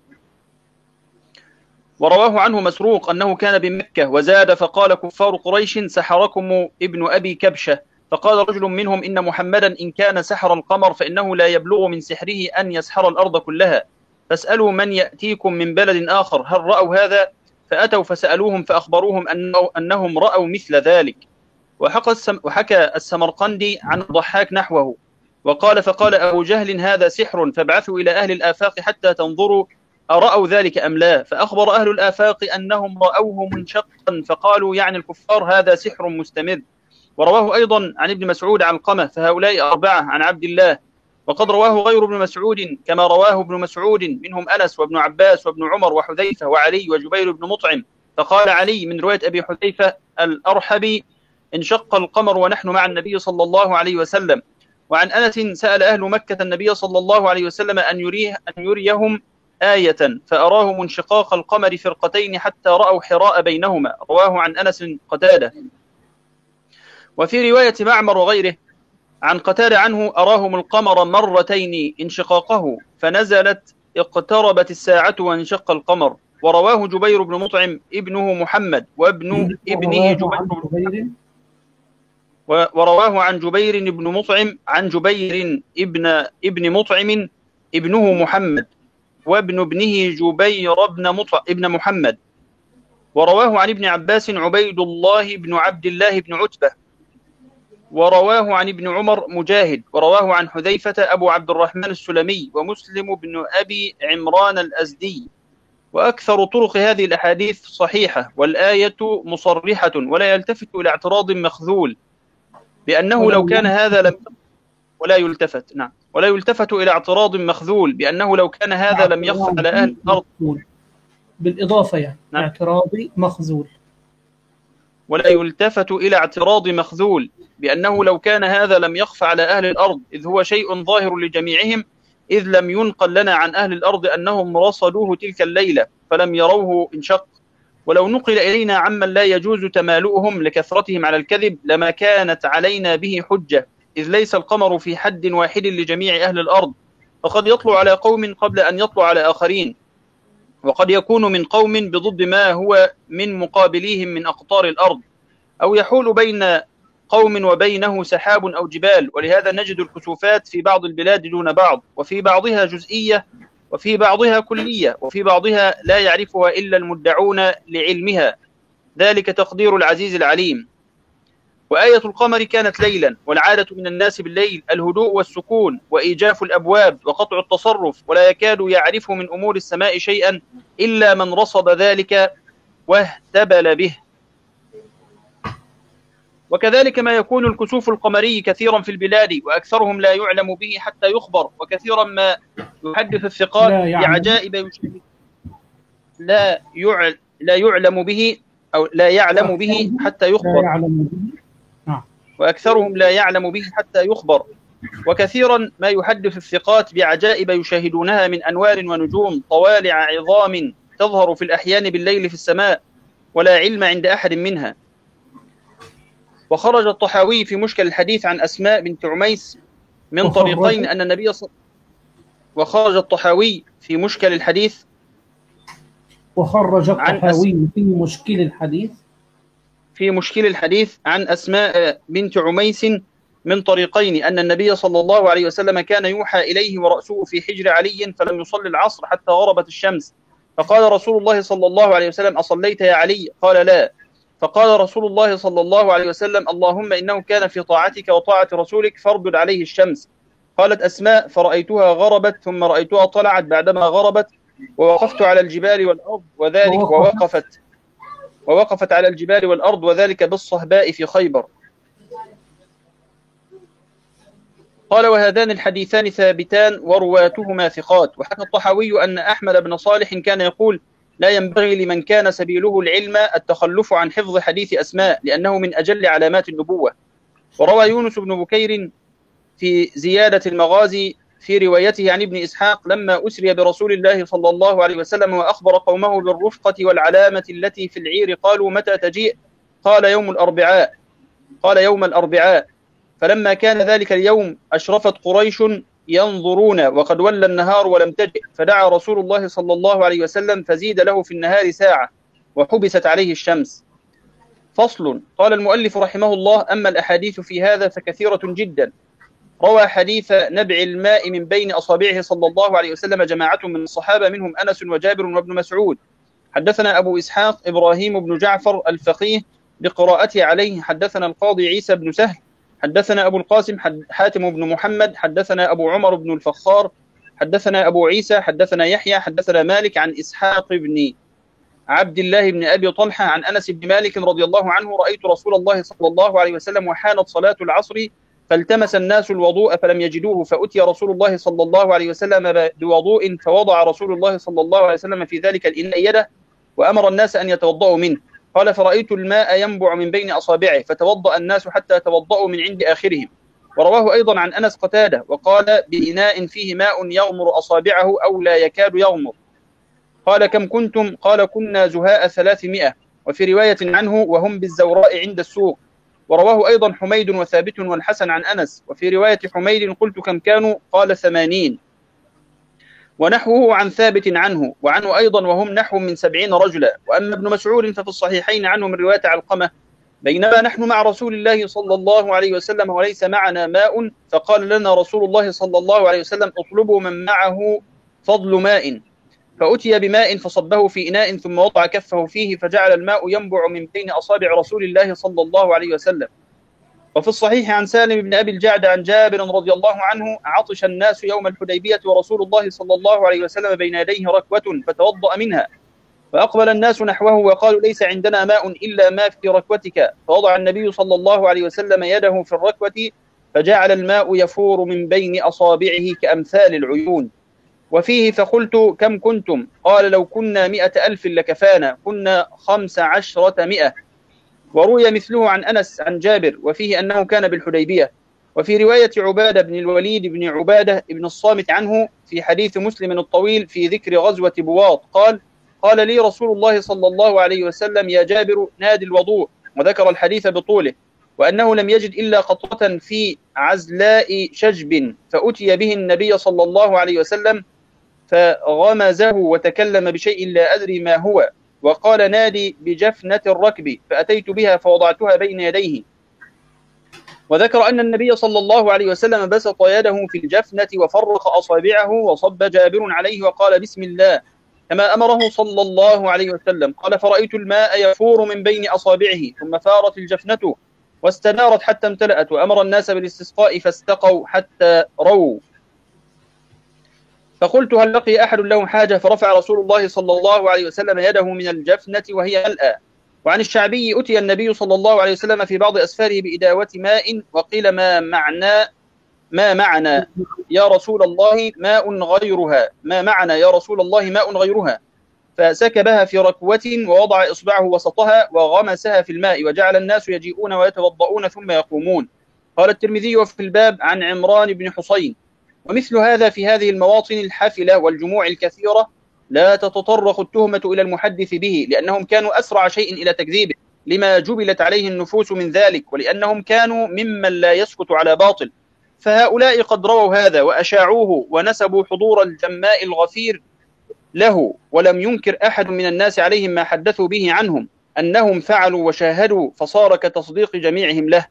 D: ورواه عنه مسروق أنه كان بمكة وزاد فقال: كفار قريش سحركم ابن أبي كبشة. فقال رجل منهم: إن محمدا إن كان سحر القمر فإنه لا يبلغ من سحره أن يسحر الأرض كلها، فاسألوا من يأتيكم من بلد آخر هل رأوا هذا؟ فأتوا فسألوهم فأخبروهم أنهم رأوا مثل ذلك. وحكى السمرقندي عن الضحاك نحوه وقال: فقال أبو جهل: هذا سحر، فابعثوا إلى أهل الآفاق حتى تنظروا أرأوا ذلك أم لا. فأخبر أهل الآفاق أنهم رأوه منشقا، فقالوا يعني الكفار هذا سحر مستمر. ورواه أيضا عن ابن مسعود علقمة، فهؤلاء أربعة عن عبد الله. وقد رواه غير ابن مسعود كما رواه ابن مسعود، منهم أنس وابن عباس وابن عمر وحذيفة وعلي وجبير بن مطعم. فقال علي من رواية أبي حذيفة الأرحبي: انشق القمر ونحن مع النبي صلى الله عليه وسلم. وعن أنس: سأل أهل مكة النبي صلى الله عليه وسلم أن يريهم آية، فأراهم انشقاق القمر فرقتين حتى رأوا حراء بينهما. رواه عن أنس قتادة. وفي رواية معمر وغيره عن قتادة عنه: أراهم القمر مرتين انشقاقه، فنزلت: اقتربت الساعة وانشق القمر. ورواه جبير بن مطعم ابنه محمد وابن ابنه جبير، ورواه عن جبير بن مطعم عن جبير ابن مطعم ابنه محمد وابن ابنه جبير ابن محمد. ورواه عن ابن عباس عبيد الله بن عبد الله بن عتبة. ورواه عن ابن عمر مجاهد. ورواه عن حذيفة أبو عبد الرحمن السلمي ومسلم بن أبي عمران الأزدي. وأكثر طرق هذه الأحاديث صحيحة، والآية مصرحة، ولا يلتفت إلى اعتراض مخذول بأنه لو كان هذا لم ولا يلتفت ولا يلتفت إلى اعتراض مخذول بأنه لو كان هذا لم يخفى على أهل الأرض
A: بالإضافة يعني اعتراضي مخذول.
D: ولا يلتفت إلى اعتراض مخذول بأنه لو كان هذا لم يخفى على أهل الأرض، إذ هو شيء ظاهر لجميعهم، إذ لم ينقل لنا عن أهل الأرض أنهم رصدوه تلك الليلة فلم يروه انشق. ولو نقل إلينا عمن لا يجوز تمالؤهم لكثرتهم على الكذب لما كانت علينا به حجة، إذ ليس القمر في حد واحد لجميع أهل الأرض، فقد يطلع على قوم قبل أن يطلع على آخرين، وقد يكون من قوم بضد ما هو من مقابليهم من أقطار الأرض، أو يحول بين قوم وبينه سحاب أو جبال. ولهذا نجد الكسوفات في بعض البلاد دون بعض، وفي بعضها جزئية وفي بعضها كلية، وفي بعضها لا يعرفها إلا المدعون لعلمها، ذلك تقدير العزيز العليم. وآية القمر كانت ليلا، والعادة من الناس بالليل الهدوء والسكون وإيجاف الأبواب وقطع التصرف، ولا يكاد يعرف من أمور السماء شيئا إلا من رصد ذلك واهتبل به. وكذلك ما يكون الكسوف القمري كثيرا في البلاد، وأكثرهم لا يعلم به حتى يخبر، وكثيرا ما يحدث الثقات بعجائب لا يعلم به أو لا يعلم به حتى يخبر، وأكثرهم لا يعلم به حتى يخبر. وكثيرا ما يحدث الثقات بعجائب يشاهدونها من أنوار ونجوم طوالع عظام تظهر في الأحيان بالليل في السماء، ولا علم عند أحد منها. وخرج الطحاوي في مشكل الحديث عن أسماء بنت عميس من طريقين أن النبي وخرج الطحاوي في مشكل الحديث في مشكل الحديث عن أسماء بنت عميس من طريقين أن النبي صلى الله عليه وسلم كان يوحى إليه ورأسه في حجر علي فلم يصلي العصر حتى غربت الشمس، فقال رسول الله صلى الله عليه وسلم: أصليت يا علي؟ قال: لا. فقال رسول الله صلى الله عليه وسلم: اللهم إنه كان في طاعتك وطاعة رسولك فاردد عليه الشمس. قالت أسماء: فرأيتها غربت ثم رأيتها طلعت بعدما غربت، ووقفت على الجبال والأرض ووقفت على الجبال والأرض وذلك بالصهباء في خيبر. قال: وهذان الحديثان ثابتان ورواتهما ثقات. وحكى الطحاوي أن أحمد بن صالح كان يقول: لا ينبغي لمن كان سبيله العلم التخلف عن حفظ حديث أسماء لأنه من أجل علامات النبوة. وروى يونس بن بكير في زيادة المغازي في روايته عن ابن إسحاق لما أسري برسول الله صلى الله عليه وسلم وأخبر قومه بالرفقة والعلامة التي في العير، قالوا: متى تجيء؟ قال: يوم الأربعاء. فلما كان ذلك اليوم أشرفت قريش ينظرون وقد ولى النهار ولم تجئ، فدعا رسول الله صلى الله عليه وسلم فزيد له في النهار ساعة وحبست عليه الشمس. فصل. قال المؤلف رحمه الله: أما الأحاديث في هذا فكثيرة جدا. روى حديث نبع الماء من بين أصابعه صلى الله عليه وسلم جماعة من الصحابة منهم أنس وجابر وابن مسعود. حدثنا أبو إسحاق إبراهيم بن جعفر الفقيه بقراءته عليه. حدثنا القاضي عيسى بن سهل. حدثنا أبو القاسم حاتم بن محمد. حدثنا أبو عمر بن الفخار. حدثنا أبو عيسى. حدثنا يحيى. حدثنا مالك عن إسحاق بن عبد الله بن أبي طلحة عن أنس بن مالك رضي الله عنه: رأيت رسول الله صلى الله عليه وسلم وحانت صلاة العصر فالتمس الناس الوضوء فلم يجدوه، فأتي رسول الله صلى الله عليه وسلم بوضوء فوضع رسول الله صلى الله عليه وسلم في ذلك الإناء يده وأمر الناس أن يتوضأوا منه. قال: فرأيت الماء ينبع من بين أصابعه فتوضأ الناس حتى توضأوا من عند آخرهم. ورواه أيضا عن أنس قتادة وقال: بإناء فيه ماء يغمر أصابعه أو لا يكاد يغمر. قال: كم كنتم؟ قال: كنا زهاء 300. وفي رواية عنه: وهم بالزوراء عند السوق. ورواه أيضا حميد وثابت والحسن عن أنس. وفي رواية حميد: قلت: كم كانوا؟ قال: 80. ونحوه عن ثابت عنه وعنه أيضا: وهم نحو من 70 رجلا. وأما ابن مسعود ففي الصحيحين عنه من رواية علقمة: بينما نحن مع رسول الله صلى الله عليه وسلم وليس معنا ماء، فقال لنا رسول الله صلى الله عليه وسلم: اطلبوا من معه فضل ماء. فأتي بماء فصبه في إناء ثم وضع كفه فيه فجعل الماء ينبع من بين أصابع رسول الله صلى الله عليه وسلم. وفي الصحيح عن سالم بن أبي الجعد عن جابر رضي الله عنه: عطش الناس يوم الحديبية ورسول الله صلى الله عليه وسلم بين يديه ركوة فتوضأ منها، فأقبل الناس نحوه وقالوا: ليس عندنا ماء إلا ما في ركوتك. فوضع النبي صلى الله عليه وسلم يده في الركوة فجعل الماء يفور من بين أصابعه كأمثال العيون. وفيه: فقلت: كم كنتم؟ قال: لو كنا 100,000 لكفانا، كنا 1500. وروي مثله عن أنس عن جابر وفيه أنه كان بالحديبية. وفي رواية عبادة بن الوليد بن عبادة بن الصامت عنه في حديث مسلم الطويل في ذكر غزوة بواط قال لي رسول الله صلى الله عليه وسلم: يا جابر نادي الوضوء. وذكر الحديث بطوله، وأنه لم يجد إلا قطرة في عزلاء شجب، فأتي به النبي صلى الله عليه وسلم فغمزه وتكلم بشيء لا أدري ما هو، وقال: نادي بجفنة الركب، فأتيت بها فوضعتها بين يديه. وذكر أن النبي صلى الله عليه وسلم بسط يده في الجفنة وفرق أصابعه وصب جابر عليه وقال: بسم الله، كما أمره صلى الله عليه وسلم. قال: فرأيت الماء يفور من بين أصابعه ثم فارت الجفنة واستدارت حتى امتلأت، وأمر الناس بالاستسقاء فاستقوا حتى رووا. فقلت: هل لقي أحد له حاجة؟ فرفع رسول الله صلى الله عليه وسلم يده من الجفنة وهي ملأى. وعن الشعبي: أتي النبي صلى الله عليه وسلم في بعض أسفاره بإداوة ماء، وقيل: ما معنى يا رسول الله ماء غيرها؟ ما معنى يا رسول الله ماء غيرها؟ فسكبها في ركوة ووضع إصبعه وسطها وغمسها في الماء، وجعل الناس يجيئون ويتوضؤون ثم يقومون. قال الترمذي: وفي الباب عن عمران بن حصين. ومثل هذا في هذه المواطن الحافلة والجموع الكثيرة لا تتطرق التهمة إلى المحدث به، لأنهم كانوا أسرع شيء إلى تكذيبه لما جبلت عليه النفوس من ذلك، ولأنهم كانوا ممن لا يسكت على باطل. فهؤلاء قد رووا هذا وأشاعوه ونسبوا حضور الجماء الغفير له، ولم ينكر أحد من الناس عليهم ما حدثوا به عنهم أنهم فعلوا وشاهدوا، فصار كتصديق جميعهم له.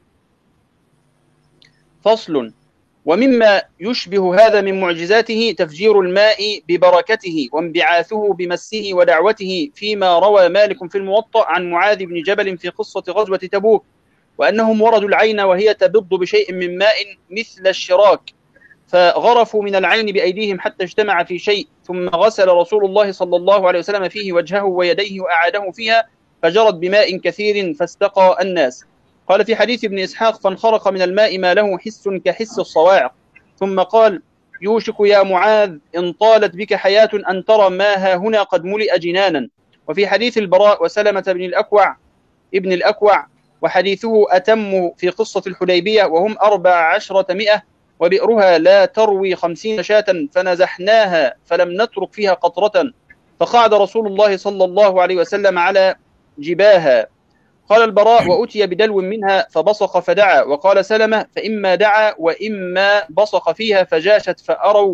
D: فصل. ومما يشبه هذا من معجزاته تفجير الماء ببركته وانبعاثه بمسه ودعوته، فيما روى مالك في الموطأ عن معاذ بن جبل في قصة غزوة تبوك، وأنهم وردوا العين وهي تبض بشيء من ماء مثل الشراك، فغرفوا من العين بأيديهم حتى اجتمع في شيء، ثم غسل رسول الله صلى الله عليه وسلم فيه وجهه ويديه وأعاده فيها، فجرت بماء كثير فاستقى الناس. قال في حديث ابن إسحاق: فانخرق من الماء ما له حس كحس الصواعق. ثم قال: يوشك يا معاذ إن طالت بك حياة أن ترى ما ها هنا قد ملئ جنانا. وفي حديث البراء وسلمة ابن الأكوع وحديثه أتم في قصة الحديبية، وهم 1400، وبئرها لا تروي 50 شاة فنزحناها فلم نترك فيها قطرة، فقعد رسول الله صلى الله عليه وسلم على جباها. قال البراء: وأتي بدلو منها فبصق فدعا. وقال سلمة: فإما دعا وإما بصق فيها فجاشت فأروا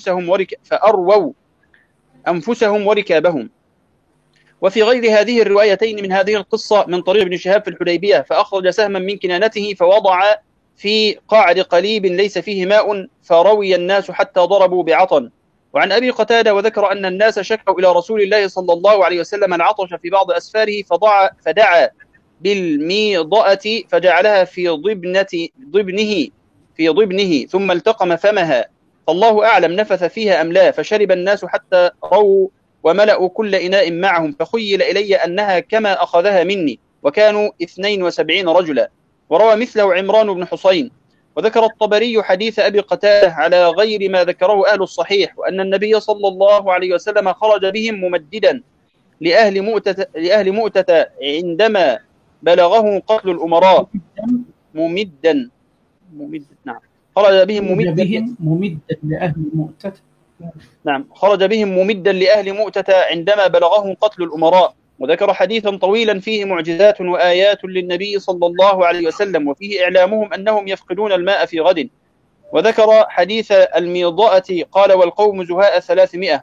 D: أنفسهم وركابهم. وفي غير هذه الروايتين من هذه القصة من طريق ابن شهاب في الحديبية، فأخرج سهما من كنانته فوضع في قعر قليب ليس فيه ماء فروي الناس حتى ضربوا بعطن. وعن أبي قتادة: وذكر أن الناس شكوا إلى رسول الله صلى الله عليه وسلم العطش في بعض أسفاره فدعا بالميضأة فجعلها في ضبنه ثم التقم فمها، فالله أعلم نفث فيها أم لا، فشرب الناس حتى رووا وملأوا كل إناء معهم، فخيل إلي أنها كما أخذها مني، وكانوا 72 رجلا. وروى مثله عمران بن حسين. وذكر الطبري حديث أبي قتادة على غير ما ذكره أهل الصحيح، وأن النبي صلى الله عليه وسلم خرج بهم ممددا لأهل مؤتة عندما بلغه قتل الأمراء. نعم. خرج بهم
A: ممدا لأهل مؤتة.
D: نعم، خرج بهم ممدا لأهل مؤتة عندما بلغهم قتل الأمراء. وذكر حديثا طويلا فيه معجزات وآيات للنبي صلى الله عليه وسلم، وفيه إعلامهم أنهم يفقدون الماء في غد. وذكر حديث الميضأة قال: والقوم زهاء 300.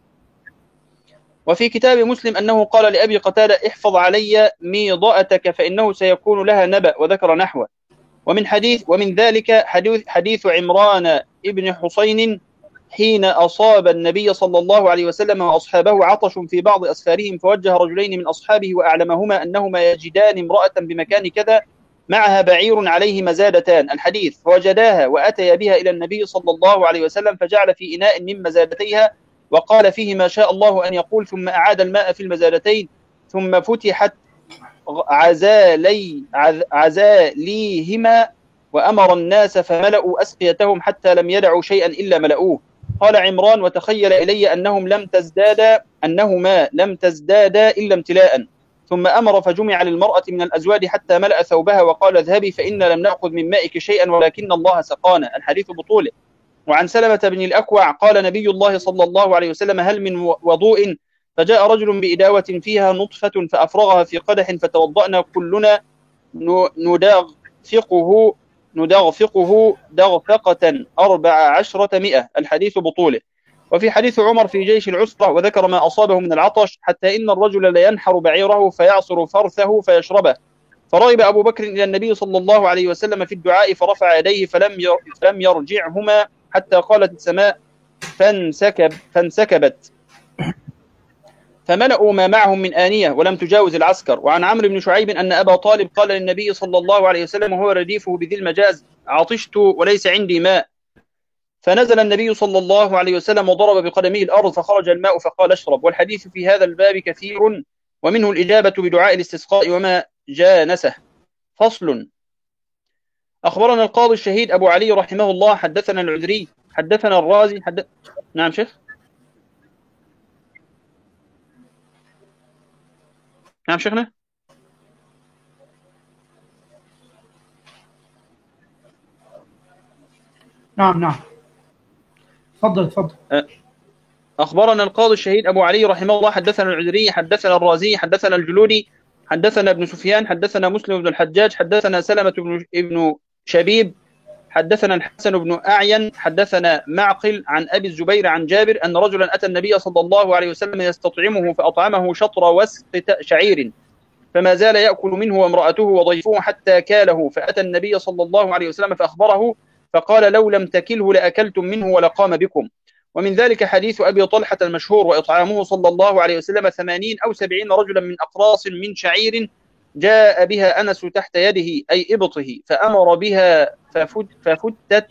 D: وفي كتاب مسلم أنه قال لأبي قتادة: احفظ علي ميضأتك فإنه سيكون لها نبأ، وذكر نحوه. ومن ذلك حديث عمران ابن حسين حين أصاب النبي صلى الله عليه وسلم وأصحابه عطش في بعض أسفارهم، فوجه رجلين من أصحابه وأعلمهما أنهما يجدان امرأة بمكان كذا معها بعير عليه مزادتان الحديث، فوجداها وأتيا بها إلى النبي صلى الله عليه وسلم، فجعل في إناء من مزادتيها وقال فيه ما شاء الله أن يقول، ثم أعاد الماء في المزادتين، ثم فتحت عزاليهما وأمر الناس فملأوا أسقيتهم حتى لم يدعوا شيئا إلا ملأوه. قال عمران: وتخيل إلي أنهما لم تزدادا إلا امتلاء، ثم أمر فجمع للمرأة من الأزواج حتى ملأ ثوبها، وقال: اذهبي فإن لم نأخذ من مائك شيئا ولكن الله سقانا. الحديث بطوله. وعن سلمة بن الأكوع قال نبي الله صلى الله عليه وسلم: هل من وضوء؟ فجاء رجل بإداوة فيها نطفة فأفرغها في قدح، فتوضأنا كلنا ندغفقه دغفقة 1400. الحديث بطوله. وفي حديث عمر في جيش العسرة وذكر ما أصابه من العطش، حتى إن الرجل لينحر بعيره فيعصر فرثه فيشربه، فرغب أبو بكر إلى النبي صلى الله عليه وسلم في الدعاء فرفع يديه فلم يرجعهما حتى قالت السماء فانسكبت، فملأوا ما معهم من آنية ولم تجاوز العسكر. وعن عمرو بن شعيب أن أبا طالب قال للنبي صلى الله عليه وسلم وهو رديفه بذي المجاز: عطشت وليس عندي ماء، فنزل النبي صلى الله عليه وسلم وضرب بقدمه الأرض فخرج الماء فقال: اشرب. والحديث في هذا الباب كثير، ومنه الإجابة بدعاء الاستسقاء وما جانسه. فصل. أخبرنا القاضي الشهيد أبو علي رحمه الله حدثنا العذري حدثنا الرازي نعم شيخ. نعم شيخنا.
A: نعم تفضل.
D: أخبرنا القاضي الشهيد أبو علي رحمه الله حدثنا العذري حدثنا الرازي حدثنا الجلودي حدثنا ابن سفيان حدثنا مسلم بن الحجاج حدثنا سلمة ابن شبيب حدثنا الحسن بن أعين حدثنا معقل عن أبي الزبير عن جابر أن رجلا أتى النبي صلى الله عليه وسلم يستطعمه فأطعمه شطر وسق شعير، فما زال يأكل منه وامرأته وضيفه حتى كاله، فأتى النبي صلى الله عليه وسلم فأخبره، فقال: لو لم تكله لأكلتم منه ولقام بكم. ومن ذلك حديث أبي طلحة المشهور: وإطعامه صلى الله عليه وسلم 80 أو 70 رجلا من أقراص من شعير جاء بها أنس تحت يده أي إبطه، فأمر بها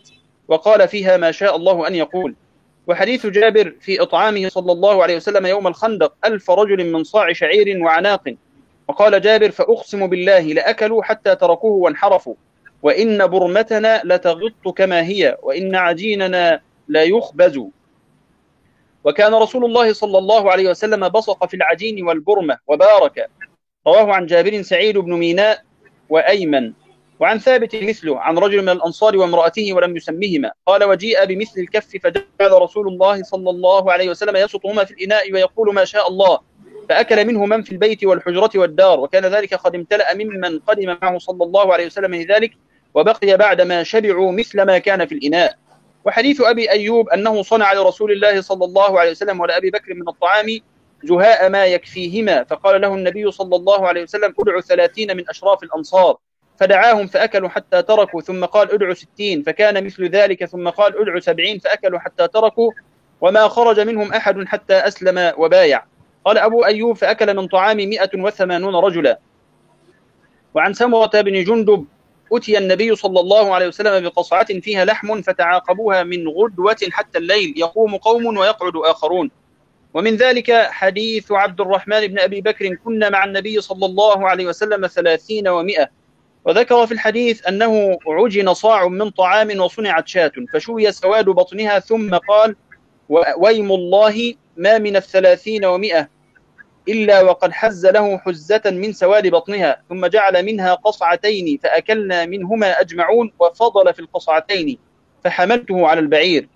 D: وقال فيها ما شاء الله أن يقول. وحديث جابر في إطعامه صلى الله عليه وسلم يوم الخندق 1000 رجل من صاع شعير وعناق. وقال جابر فأقسم بالله لأكلوا حتى تركوه وانحرفوا، وإن برمتنا لتغط كما هي، وإن عجيننا لا يخبز. وكان رسول الله صلى الله عليه وسلم بصق في العجين والبرمة وبارك. رواه عن جابر سعيد بن ميناء وأيمن. وعن ثابت مثله عن رجل من الأنصار وامرأته ولم يسمهما، قال وجيء بمثل الكف فجعل رسول الله صلى الله عليه وسلم يبسطهما في الإناء ويقول ما شاء الله، فأكل منه من في البيت والحجرة والدار، وكان ذلك قد امتلأ ممن قدم معه صلى الله عليه وسلم لذلك، وبقي بعدما شبعوا مثل ما كان في الإناء. وحديث أبي أيوب أنه صنع لرسول الله صلى الله عليه وسلم ولأبي بكر من الطعام جهاء ما يكفيهما، فقال له النبي صلى الله عليه وسلم ادعوا 30 من أشراف الأنصار، فدعاهم فأكلوا حتى تركوا، ثم قال ادعوا 60 فكان مثل ذلك، ثم قال ادعوا 70 فأكلوا حتى تركوا، وما خرج منهم أحد حتى أسلم وبايع. قال أبو أيوب فأكل من طعام 180 رجلا. وعن سمرة بن جندب أتي النبي صلى الله عليه وسلم بقصعة فيها لحم فتعاقبوها من غدوة حتى الليل، يقوم قوم ويقعد آخرون. ومن ذلك حديث عبد الرحمن بن أبي بكر كنا مع النبي صلى الله عليه وسلم 30 و100. وذكر في الحديث أنه عجن صاع من طعام وصنعت شاة فشوي سواد بطنها، ثم قال ويم الله ما من 30 و100 إلا وقد حز له حزة من سواد بطنها، ثم جعل منها قصعتين فأكلنا منهما أجمعون، وفضل في القصعتين فحملته على البعير.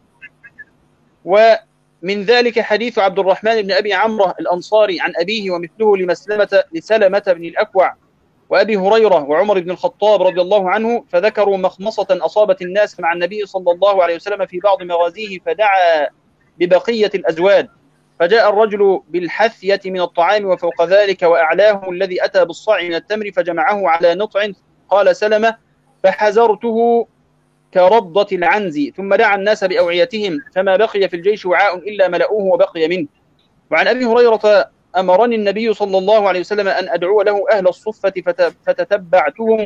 D: ومن ذلك حديث عبد الرحمن بن أبي عمرو الأنصاري عن أبيه ومثله لسلمة بن الأكوع وأبي هريرة وعمر بن الخطاب رضي الله عنه، فذكروا مخمصة أصابت الناس مع النبي صلى الله عليه وسلم في بعض مغازيه فدعا ببقية الأزواد، فجاء الرجل بالحثية من الطعام وفوق ذلك وأعلاه الذي أتى بالصاع من التمر فجمعه على نطع، قال سلمة فحزرته كربضة العنز، ثم دعا الناس بأوعيتهم فما بقي في الجيش وعاء إلا ملأوه وبقي منه. وعن أبي هريرة أمرني النبي صلى الله عليه وسلم أن أدعو له أهل الصفة فتتبعتهم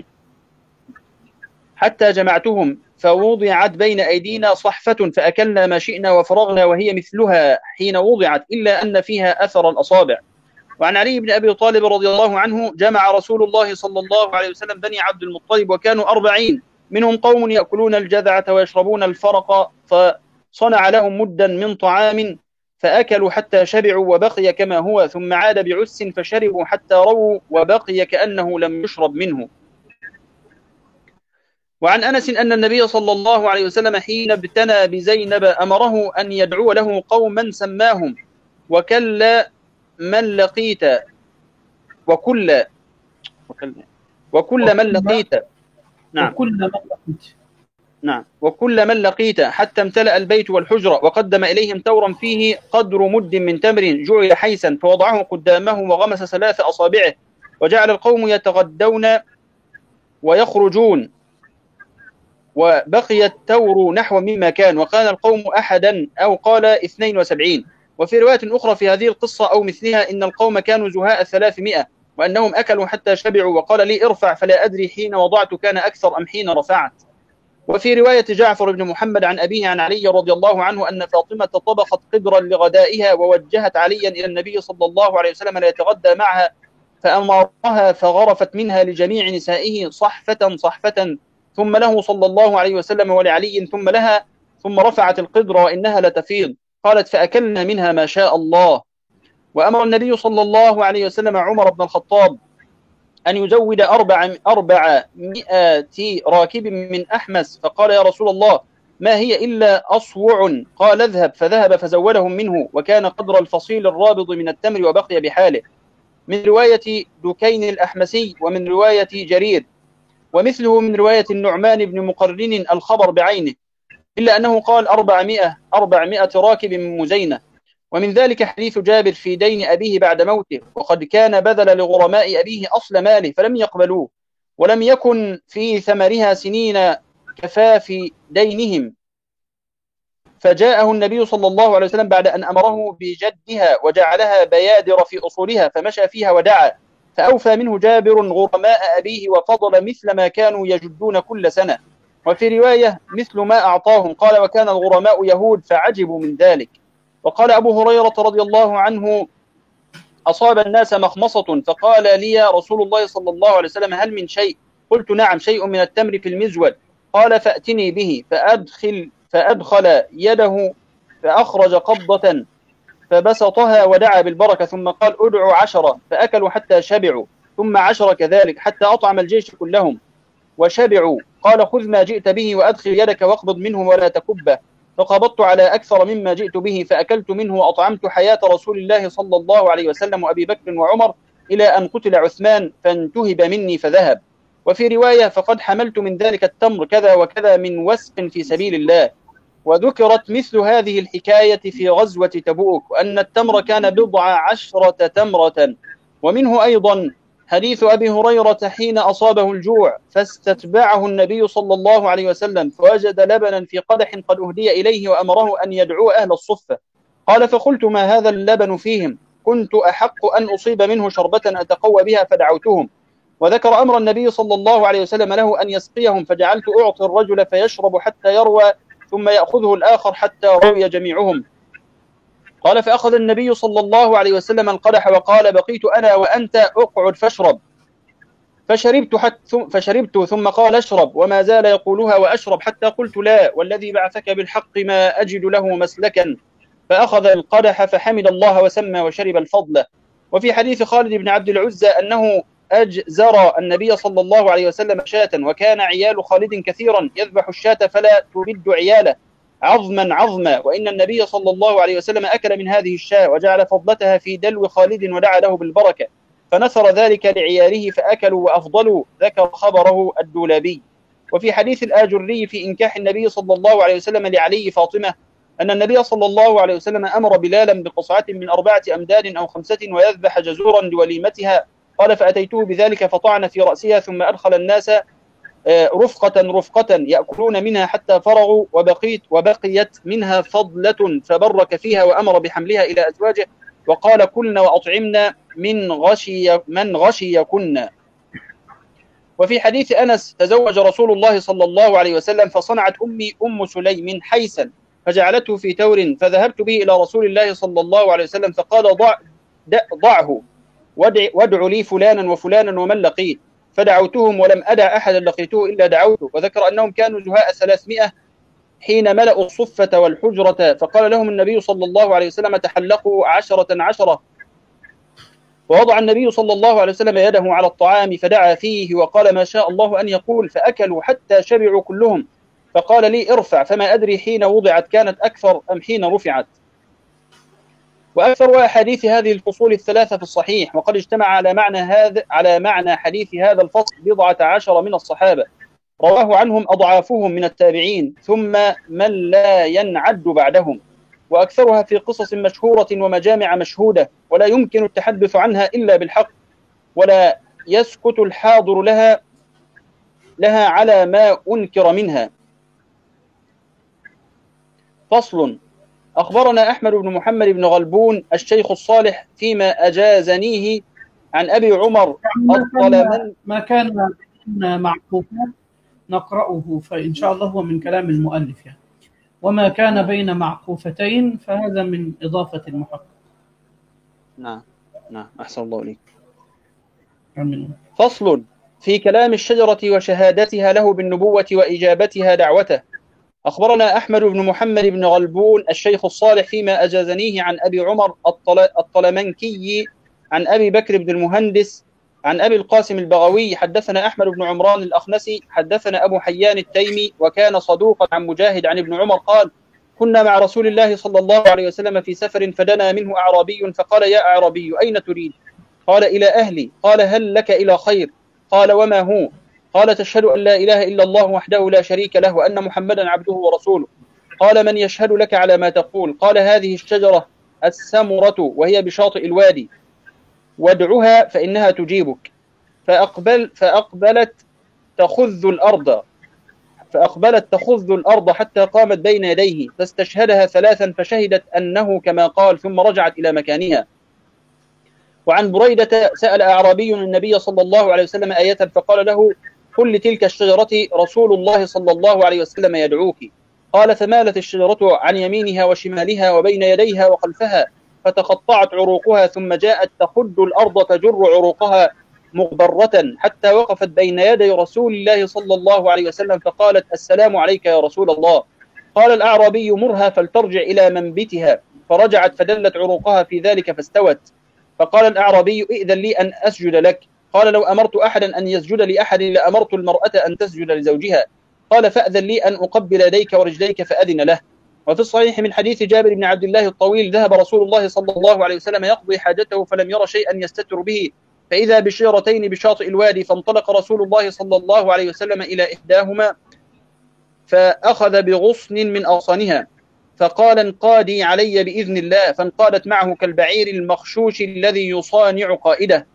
D: حتى جمعتهم، فوضعت بين أيدينا صحفة فأكلنا ما شئنا وفرغنا وهي مثلها حين وضعت إلا أن فيها أثر الأصابع. وعن علي بن أبي طالب رضي الله عنه جمع رسول الله صلى الله عليه وسلم بني عبد المطلب وكانوا 40، منهم قوم يأكلون الجذعة ويشربون الفرق، فصنع لهم مدا من طعام فأكلوا حتى شبعوا وبقي كما هو، ثم عاد بعس فشربوا حتى رووا وبقي كأنه لم يشرب منه. وعن أنس أن النبي صلى الله عليه وسلم حين ابتنى بزينب أمره أن يدعو له قوما سماهم وكل من لقيت وكل من لقيت نعم وكل من لقيت حتى امتلأ البيت والحجرة، وقدم إليهم تورا فيه قدر مد من تمر جعل حيسا فوضعه قدامه وغمس 3 أصابعه، وجعل القوم يتغدون ويخرجون، وبقي التور نحو مما كان، وكان القوم أحدا أو قال 72. وفي رواية أخرى في هذه القصة أو مثلها إن القوم كانوا زهاء 300 وأنهم أكلوا حتى شبعوا، وقال لي ارفع فلا أدري حين وضعت كان أكثر أم حين رفعت. وفي رواية جعفر بن محمد عن أبيه عن علي رضي الله عنه أن فاطمة طبخت قدرا لغدائها ووجهت عليا إلى النبي صلى الله عليه وسلم ليتغدى معها، فأمرها فغرفت منها لجميع نسائه صحفة ثم له صلى الله عليه وسلم ولعلي ثم لها، ثم رفعت القدر وإنها لتفيض، قالت فأكلنا منها ما شاء الله. وأمر النبي صلى الله عليه وسلم عمر بن الخطاب أن يزود 400 راكب من أحمس، فقال يا رسول الله ما هي إلا أصوع، قال اذهب، فذهب فزودهم منه، وكان قدر الفصيل الرابض من التمر وبقي بحاله. من رواية دكين الأحمسي ومن رواية جرير، ومثله من رواية النعمان بن مقرن الخبر بعينه، إلا أنه قال 400 راكب من مزينة. ومن ذلك حديث جابر في دين أبيه بعد موته، وقد كان بذل لغرماء أبيه أصل ماله فلم يقبلوه، ولم يكن في ثمرها سنين كفاف دينهم، فجاءه النبي صلى الله عليه وسلم بعد أن أمره بجدها وجعلها بيادر في أصولها، فمشى فيها ودعا، فأوفى منه جابر غرماء أبيه وفضل مثل ما كانوا يجدون كل سنة. وفي رواية مثل ما أعطاهم. قال وكان الغرماء يهود فعجبوا من ذلك. وقال أبو هريرة رضي الله عنه أصاب الناس مخمصة فقال لي رسول الله صلى الله عليه وسلم هل من شيء؟ قلت نعم شيء من التمر في المزود. قال فأتني به. فأدخل يده فأخرج قبضة فبسطها ودعا بالبركة ثم قال ادعوا 10 فأكلوا حتى شبعوا ثم 10 كذلك حتى أطعم الجيش كلهم وشبعوا. قال خذ ما جئت به وأدخل يدك واقبض منه ولا تكبه. فقبضت على أكثر مما جئت به فأكلت منه وأطعمت حياة رسول الله صلى الله عليه وسلم وأبي بكر وعمر إلى أن قتل عثمان فانتهب مني فذهب. وفي رواية فقد حملت من ذلك التمر كذا وكذا من وسق في سبيل الله. وذكرت مثل هذه الحكاية في غزوة تبوك وأن التمر كان 10 تمرة. ومنه أيضا حديث أبي هريرة حين أصابه الجوع فاستتبعه النبي صلى الله عليه وسلم فوجد لبنا في قدح قد أهدي إليه وأمره أن يدعو أهل الصفة. قال فقلت ما هذا اللبن فيهم؟ كنت أحق أن أصيب منه شربة أتقوى بها فدعوتهم. وذكر أمر النبي صلى الله عليه وسلم له أن يسقيهم فجعلت أعطي الرجل فيشرب حتى يروى ثم يأخذه الآخر حتى روي جميعهم. قال فأخذ النبي صلى الله عليه وسلم القدح وقال بقيت أنا وأنت أقعد فاشرب. فشربت ثم قال اشرب وما زال يقولها وأشرب حتى قلت لا والذي بعثك بالحق ما أجد له مسلكا. فأخذ القدح فحمد الله وسمى وشرب الفضل. وفي حديث خالد بن عبد العزى أنه أجزر النبي صلى الله عليه وسلم شاة وكان عيال خالد كثيرا يذبح الشاة فلا تبد عياله عظما وإن النبي صلى الله عليه وسلم أكل من هذه الشاة وجعل فضلتها في دلو خالد ودعا له بالبركة فنثر ذلك لعياله فأكلوا وأفضلوا. ذكر خبره الدولابي. وفي حديث الآجري في إنكاح النبي صلى الله عليه وسلم لعلي فاطمة أن النبي صلى الله عليه وسلم أمر بلالا بقصعة من 4 أمداد أو 5 ويذبح جزورا لوليمتها. قال فأتيته بذلك فطعن في رأسها ثم أدخل الناس رفقة يأكلون منها حتى فرغوا وبقيت منها فضلة فبرك فيها وأمر بحملها إلى أزواجه وقال كلن وأطعمنا من غشيكن. وفي حديث أنس تزوج رسول الله صلى الله عليه وسلم فصنعت أمي أم سليم حيسا فجعلته في تور فذهبت به إلى رسول الله صلى الله عليه وسلم فقال ضعه وادع لي فلانا وفلانا ومن لقيت. فدعوتهم ولم أدع أحدا لقيته إلا دعوته. وذكر أنهم كانوا زهاء 300 حين ملأوا الصفة والحجرة فقال لهم النبي صلى الله عليه وسلم تحلقوا 10. ووضع النبي صلى الله عليه وسلم يده على الطعام فدعا فيه وقال ما شاء الله أن يقول فأكلوا حتى شبعوا كلهم. فقال لي ارفع فما أدري حين وضعت كانت أكثر أم حين رفعت. وأكثر أحاديث هذه الفصول الثلاثة في الصحيح وقد اجتمع على معنى حديث هذا الفصل 19 من الصحابة رواه عنهم أضعافهم من التابعين ثم من لا ينعد بعدهم وأكثرها في قصص مشهورة ومجامع مشهودة ولا يمكن التحدث عنها إلا بالحق ولا يسكت الحاضر لها على ما أنكر منها. فصل. أخبرنا أحمد بن محمد بن غلبون الشيخ الصالح فيما أجازنيه عن أبي عمر
A: ما كان معقوفات نقرأه فإن شاء الله هو من كلام المؤلف يعني. وما كان بين معقوفتين فهذا من إضافة المحقق.
D: نعم أحسن الله إليك. فصل. في كلام الشجرة وشهادتها له بالنبوة وإجابتها دعوته. أخبرنا أحمد بن محمد بن غلبون الشيخ الصالح فيما أجازنيه عن أبي عمر الطلمنكي عن أبي بكر بن المهندس عن أبي القاسم البغوي حدثنا أحمد بن عمران الأخنسي حدثنا أبو حيان التيمي وكان صدوقا عن مجاهد عن ابن عمر قال كنا مع رسول الله صلى الله عليه وسلم في سفر فدنا منه أعرابي فقال يا أعرابي أين تريد؟ قال إلى أهلي. قال هل لك إلى خير؟ قال وما هو؟ قال تشهد أن لا إله إلا الله وحده لا شريك له وأن محمدا عبده ورسوله. قال من يشهد لك على ما تقول؟ قال هذه الشجرة السمرة وهي بشاطئ الوادي وادعها فإنها تجيبك. فأقبلت تخذ الأرض حتى قامت بين يديه فاستشهدها 3 فشهدت أنه كما قال ثم رجعت إلى مكانها. وعن بريدة سأل أعرابي النبي صلى الله عليه وسلم آية فقال له قل لتلك الشجرة رسول الله صلى الله عليه وسلم يدعوك. قال فمالت الشجرة عن يمينها وشمالها وبين يديها وخلفها فتقطعت عروقها، ثم جاءت تخد الأرض تجر عروقها مغبرة حتى وقفت بين يدي رسول الله صلى الله عليه وسلم فقالت السلام عليك يا رسول الله. قال الأعرابي مرها فلترجع إلى منبتها، فرجعت فدلت عروقها في ذلك فاستوت. فقال الأعرابي ائذن لي أن أسجد لك. قال لو أمرت أحدا أن يسجد لأحد لأمرت المرأة أن تسجد لزوجها. قال فأذن لي أن أقبل يديك ورجليك فأذن له. وفي الصحيح من حديث جابر بن عبد الله الطويل ذهب رسول الله صلى الله عليه وسلم يقضي حاجته فلم ير شيئا يستتر به، فإذا بشجرتين بشاطئ الوادي، فانطلق رسول الله صلى الله عليه وسلم إلى إحداهما فأخذ بغصن من أغصانها فقال انقادي علي بإذن الله، فانقادت معه كالبعير المخشوش الذي يصانع قائده.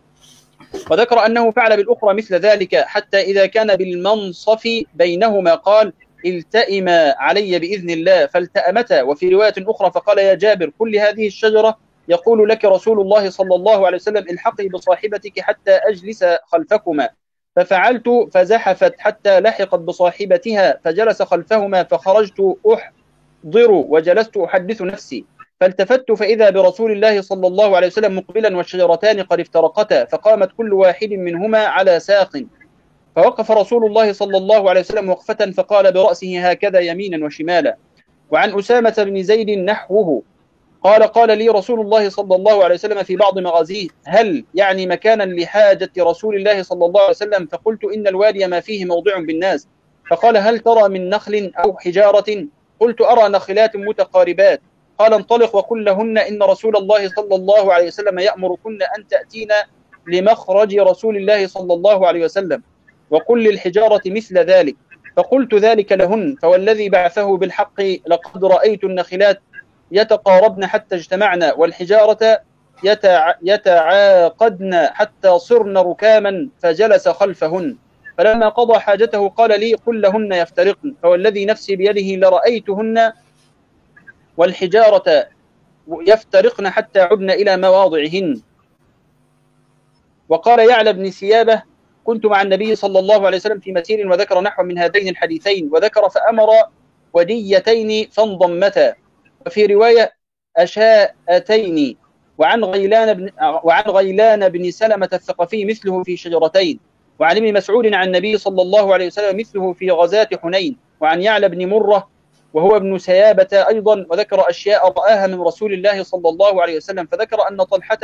D: وذكر أنه فعل بالأخرى مثل ذلك حتى إذا كان بالمنصف بينهما قال التئما علي بإذن الله، فالتأمتا. وفي رواية أخرى فقال يا جابر كل هذه الشجرة يقول لك رسول الله صلى الله عليه وسلم الحقي بصاحبتك حتى أجلس خلفكما. ففعلت فزحفت حتى لحقت بصاحبتها فجلس خلفهما، فخرجت أحضر وجلست أحدث نفسي، فالتفت فإذا برسول الله صلى الله عليه وسلم مقبلا والشجرتان قد افترقتا، فقامت كل واحد منهما على ساق، فوقف رسول الله صلى الله عليه وسلم وقفة فقال برأسه هكذا يمينا وشمالا. وعن أسامة بن زيد نحوه قال لي رسول الله صلى الله عليه وسلم في بعض مغازيه هل يعني مكانا لحاجة رسول الله صلى الله عليه وسلم؟ فقلت إن الوادي ما فيه موضع بالناس. فقال هل ترى من نخل أو حجارة؟ قلت أرى نخلات متقاربات. قال انطلق وقل لهن إن رسول الله صلى الله عليه وسلم يأمركن أن تأتينا لمخرج رسول الله صلى الله عليه وسلم، وقل للحجارة مثل ذلك. فقلت ذلك لهن، فوالذي بعثه بالحق لقد رأيت النخلات يتقاربن حتى اجتمعنا، والحجارة يتعاقدن حتى صرن ركاما، فجلس خلفهن. فلما قضى حاجته قال لي قل لهن يفترقن، فوالذي نفسي بيده لرأيتهن والحجارة يفترقن حتى عدن إلى مواضعهن. وقال يعلى بن سيابة كنت مع النبي صلى الله عليه وسلم في مسير، وذكر نحو من هذين الحديثين، وذكر فأمر وديتين فانضمتا، وفي رواية أشاءتين. وعن غيلان بن سلمة الثقفي مثله في شجرتين. وعن ابن مسعود عن النبي صلى الله عليه وسلم مثله في غزاة حنين. وعن يعلى بن مرة وهو ابن سيابة أيضا، وذكر أشياء رآها من رسول الله صلى الله عليه وسلم، فذكر أن طلحة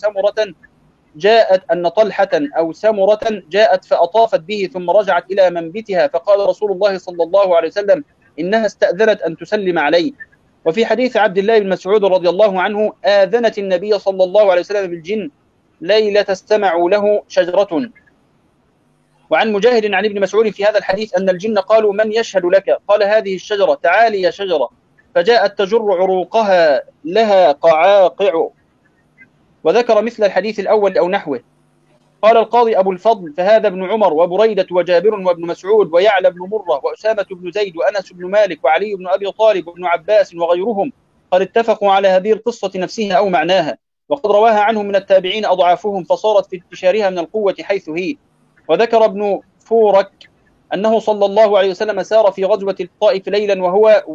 D: أو سمرة جاءت فأطافت به ثم رجعت إلى منبتها، فقال رسول الله صلى الله عليه وسلم إنها استأذنت أن تسلم عليه. وفي حديث عبد الله بن مسعود رضي الله عنه آذنت النبي صلى الله عليه وسلم بالجن ليلة استمعوا له شجرة. وعن مجاهد عن ابن مسعود في هذا الحديث أن الجن قالوا من يشهد لك؟ قال هذه الشجرة، تعالي يا شجرة، فجاءت تجر عروقها لها قعاقع. وذكر مثل الحديث الأول أو نحوه. قال القاضي أبو الفضل فهذا ابن عمر وبريدة وجابر وابن مسعود ويعلى بن مرة وأسامة بن زيد وأنس بن مالك وعلي بن أبي طالب وابن عباس وغيرهم قد اتفقوا على هذه القصة نفسها أو معناها، وقد رواها عنهم من التابعين أضعافهم، فصارت في انتشارها من القوة حيث هي. وذكر ابن فورك أنه صلى الله عليه وسلم سار في غزوة الطائف ليلا وهو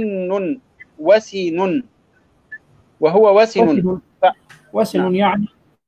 A: وسن يعني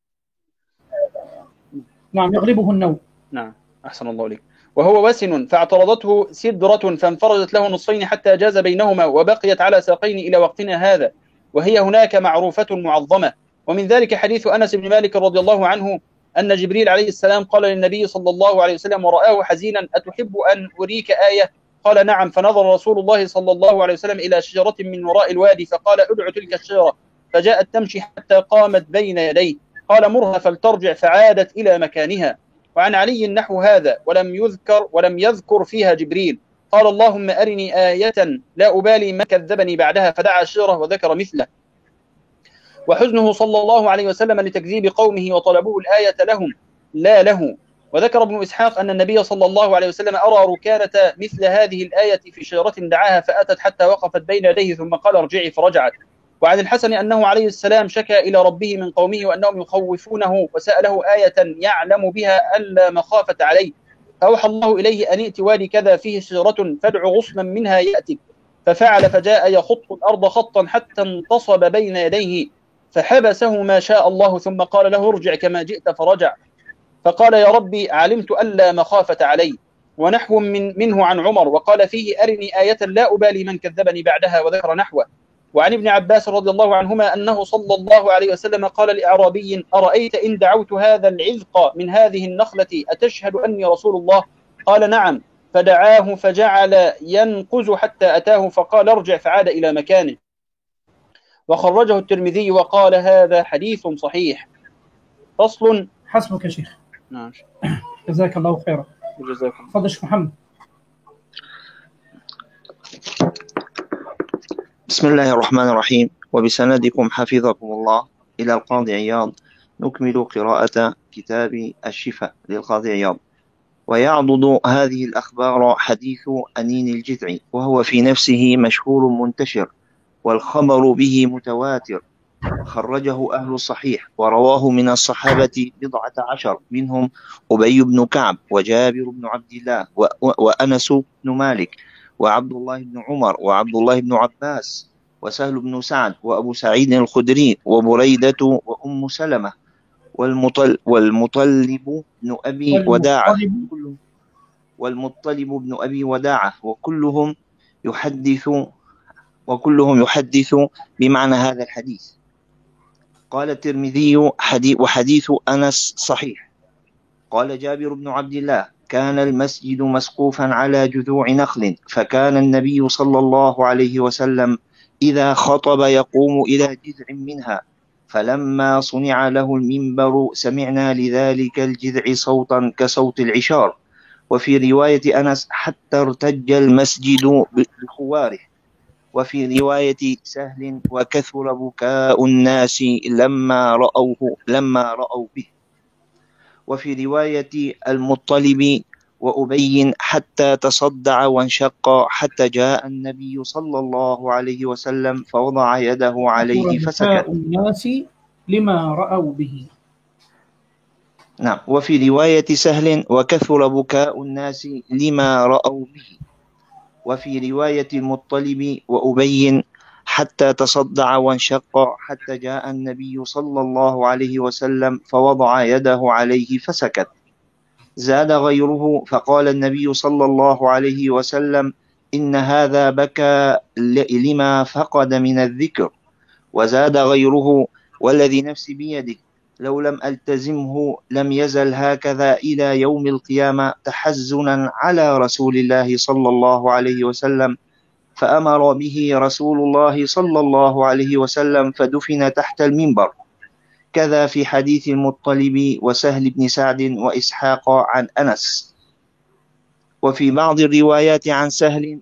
A: نعم يغلبه النوم.
D: نعم أحسن الله عليك. وهو وسن فاعترضته سدرة فانفرجت له نصفين حتى جاز بينهما، وبقيت على ساقين إلى وقتنا هذا، وهي هناك معروفة معظمة. ومن ذلك حديث أنس بن مالك رضي الله عنه أن جبريل عليه السلام قال للنبي صلى الله عليه وسلم ورآه حزينا أتحب أن أريك آية؟ قال نعم. فنظر رسول الله صلى الله عليه وسلم إلى شجرة من وراء الوادي فقال ادع تلك الشجرة، فجاءت تمشي حتى قامت بين يديه، قال مرها فلترجع، فعادت إلى مكانها. وعن علي نحو هذا ولم يذكر فيها جبريل. قال اللهم أرني آية لا أبالي من كذبني بعدها، فدعا الشجرة وذكر مثله. وحزنه صلى الله عليه وسلم لتكذيب قومه وطلبوه الآية لهم لا له. وذكر ابن إسحاق أن النبي صلى الله عليه وسلم أرى ركانة مثل هذه الآية في شجرة دعاها فأتت حتى وقفت بين يديه ثم قال ارجعي فرجعت. وعن الحسن أنه عليه السلام شكى إلى ربه من قومه وأنهم يخوفونه، وسأله آية يعلم بها ألا مخافة عليه، أوحى الله إليه أن ائت وادي كذا فيه شجرة فادع غصنا منها يأتك، ففعل فجاء يخط الأرض خطا حتى انتصب بين يديه فحبسه ما شاء الله، ثم قال له ارجع كما جئت فرجع، فقال يا ربي علمت ألا مخافة علي. ونحو منه عن عمر، وقال فيه أرني آية لا أبالي من كذبني بعدها، وذكر نحوه. وعن ابن عباس رضي الله عنهما أنه صلى الله عليه وسلم قال لأعرابي أرأيت إن دعوت هذا العذق من هذه النخلة أتشهد أني رسول الله؟ قال نعم، فدعاه فجعل ينقز حتى أتاه فقال ارجع، فعاد إلى مكانه. وخرجه الترمذي وقال هذا حديث صحيح. فصل.
A: حسبك يا شيخ.
D: نعم.
A: جزاك الله خيرا.
D: جزاكم.
A: تفضل شيخ محمد.
E: بسم الله الرحمن الرحيم. وبسندكم حفظكم الله إلى القاضي عياض نكمل قراءة كتاب الشفاء للقاضي عياض. ويعضد هذه الأخبار حديث أنين الجذع، وهو في نفسه مشهور منتشر، والخبر به متواتر، خرجه أهل الصحيح، ورواه من الصحابة 11 منهم أبي بن كعب وجابر بن عبد الله وأنس بن مالك وعبد الله بن عمر وعبد الله بن عباس وسهل بن سعد وأبو سعيد الخدري وبريدة وأم سلمة والمطلب بن أبي وداعة وكلهم يحدث بمعنى هذا الحديث. قال الترمذي وحديث أنس صحيح. قال جابر بن عبد الله كان المسجد مسقوفا على جذوع نخل، فكان النبي صلى الله عليه وسلم إذا خطب يقوم إلى جذع منها، فلما صنع له المنبر سمعنا لذلك الجذع صوتا كصوت العشار. وفي رواية أنس حتى ارتج المسجد بخواره. وفي رواية سهل وكثر بكاء الناس لما رأوا به. وفي رواية المطلب وأبي حتى تصدع وانشق حتى جاء النبي صلى الله عليه وسلم فوضع يده عليه فسكت.
A: الناس لما رأوا به.
E: نعم. وفي رواية سهل وكثر بكاء الناس لما رأوا به. وفي رواية المطلب وأبي حتى تصدع وانشق حتى جاء النبي صلى الله عليه وسلم فوضع يده عليه فسكت. زاد غيره فقال النبي صلى الله عليه وسلم إن هذا بكى لما فقد من الذكر. وزاد غيره والذي نفسي بيده لو لم ألتزمه لم يزل هكذا إلى يوم القيامة تحزنا على رسول الله صلى الله عليه وسلم، فأمر به رسول الله صلى الله عليه وسلم فدفن تحت المنبر. كذا في حديث المطلب وسهل بن سعد وإسحاق عن أنس. وفي بعض الروايات عن سهل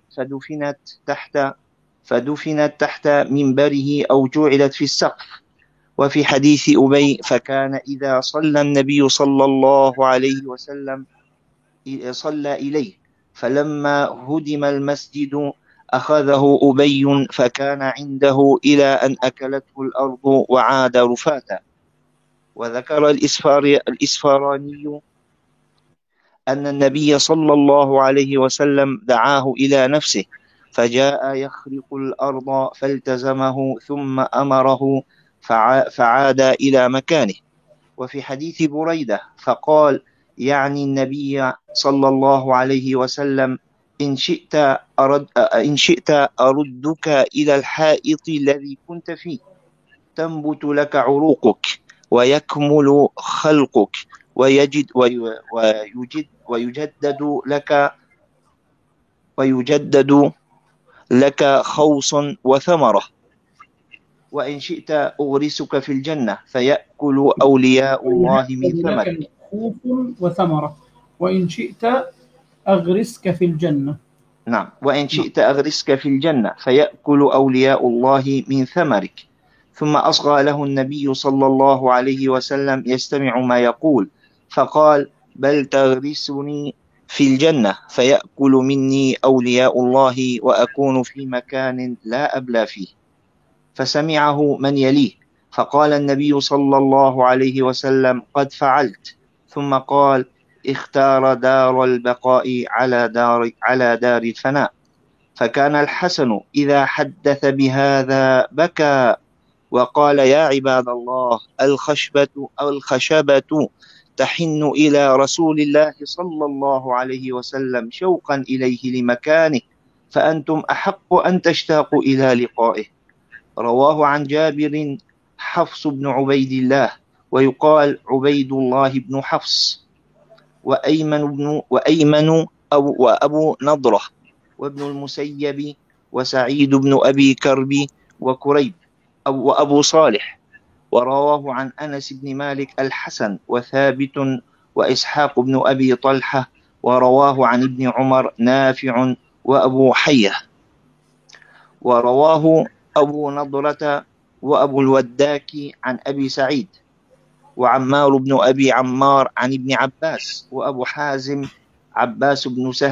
E: فدفنت تحت منبره أو جعلت في السقف. وفي حديث أبي فكان إذا صلى النبي صلى الله عليه وسلم صلى إليه، فلما هدم المسجد أخذه أبي فكان عنده إلى أن أكلته الأرض وعاد رفاتا. وذكر الإسفراني أن النبي صلى الله عليه وسلم دعاه إلى نفسه فجاء يخرق الأرض فالتزمه ثم أمره فعاد إلى مكانه. وفي حديث بريدة فقال يعني النبي صلى الله عليه وسلم إن شئت أردك إلى الحائط الذي كنت فيه تنبت لك عروقك ويكمل خلقك ويجدد لك خوص وثمرة. وإن شئت أغرسك في الجنة فيأكل أولياء الله من ثمرك.
A: خوف وثمرة. وإن شئت أغرسك في الجنة.
E: نعم. وإن شئت أغرسك في الجنة فيأكل أولياء الله من ثمرك. ثم أصغى له النبي صلى الله عليه وسلم يستمع ما يقول فقال بل تغرسني في الجنة فيأكل مني أولياء الله وأكون في مكان لا أبلى فيه. فسمعه من يليه فقال النبي صلى الله عليه وسلم قد فعلت. ثم قال اختار دار البقاء على دار الفناء. فكان الحسن إذا حدث بهذا بكى وقال: يا عباد الله، الخشبة تحن إلى رسول الله صلى الله عليه وسلم شوقا إليه لمكانه، فأنتم أحق أن تشتاقوا إلى لقائه. رواه عن جابر حفص بن عبيد الله، ويقال عبيد الله بن حفص، وأيمن وأبو نضرة، وابن المسيب، وسعيد بن أبي كرب، وكريب، وأبو صالح. ورواه عن أنس بن مالك الحسن، وثابت، وإسحاق بن أبي طلحة. ورواه عن ابن عمر نافع وأبو حية. ورواه أبو نضرة وأبو الوداك عن أبي سعيد، وعمار بن أبي عمار عن ابن عباس، وأبو حازم عباس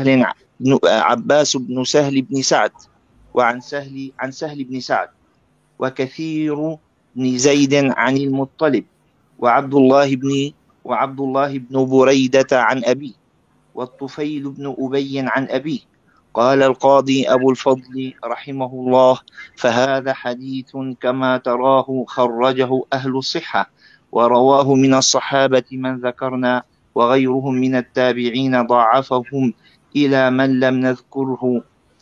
E: بن سهل بن سعد، وعن سهل بن سعد، وكثير بن زيد عن المطلب، وعبد الله بن بريدة عن أبيه، والطفيل بن أبي عن أبيه. قال القاضي أبو الفضل رحمه الله: فهذا حديث كما تراه خرجه أهل الصحة، ورواه من الصحابة من ذكرنا، وغيرهم من التابعين ضاعفهم إلى من لم نذكره.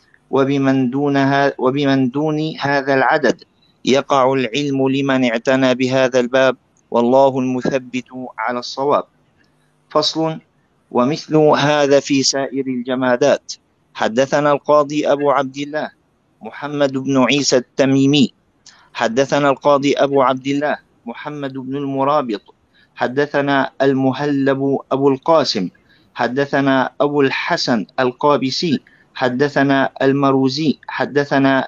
E: وبمن دون هذا العدد يقع العلم لمن اعتنى بهذا الباب، والله المثبت على الصواب. فصل: ومثل هذا في سائر الجمادات. حدثنا القاضي أبو عبد الله محمد بن عيسى التميمي، حدثنا القاضي أبو عبد الله محمد بن المرابط، حدثنا المهلب أبو القاسم، حدثنا أبو الحسن القابسي، حدثنا المروزي، حدثنا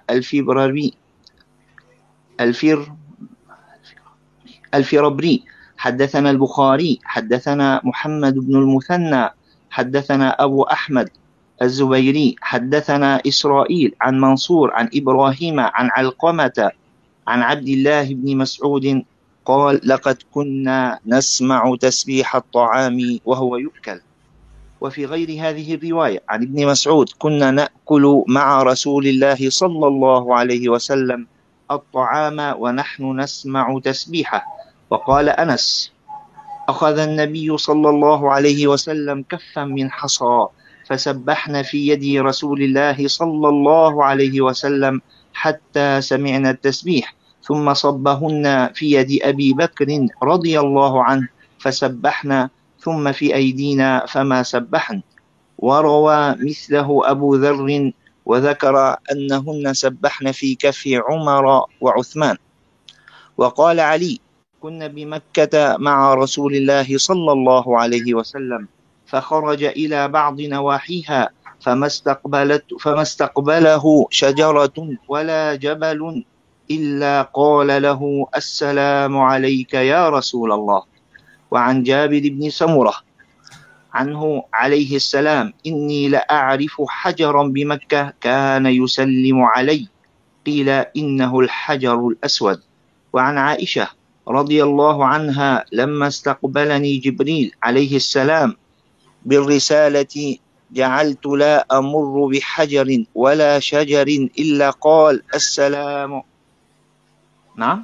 E: الفربري، حدثنا البخاري، حدثنا محمد بن المثنى، حدثنا أبو أحمد الزبيري، حدثنا إسرائيل عن منصور عن إبراهيم عن علقمة عن عبد الله بن مسعود قال: لقد كنا نسمع تسبيح الطعام وهو يؤكل. وفي غير هذه الرواية عن ابن مسعود: كنا نأكل مع رسول الله صلى الله عليه وسلم الطعام ونحن نسمع تسبيحه. وقال أنس: أخذ النبي صلى الله عليه وسلم كفا من حصى فسبحنا في يد رسول الله صلى الله عليه وسلم حتى سمعنا التسبيح، ثم صبهن في يد أبي بكر رضي الله عنه فسبحنا، ثم في أيدينا فما سبحن. وروى مثله أبو ذر، وذكر أنهن سبحن في كف عمر وعثمان. وقال علي: كنا بمكة مع رسول الله صلى الله عليه وسلم، فخرج إلى بعض نواحيها فما استقبله شجرة ولا جبل إلا قال له: السلام عليك يا رسول الله. وعن جابر بن سمرة عنه عليه السلام: إني لأعرف حجرا بمكة كان يسلم علي، قيل إنه الحجر الأسود. وعن عائشة رضي الله عنها: لما استقبلني جبريل عليه السلام بالرسالة جعلت لا أمر بحجر ولا شجر إلا قال: السلام. نعم.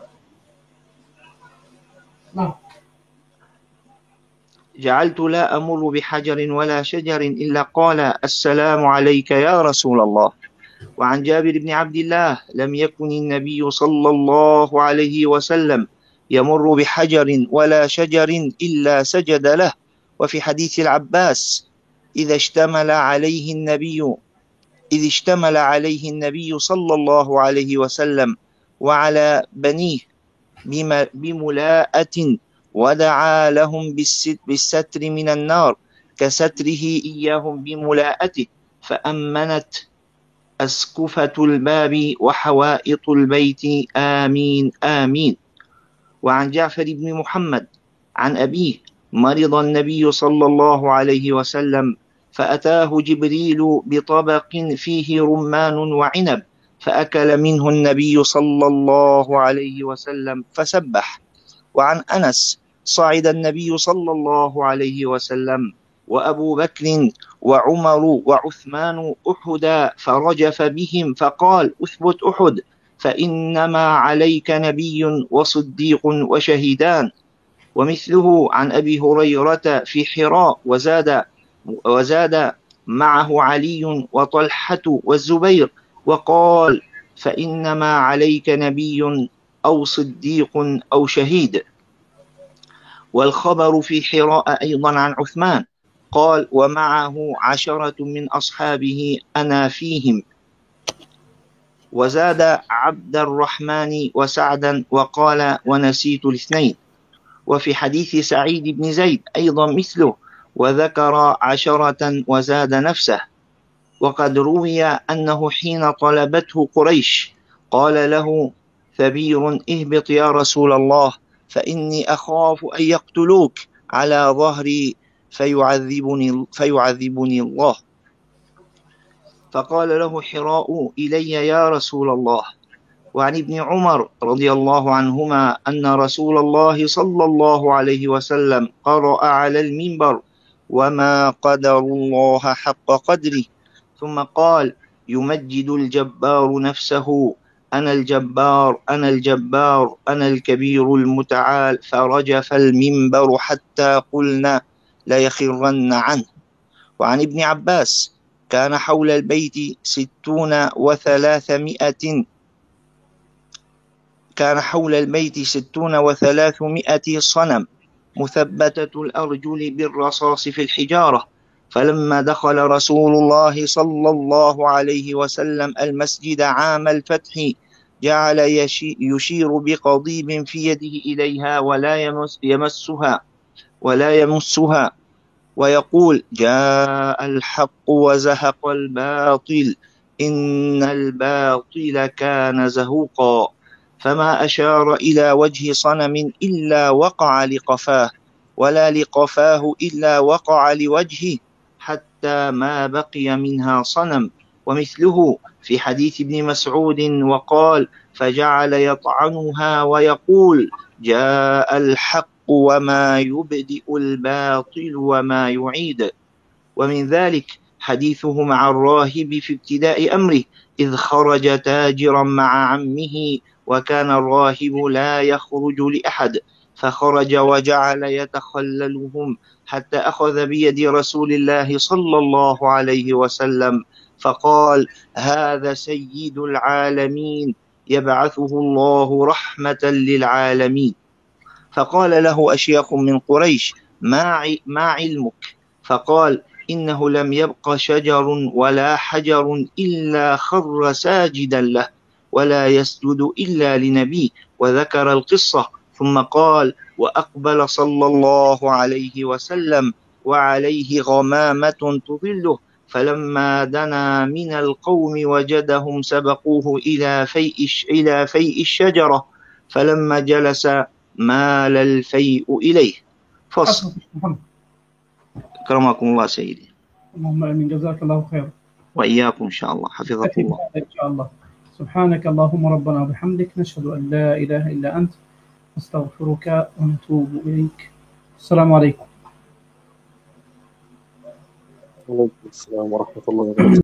E: جعلت لا أمر بحجر ولا شجر إلا قال: السلام عليك يا رسول الله. وعن جابر بن عبد الله: لم يكن النبي صلى الله عليه وسلم يمر بحجر ولا شجر إلا سجد له. وفي حديث العباس: إذ اشتمل عليه النبي صلى الله عليه وسلم وعلى بنيه بملاءة ودعا لهم بالستر من النار كستره إياهم بملاءته، فأمنت أسقفة الباب وحوائط البيت آمين آمين. وعن جعفر بن محمد عن أبيه: مرض النبي صلى الله عليه وسلم فأتاه جبريل بطبق فيه رمان وعنب، فأكل منه النبي صلى الله عليه وسلم فسبح. وعن أنس: صعد النبي صلى الله عليه وسلم وأبو بكر وعمر وعثمان أحدا فرجف بهم فقال اثبت أحد فإنما عليك نبي وصديق وشهيدان. ومثله عن أبي هريرة في حراء وزاد معه علي وطلحة والزبير وقال فإنما عليك نبي أو صديق أو شهيد. والخبر في حراء أيضا عن عثمان قال ومعه 10 من أصحابه أنا فيهم. وزاد عبد الرحمن وسعدا وقال ونسيت الاثنين. وفي حديث سعيد بن زيد أيضا مثله وذكر 10 وزاد نفسه. وقد روي أنه حين طلبته قريش قال له ثبير اهبط يا رسول الله فإني أخاف أن يقتلوك على ظهري فيعذبني الله. فقال له حراء إلي يا رسول الله. وعن ابن عمر رضي الله عنهما أن رسول الله صلى الله عليه وسلم قرأ على المنبر وما قدر الله حق قدره ثم قال يمجد الجبار نفسه أنا الجبار أنا الجبار أنا الكبير المتعال فرجف المنبر حتى قلنا ليخرن عنه. وعن ابن عباس كان حول البيت 60 و300 صنم مثبتة الأرجل بالرصاص في الحجارة. فلما دخل رسول الله صلى الله عليه وسلم المسجد عام الفتح جعل يشير بقضيب في يده إليها ولا يمسها ويقول جاء الحق وزهق الباطل إن الباطل كان زهوقا. فما أشار إلى وجه صنم إلا وقع لقفاه ولا لقفاه إلا وقع لوجهه حتى ما بقي منها صنم. ومثله في حديث ابن مسعود وقال فجعل يطعنها ويقول جاء الحق وما يبدئ الباطل وما يعيد. ومن ذلك حديثه مع الراهب في ابتداء أمره إذ خرج تاجرا مع عمه وكان الراهب لا يخرج لأحد فخرج وجعل يتخللهم حتى أخذ بيد رسول الله صلى الله عليه وسلم فقال هذا سيد العالمين يبعثه الله رحمة للعالمين. فقال له أشياخ من قريش ما علمك؟ فقال إنه لم يبق شجر ولا حجر إلا خر ساجدا له ولا يسجد إلا لنبي. وذكر القصة ثم قال وأقبل صلى الله عليه وسلم وعليه غمامة تظله فلما دنا من القوم وجدهم سبقوه إلى فيء الشجرة فلما جلس مال الفيء إليه. فصل. كرمكم الله سيدي.
A: اللهم آمين جزاك الله خير.
E: وإياكم إن شاء الله حفظكم الله.
A: إن شاء الله. سبحانك اللهم ربنا وبحمدك نشهد أن لا إله إلا أنت نستغفرك ونتوب إليك. السلام عليكم.
B: وعليكم السلام ورحمة الله وبركاته.